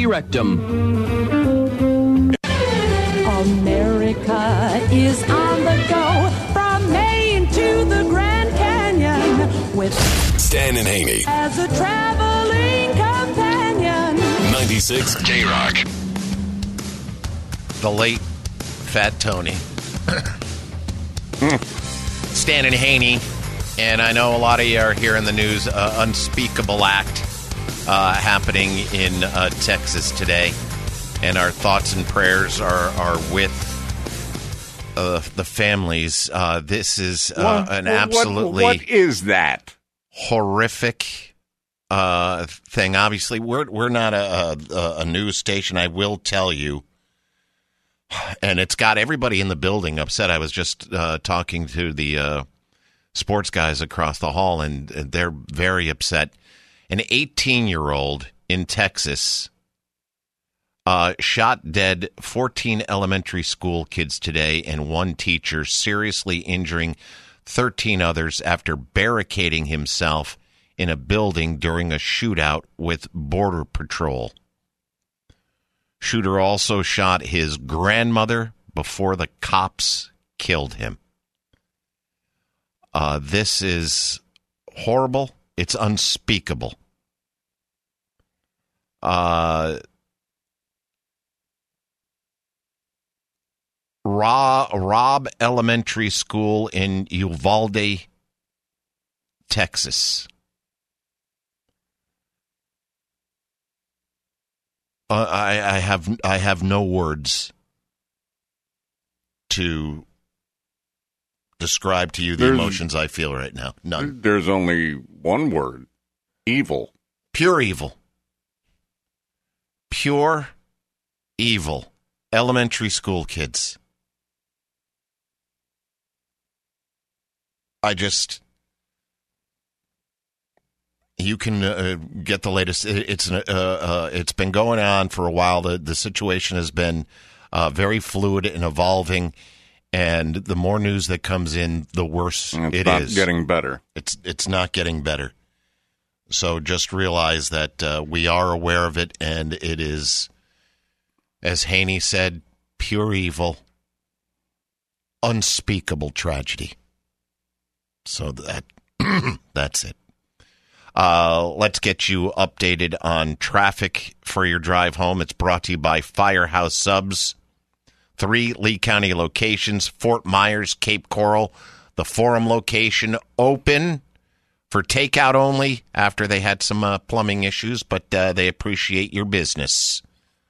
Rectum. America is on the go from Maine to the Grand Canyon with Stan and Haney as a traveling companion. ninety-six K Rock. The late Fat Tony. Stan and Haney. And I know a lot of you are hearing the news. Uh, unspeakable act uh, happening in uh, Texas today. And our thoughts and prayers are, are with uh, the families. Uh, this is uh, What- an what- absolutely what is that? horrific uh, thing. Obviously, we're we're not a, a, a news station. I will tell you, and it's got everybody in the building upset. I was just uh, talking to the uh, sports guys across the hall, and, and they're very upset. An eighteen-year-old in Texas uh, shot dead fourteen elementary school kids today and one teacher, seriously injuring thirteen others after barricading himself in a building during a shootout with Border Patrol. Shooter also shot his grandmother before the cops killed him. Uh, this is horrible. It's unspeakable. Uh, Ra- Robb Elementary School in Uvalde, Texas. Uh, I, I have I have no words to describe to you the There's- emotions I feel right now. None. There's only one word. Evil. Pure evil. Pure evil. Elementary school kids. I just... You can uh, get the latest. It's uh, uh, it's been going on for a while. The the situation has been uh, very fluid and evolving, and the more news that comes in, the worse It's it not is. getting better. It's it's not getting better. So just realize that uh, we are aware of it, and it is, as Haney said, pure evil, unspeakable tragedy. So that that's it. Uh, let's get you updated on traffic for your drive home. It's brought to you by Firehouse Subs. Three Lee County locations, Fort Myers, Cape Coral. The Forum location open for takeout only after they had some uh, plumbing issues, but uh, they appreciate your business.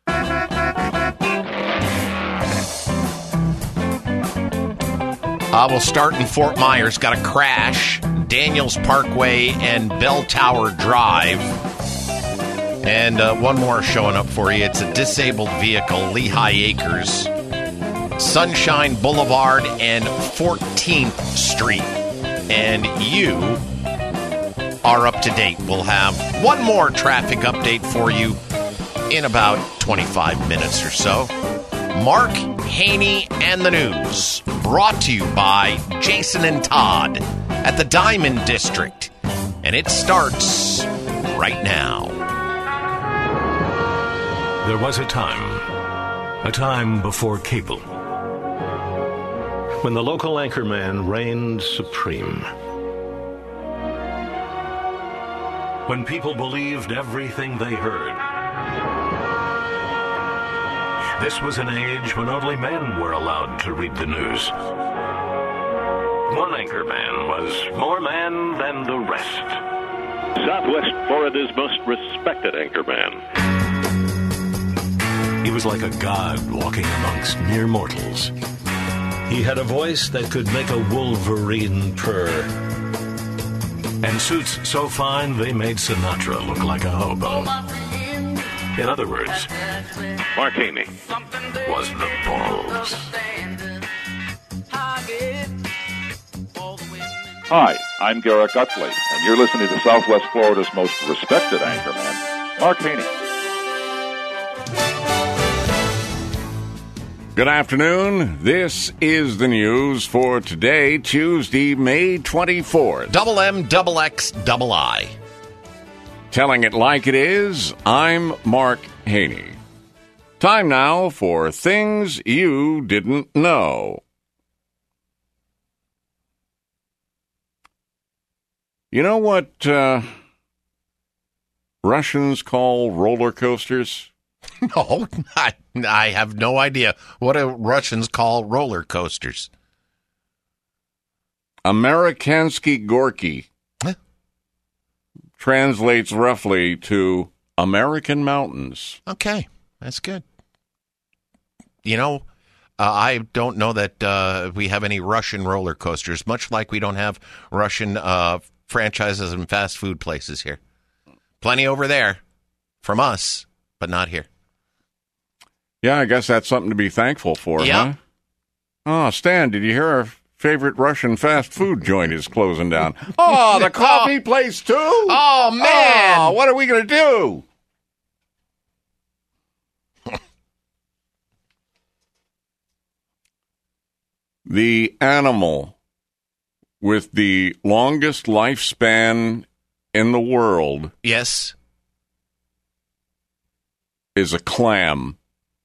Uh, we'll start in Fort Myers. Got a crash. Daniels Parkway and Bell Tower Drive. And uh, one more showing up for you. It's a disabled vehicle, Lehigh Acres, Sunshine Boulevard and fourteenth Street. And you are up to date. We'll have one more traffic update for you in about twenty-five minutes or so. Mark Haney and the News, brought to you by Jason and Todd at the Diamond District. And it starts right now. There was a time, a time before cable, when the local anchorman reigned supreme. When people believed everything they heard. This was an age when only men were allowed to read the news. One anchorman was more man than the rest. Southwest Florida's most respected anchorman. He was like a god walking amongst mere mortals. He had a voice that could make a wolverine purr. And suits so fine they made Sinatra look like a hobo. In other words, Mark Haney was the balls. Hi, I'm Garrett Gutley, and you're listening to Southwest Florida's most respected anchorman, Mark Haney. Good afternoon. This is the news for today, Tuesday, May twenty-fourth. Double M, double X, double I. Telling it like it is, I'm Mark Haney. Time now for Things You Didn't Know. You know what uh, Russians call roller coasters? No, I, I have no idea. What do Russians call roller coasters? Amerikansky Gorky. Huh? Translates roughly to American mountains. Okay, that's good. You know, uh, I don't know that uh, we have any Russian roller coasters, much like we don't have Russian uh, franchises and fast food places here. Plenty over there from us, but not here. Yeah, I guess that's something to be thankful for, Yeah. huh? Oh, Stan, did you hear our favorite Russian fast food joint is closing down? Oh, the coffee place, too? Oh, man. Oh, what are we going to do? The animal with the longest lifespan in the world Yes. is a clam.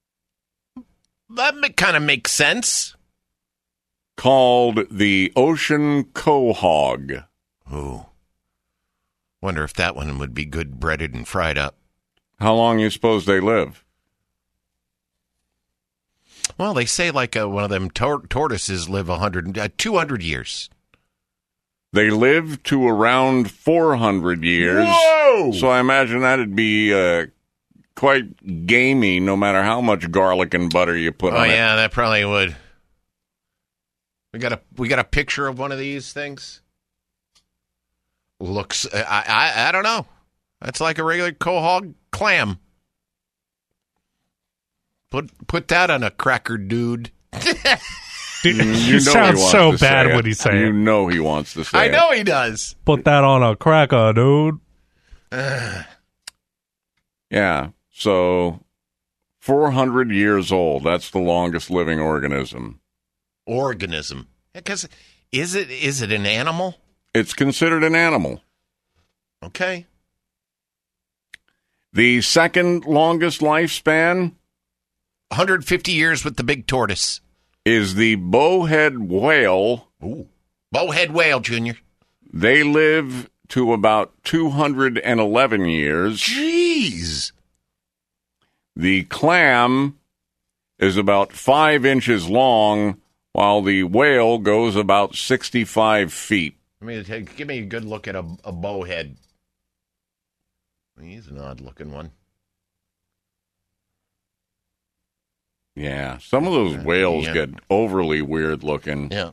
That kind of makes sense. Called the ocean quahog. Ooh. Wonder if that one would be good breaded and fried up. How long you suppose they live? Well, they say like uh, one of them tor- tortoises live one hundred, uh, two hundred years. They live to around four hundred years. Whoa! So I imagine that'd be uh, quite gamey no matter how much garlic and butter you put Oh, on it. yeah, that probably would. We got a we got a picture of one of these things. Looks, I I, I don't know. That's like a regular quahog clam. Put put that on a cracker, dude. Dude, You you know sound he wants so to say bad it. when you say You it. know he wants to say I it. know he does. Put that on a cracker, dude. Yeah. So four hundred years old. That's the longest living organism. Organism. Because is it is it an animal? It's considered an animal. Okay. The second longest lifespan one hundred fifty years with the big tortoise. is the bowhead whale. Ooh. Bowhead whale, Junior. They live to about two hundred eleven years. Jeez. The clam is about five inches long, while the whale goes about sixty-five feet. I mean, take, give me a good look at a, a bowhead. He's an odd-looking one. Yeah, some of those whales yeah. get overly weird looking. Yeah.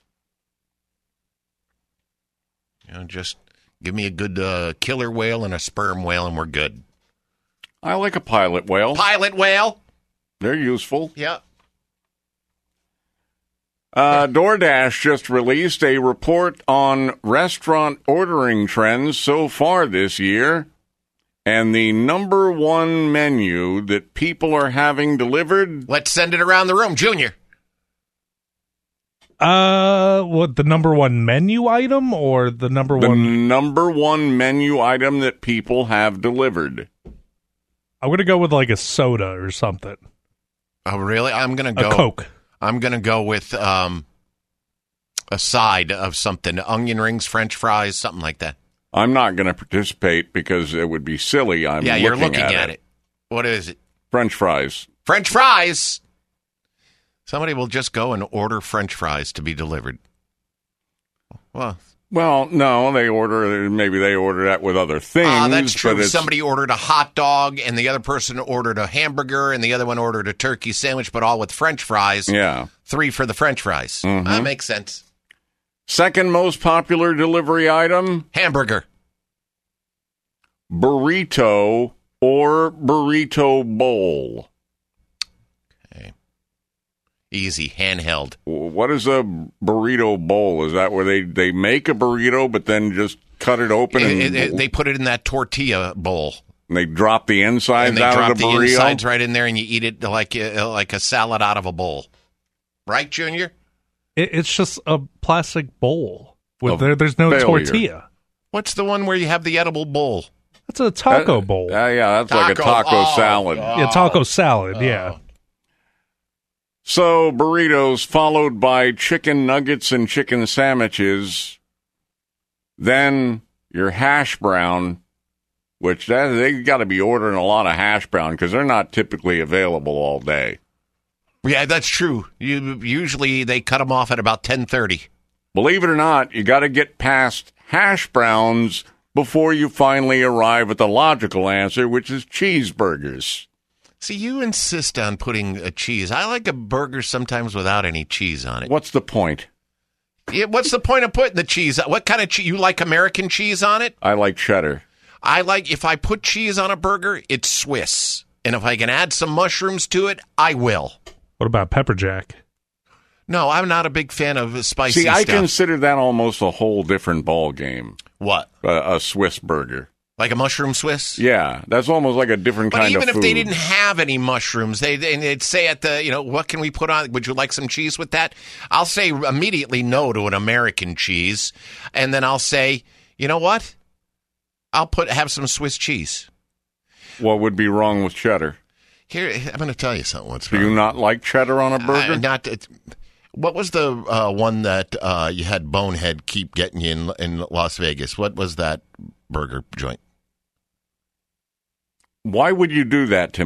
You know, just give me a good uh, killer whale and a sperm whale, and we're good. I like a pilot whale. Pilot whale. They're useful. Yeah. Uh, DoorDash just released a report on restaurant ordering trends so far this year. And the number one menu that people are having delivered. Let's send it around the room, Junior. Uh, what, the number one menu item or the number The one? number one menu item that people have delivered. I'm going to go with like a soda or something. Oh, really? I'm going to go. A Coke. I'm going to go with um, a side of something. Onion rings, French fries, something like that. I'm not going to participate because it would be silly. I'm yeah, looking you're looking at, at it. it. What is it? French fries. French fries. Somebody will just go and order French fries to be delivered. Well, Well, no, they order, maybe they order that with other things. Ah, that's but true. it's- Somebody ordered a hot dog, and the other person ordered a hamburger, and the other one ordered a turkey sandwich, but all with French fries. Yeah. Three for the French fries. Mhm. That makes sense. Second most popular delivery item? Hamburger. Burrito or burrito bowl. Easy, handheld. What is a burrito bowl? Is that where they, they make a burrito but then just cut it open and It- it- they put it in that tortilla bowl. and they drop the insides And they out drop of the the burrito? insides right in there, and you eat it like a, like a salad out of a bowl. Right, Junior? It, it's just a plastic bowl. With Of there, there's no failure. tortilla. What's the one where you have the edible bowl? That's a taco Uh, bowl. Uh, yeah, that's like a Taco. taco Oh, salad. God. yeah, taco salad. Yeah. So burritos followed by chicken nuggets and chicken sandwiches. Then your hash brown, which that, they got to be ordering a lot of hash brown because they're not typically available all day. Yeah, that's true. You, usually they cut them off at about ten thirty. Believe it or not, you got to get past hash browns before you finally arrive at the logical answer, which is cheeseburgers. See, you insist on putting a cheese. I like a burger sometimes without any cheese on it. What's the point? Yeah, what's the point of putting the cheese? What kind of cheese? You like American cheese on it? I like cheddar. I like, if I put cheese on a burger, it's Swiss. And if I can add some mushrooms to it, I will. What about pepper jack? No, I'm not a big fan of spicy See, I stuff. consider that almost a whole different ball game. What? A, a Swiss burger. Like a mushroom Swiss? Yeah, that's almost like a different But kind even of if food. they didn't have any mushrooms, they and they'd say at the, you know, what can we put on? Would you like some cheese with that? I'll say immediately no to an American cheese, and then I'll say, you know what? I'll put have some Swiss cheese. What would be wrong with cheddar? Here, I'm going to tell you something. What's Do wrong. you not like cheddar on a burger? Uh, not. It, what was the uh, one that uh, you had Bonehead keep getting you in in Las Vegas? What was that burger joint? Why would you do that to me?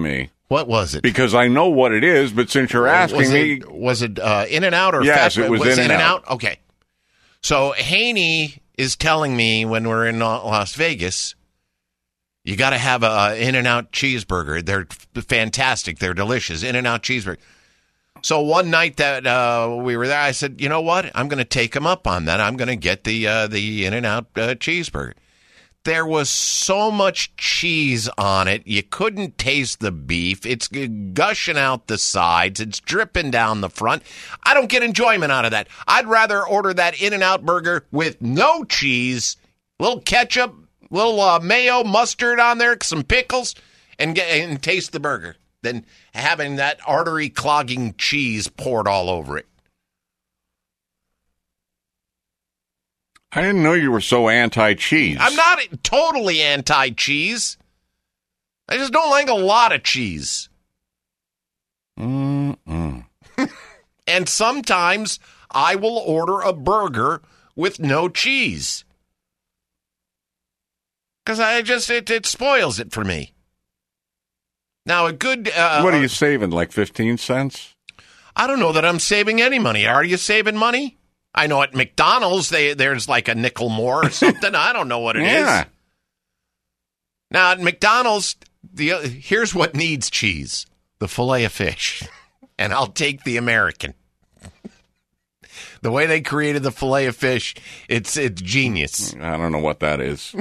What was it? Because I know what it is, but since you're asking was me... It, was it uh, In-N-Out or Yes, Fast it was, was In-N-Out. In-N-Out? Okay. So Haney is telling me when we're in Las Vegas, you got to have a In-N-Out cheeseburger. They're f- fantastic. They're delicious. In-N-Out cheeseburger. So one night that uh, we were there, I said, you know what? I'm going to take them up on that. I'm going to get the uh, the In-N-Out uh, cheeseburger. There was so much cheese on it, you couldn't taste the beef. It's gushing out the sides. It's dripping down the front. I don't get enjoyment out of that. I'd rather order that In-N-Out burger with no cheese, little ketchup, little uh, mayo, mustard on there, some pickles, and get and taste the burger than having that artery-clogging cheese poured all over it. I didn't know you were so anti-cheese. I'm not totally anti-cheese. I just don't like a lot of cheese. Mm-mm. And sometimes I will order a burger with no cheese. Because I just, it, it spoils it for me. Now, a good... Uh, what are you saving, like fifteen cents? I don't know that I'm saving any money. Are you saving money? I know at McDonald's, they there's like a nickel more or something. I don't know what it yeah. is. Now, at McDonald's, the uh, here's what needs cheese. The filet of fish. And I'll take the American. The way they created the filet of fish, it's it's genius. I don't know what that is.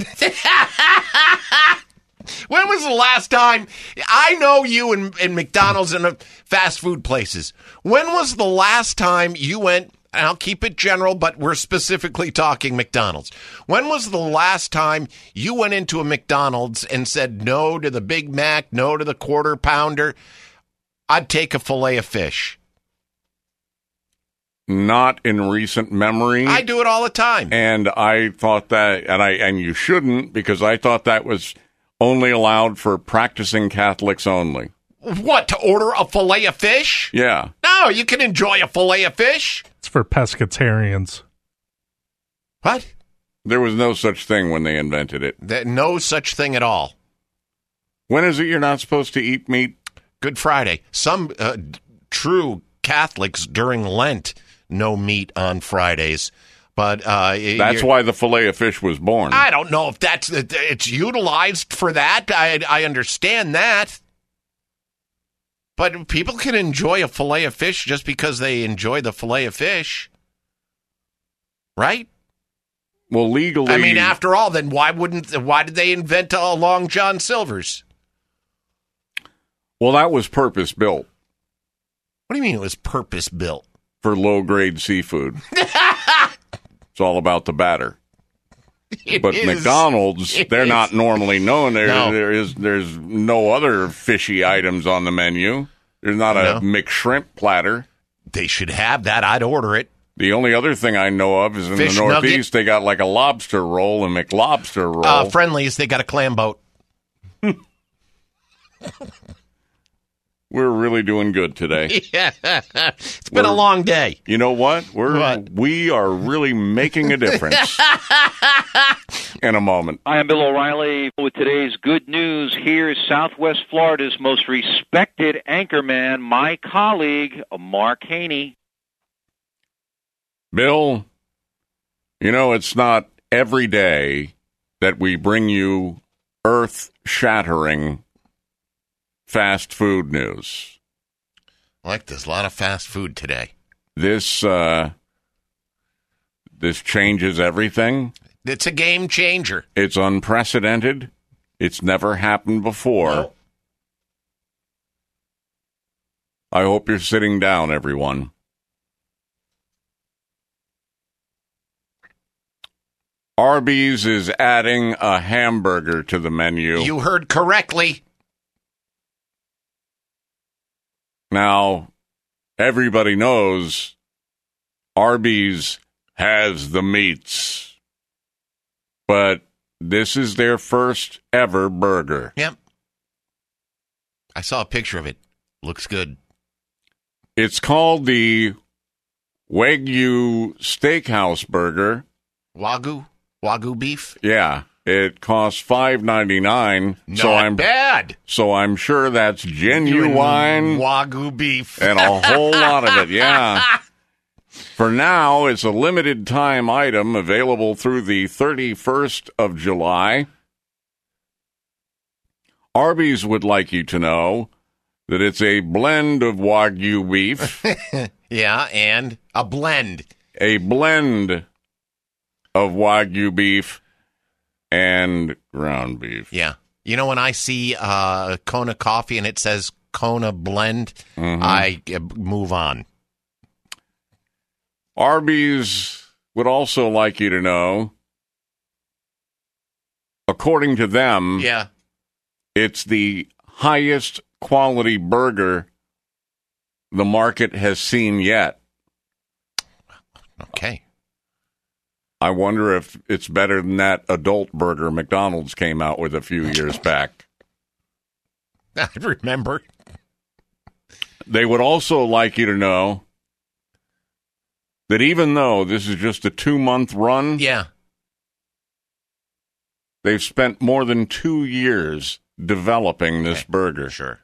When was the last time? I know you in, in McDonald's and fast food places. When was the last time you went... And I'll keep it general, but we're specifically talking McDonald's. When was the last time you went into a McDonald's and said no to the Big Mac, no to the quarter pounder? I'd take a filet of fish. Not in recent memory. I do it all the time. And I thought that, and I and you shouldn't, because I thought that was only allowed for practicing Catholics only. What, to order a filet of fish? Yeah. No, you can enjoy a filet of fish. It's for pescatarians. What? There was no such thing when they invented it. There, no such thing at all. When is it you're not supposed to eat meat? Good Friday. Some uh, d- true Catholics during Lent no meat on Fridays. But uh, that's why the filet of fish was born. I don't know if that's it's utilized for that. I I understand that. But people can enjoy a filet of fish just because they enjoy the filet of fish. Right? Well, legally... I mean, after all, then why wouldn't... Why did they invent a Long John Silver's? Well, that was purpose-built. What do you mean it was purpose-built? For low-grade seafood. It's all about the batter. It but is. McDonald's, It they're is. not normally known. There, No. there is, there's no other fishy items on the menu. There's not No. a McShrimp platter. They should have that. I'd order it. The only other thing I know of is in Fish the Northeast, nugget. they got like a lobster roll, a McLobster roll. Uh, Friendlies, they got a clam boat. We're really doing good today. Yeah. It's been We're- a long day. You know what? We're What? we are really making a difference. In a moment. I am Bill O'Reilly with today's good news. Here's Southwest Florida's most respected anchorman, my colleague, Mark Haney. Bill, you know, it's not every day that we bring you earth-shattering fast food news. I like this. A lot of fast food today. This, uh, this changes everything. It's a game changer. It's unprecedented. It's never happened before. No. I hope you're sitting down, everyone. Arby's is adding a hamburger to the menu. You heard correctly. Now, everybody knows Arby's has the meats, but this is their first ever burger. Yep. I saw a picture of it. Looks good. It's called the Wagyu Steakhouse Burger. Wagyu? Wagyu beef? Yeah, It costs five ninety-nine. Not so I'm bad. So I'm sure that's genuine Wagyu beef and a whole lot of it. Yeah. For now, it's a limited time item available through the thirty-first of July. Arby's would like you to know that it's a blend of Wagyu beef. Yeah, and a blend. A blend of Wagyu beef and ground beef. Yeah. You know, when I see uh, Kona coffee and it says Kona blend, Mhm. I uh, move on. Arby's would also like you to know, according to them, Yeah. it's the highest quality burger the market has seen yet. Okay. I wonder if it's better than that adult burger McDonald's came out with a few years back. I remember. They would also like you to know that even though this is just a two-month run, Yeah. they've spent more than two years developing this burger. Sure.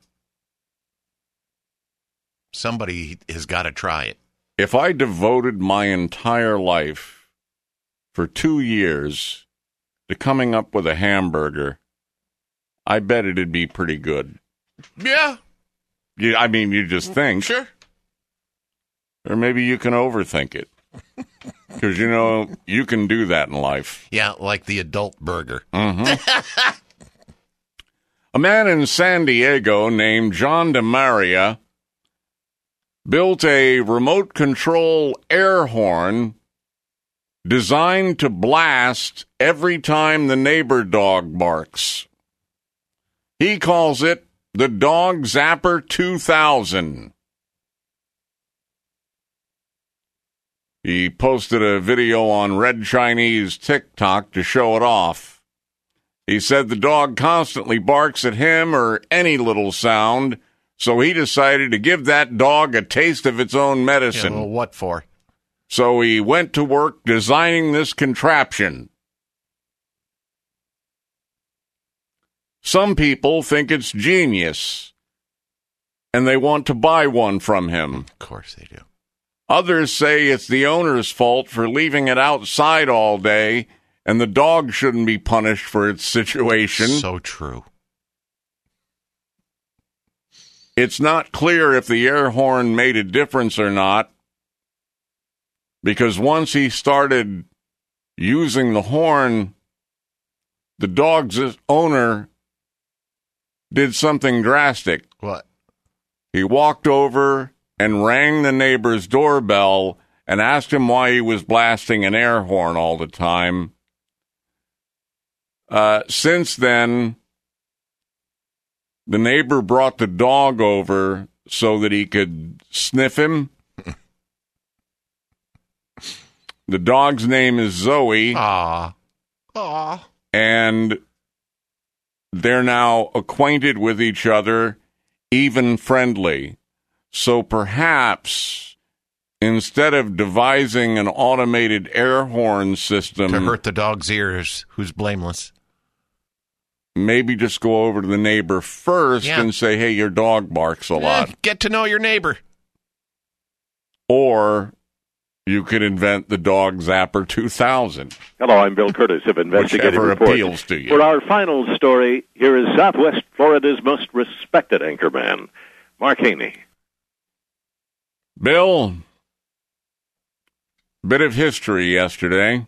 Somebody has got to try it. If I devoted my entire life for two years to coming up with a hamburger, I bet it'd be pretty good. Yeah. You, I mean, you just think. Sure. Or maybe you can overthink it. Because, you know, you can do that in life. Yeah, like the adult burger. Mm-hmm. A man in San Diego named John DeMaria built a remote control air horn designed to blast every time the neighbor dog barks. He calls it the Dog Zapper two thousand. He posted a video on Red Chinese TikTok to show it off. He said the dog constantly barks at him or any little sound, so he decided to give that dog a taste of its own medicine. Yeah, well, what for? So he went to work designing this contraption. Some people think it's genius, and they want to buy one from him. Of course they do. Others say it's the owner's fault for leaving it outside all day, and the dog shouldn't be punished for its situation. So true. It's not clear if the air horn made a difference or not, because once he started using the horn, the dog's owner did something drastic. What? He walked over and rang the neighbor's doorbell and asked him why he was blasting an air horn all the time. Uh, since then, the neighbor brought the dog over so that he could sniff him. The dog's name is Zoe. Aw. Aw. And they're now acquainted with each other, even friendly. So perhaps instead of devising an automated air horn system to hurt the dog's ears, who's blameless, maybe just go over to the neighbor first Yeah. and say, hey, your dog barks a lot. Eh, get to know your neighbor. Or you could invent the Dog Zapper two thousand. Hello, I'm Bill Curtis of Investigative Whichever Reports. appeals to you. For our final story, here is Southwest Florida's most respected anchorman, Mark Haney. Bill, bit of history yesterday.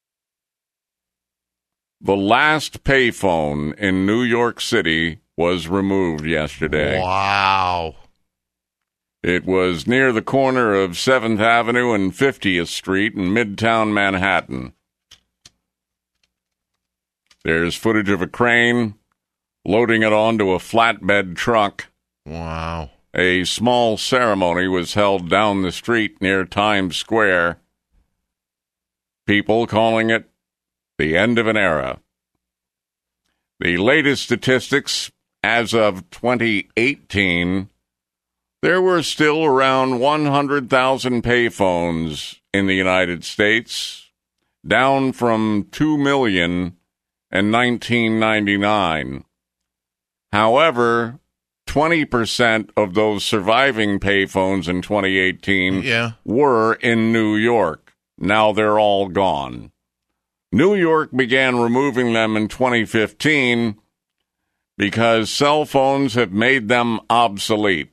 The last payphone in New York City was removed yesterday. Wow. It was near the corner of seventh Avenue and fiftieth Street in Midtown Manhattan. There's footage of a crane loading it onto a flatbed truck. Wow. A small ceremony was held down the street near Times Square. People calling it the end of an era. The latest statistics, as of twenty eighteen, there were still around one hundred thousand payphones in the United States, down from two million and nineteen ninety-nine. However, twenty percent of those surviving payphones in twenty eighteen yeah. were in New York. Now they're all gone. New York began removing them in twenty fifteen because cell phones have made them obsolete.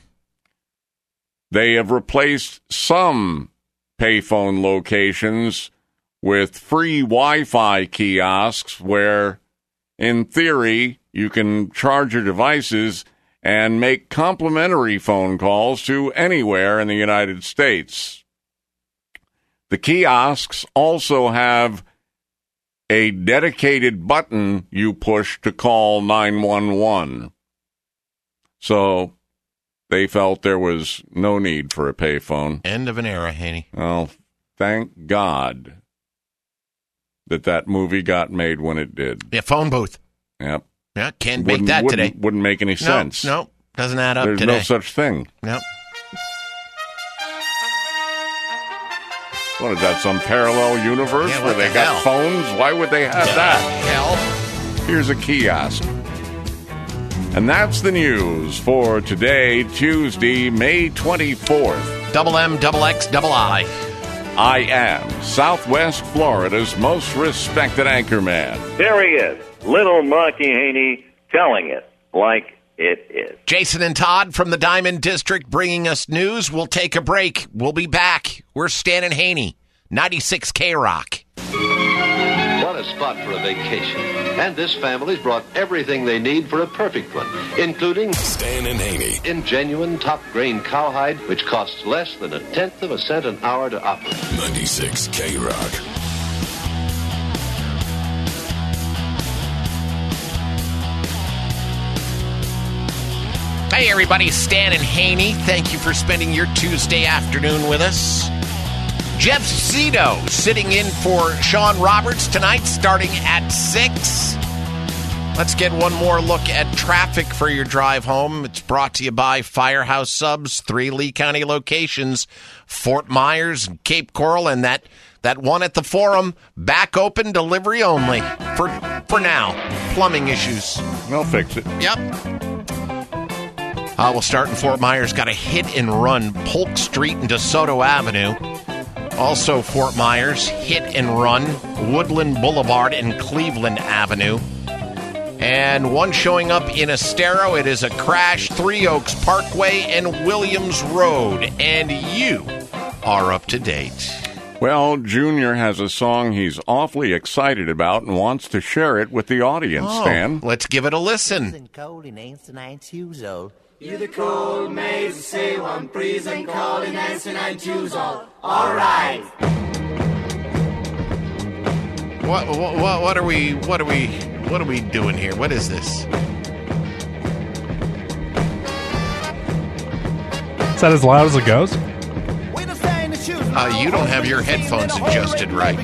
They have replaced some payphone locations with free Wi-Fi kiosks where, in theory, you can charge your devices and make complimentary phone calls to anywhere in the United States. The kiosks also have a dedicated button you push to call nine one one. So they felt there was no need for a payphone. End of an era, Haney. Well, thank God that that movie got made when it did. Yeah, phone booth. Yep. Yeah, can't Wouldn't- make that wouldn't- today. Wouldn't make any sense. No, no, doesn't add up There's today. no such thing. Nope. What is that, some parallel universe Yeah, where what they the got hell? phones? Why would they have The that? hell? Here's a kiosk. And that's the news for today, Tuesday, May twenty-fourth. Double M, double X, double I. I am Southwest Florida's most respected anchorman. There he is, little Marky Haney, telling it like it is. Jason and Todd from the Diamond District bringing us news. We'll take a break. We'll be back. We're Stan and Haney, ninety-six K Rock. What a spot for a vacation. And this family's brought everything they need for a perfect one, including Stan and Haney in genuine top-grain cowhide, which costs less than a tenth of a cent an hour to operate. ninety-six K Rock. Hey, everybody, Stan and Haney. Thank you for spending your Tuesday afternoon with us. Jeff Zito sitting in for Sean Roberts tonight, starting at six. Let's get one more look at traffic for your drive home. It's brought to you by Firehouse Subs, three Lee County locations, Fort Myers, and Cape Coral, and that, that one at the Forum, back open, delivery only. For, for now, plumbing issues. They'll fix it. Yep. Uh, we'll start in Fort Myers. Got a hit and run, Polk Street and DeSoto Avenue. Also, Fort Myers, hit and run, Woodland Boulevard and Cleveland Avenue. And one showing up in Estero. It is a crash, Three Oaks Parkway and Williams Road. And you are up to date. Well, Junior has a song he's awfully excited about and wants to share it with the audience, Oh, Stan. let's give it a listen. Cold in eighty-nine years old. You're the cold maze, say one freezing cold in ninety-nine years old. All right. What, what what what are we what are we what are we doing here? What is this? Is that as loud as it goes? Uh, you don't have your headphones adjusted right.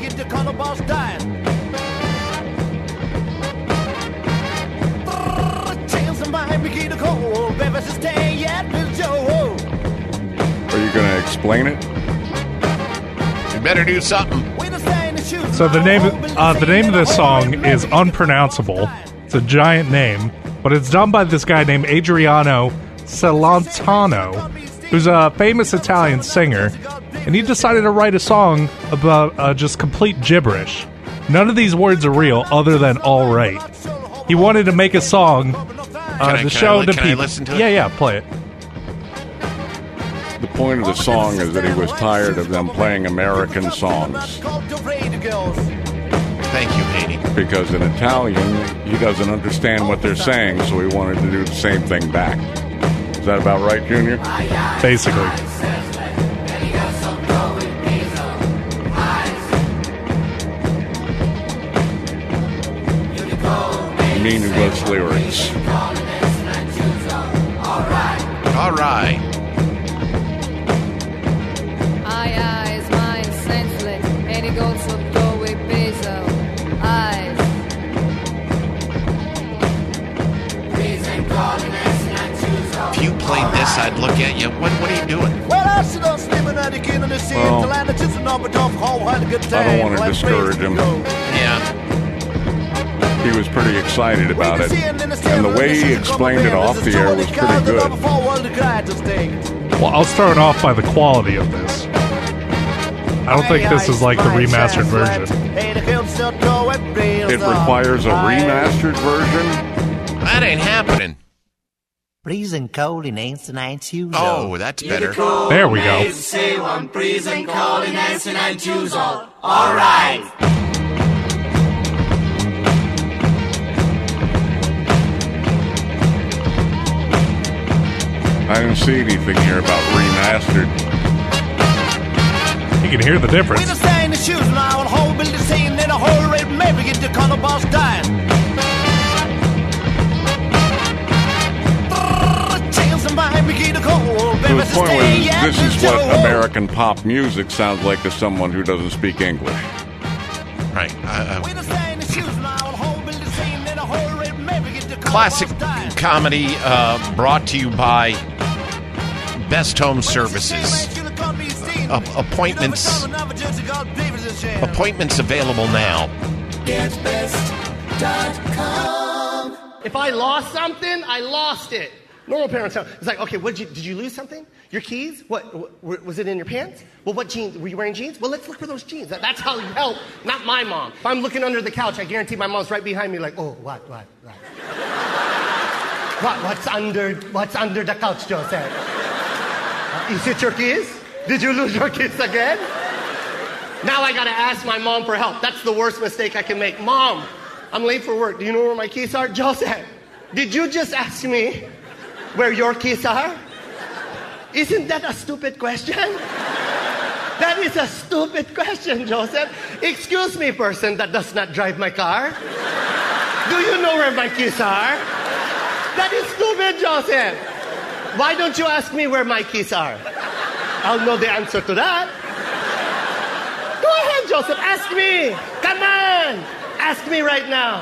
Are you going to explain it? You better do something. So the name, uh, the name of this song is unpronounceable. It's a giant name, but it's done by this guy named Adriano Celentano, who's a famous Italian singer, and he decided to write a song about uh, just complete gibberish. None of these words are real, other than "all right." He wanted to make a song uh, Can I- to can show I li- the can I people. listen to it? Yeah, yeah, play it. The point of the song is that he was tired of them playing American songs. Thank you, Haney. Because in Italian, he doesn't understand what they're saying, so he wanted to do the same thing back. Is that about right, Junior? Basically. Meaningless lyrics. All right. Ai, eyes, mind senseless, any goats of doorway peso. Eyes. If you played this, I'd look at you. What what are you doing? Well, I sit on slimming at the king of the scene. Well, The land of just a number of how had a good I time. don't want to Like discourage praise him. Yeah. was pretty excited about it. And the way he explained it off the air was pretty good. Well, I'll start off by the quality of this. I don't think this is like the remastered version. It requires a remastered version? That ain't happening. Freezing cold in eighty-nine Tuesday. Oh, that's better. There we go. Say one freezing cold in eighty-nine Tuesday. All right. I didn't see anything here about remastered. You can hear the difference. We just stay in the shoes now and whole building scene in a whole red maybe get the color boss dying. So the point was, this is what American pop music sounds like to someone who doesn't speak English. Right. Uh, uh, classic comedy uh, brought to you by Best Home Services. Uh, appointments appointments available now. Get best dot com. If I lost something, I lost it. Normal parents have. It's like, okay, what did you did you lose something? Your keys? What, what was it in your pants? Well, what jeans? Were you wearing jeans? Well, let's look for those jeans. That, that's how you help. Not my mom. If I'm looking under the couch, I guarantee my mom's right behind me, like, oh, what, what, what? what? What's under? What's under the couch, Joseph? Uh, is it your keys? Did you lose your keys again? Now I gotta ask my mom for help. That's the worst mistake I can make. Mom, I'm late for work. Do you know where my keys are? Joseph, did you just ask me where your keys are? Isn't that a stupid question? That is a stupid question, Joseph. Excuse me, person that does not drive my car. Do you know where my keys are? That is stupid, Joseph. Why don't you ask me where my keys are? I'll know the answer to that. Go ahead, Joseph. Ask me. Come on. Ask me right now.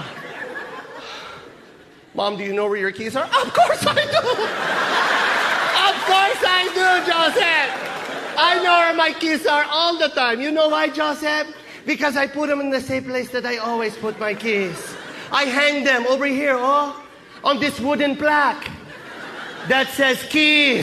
Mom, do you know where your keys are? Of course I do. Of course I do, Joseph. I know where my keys are all the time. You know why, Joseph? Because I put them in the same place that I always put my keys. I hang them over here, oh, on this wooden plaque that says keys.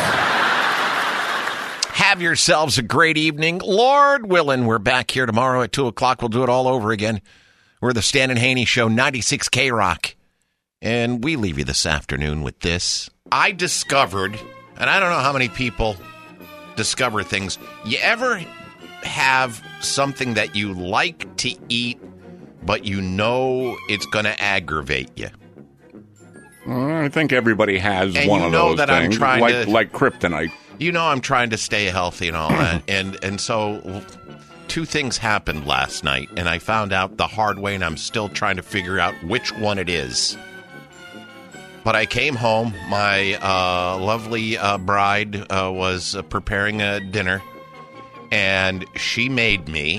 Have yourselves a great evening. Lord willing, we're back here tomorrow at two o'clock. We'll do it all over again. We're the Stan and Haney Show, ninety-six K Rock. And we leave you this afternoon with this. I discovered, and I don't know how many people discover things. You ever have something that you like to eat, but you know it's going to aggravate you? I think everybody has and one you of know those that things, I'm trying like, to, like kryptonite. You know I'm trying to stay healthy and all that. And, and so two things happened last night, and I found out the hard way, and I'm still trying to figure out which one it is. But I came home. My uh, lovely uh, bride uh, was uh, preparing a dinner, and she made me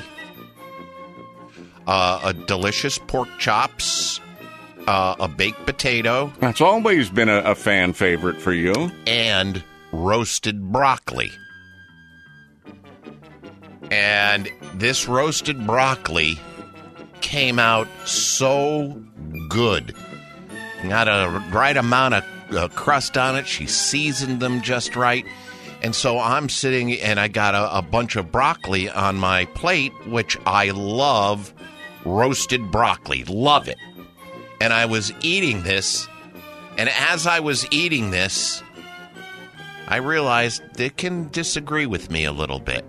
uh, a delicious pork chops, uh, a baked potato. That's always been a, a fan favorite for you. And roasted broccoli. And this roasted broccoli came out so good. Got a right amount of uh, crust on it. She seasoned them just right. And so I'm sitting and I got a, a bunch of broccoli on my plate, which I love roasted broccoli. Love it. And I was eating this. And as I was eating this, I realized they can disagree with me a little bit.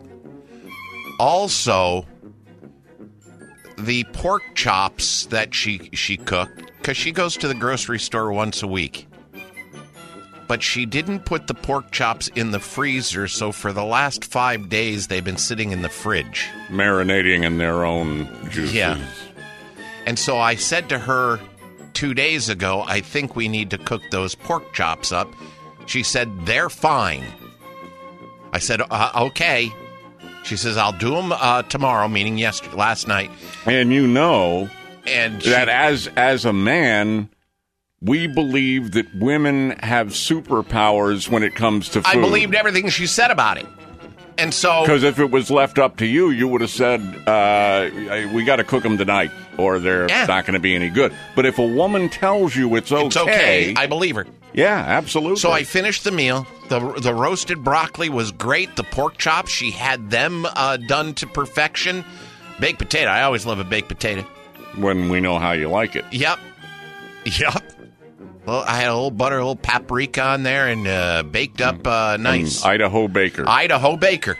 Also, the pork chops that she, she cooked, because she goes to the grocery store once a week. But she didn't put the pork chops in the freezer, so for the last five days, they've been sitting in the fridge. Marinating in their own juices. Yeah. And so I said to her two days ago, I think we need to cook those pork chops up. She said, they're fine. I said, uh, okay. She says, I'll do them uh, tomorrow, meaning yesterday, last night. And you know... And she, that as as a man, we believe that women have superpowers when it comes to food. I believed everything she said about it. And so... Because if it was left up to you, you would have said, uh, we got to cook them tonight, or they're Yeah. not going to be any good. But if a woman tells you it's okay... It's okay. I believe her. Yeah, absolutely. So I finished the meal. The the roasted broccoli was great. The pork chops, she had them uh, done to perfection. Baked potato. I always love a baked potato. When we know how you like it. Yep. Yep. Well, I had a little butter, a little paprika on there, and uh, baked up uh, nice. And Idaho Baker. Idaho Baker.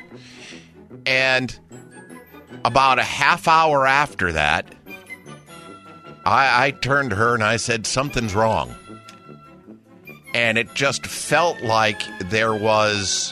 And about a half hour after that, I, I turned to her and I said, something's wrong. And it just felt like there was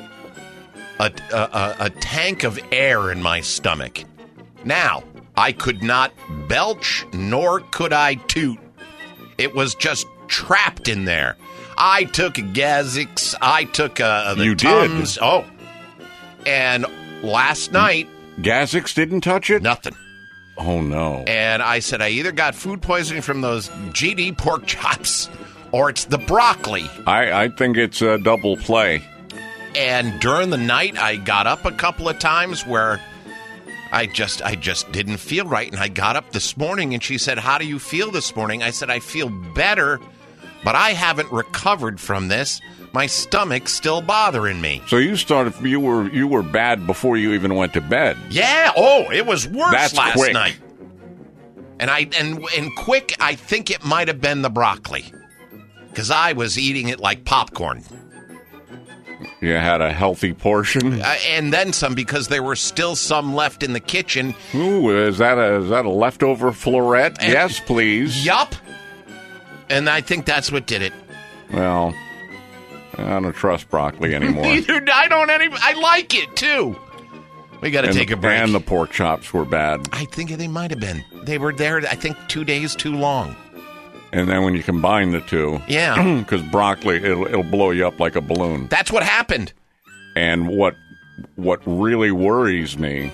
a, a, a, a tank of air in my stomach. Now, I could not belch, nor could I toot. It was just trapped in there. I took a Gazix. I took uh, the You Tums. did? Oh. And last night... Gazix didn't touch it? Nothing. Oh, no. And I said, I either got food poisoning from those G D pork chops, or it's the broccoli. I, I think it's a double play. And during the night, I got up a couple of times where I just I just didn't feel right. And I got up this morning, and she said, how do you feel this morning? I said, I feel better, but I haven't recovered from this. My stomach's still bothering me. So you started, you were you were bad before you even went to bed. Yeah, oh, it was worse That's last quick. night. And I and and quick, I think it might have been the broccoli. Because I was eating it like popcorn. You had a healthy portion? Uh, and then some, because there were still some left in the kitchen. Ooh, is that a, is that a leftover floret? And- Yes, please. Yup. And I think that's what did it. Well, I don't trust broccoli anymore. Neither, I don't any. I like it, too. We got to And take the- a break. And the pork chops were bad. I think they might have been. They were there, I think, two days too long. And then when you combine the two, Yeah. because broccoli, it'll, it'll blow you up like a balloon. That's what happened. And what what really worries me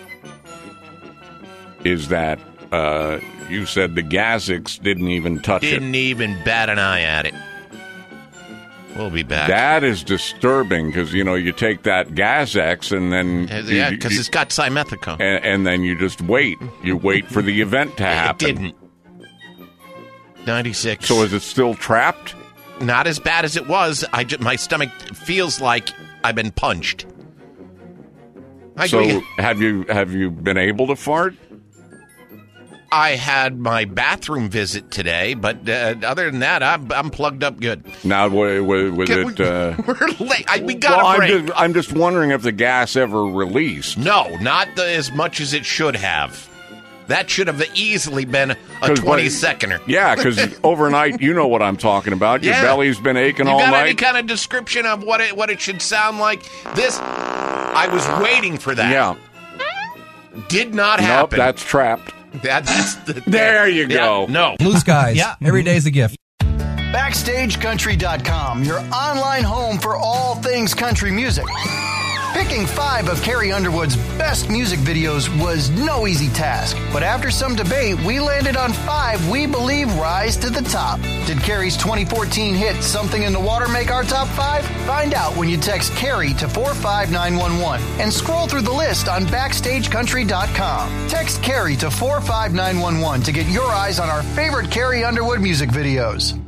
is that uh, you said the Gazix didn't even touch Didn't it. even bat an eye at it. We'll be back. That is disturbing because, you know, you take that Gazex and then... Uh, you- yeah, you- because it's got simethicone. and, and then you just wait. You wait for the event to happen. It didn't. ninety-six. So is it still trapped? Not as bad as it was. I ju- my stomach feels like I've been punched. I, So have you have you been able to fart? I had my bathroom visit today, but uh, other than that, I'm, I'm plugged up good. Now, wa- wa- was Can it... we- uh, We're late. I, we got well, a break. I'm just, I'm just wondering if the gas ever released. No, not the, as much as it should have. That should have easily been a 'Cause what- twenty-seconder. Yeah, because overnight, you know what I'm talking about. Your Yeah. belly's been aching You all got night. any kind of description of what it what it should sound like? This, I was waiting for that. Yeah. Did not Nope, happen. that's trapped. That- that's the, There you Yeah, go. no. Blue skies. Yeah. Every day's a gift. Backstage Country dot com, your online home for all things country music. Picking five of Carrie Underwood's best music videos was no easy task, but after some debate, we landed on five we believe rise to the top. Did Carrie's twenty fourteen hit Something in the Water make our top five? Find out when you text Carrie to four five nine one one and scroll through the list on Backstage Country dot com. Text Carrie to four five nine one one to get your eyes on our favorite Carrie Underwood music videos.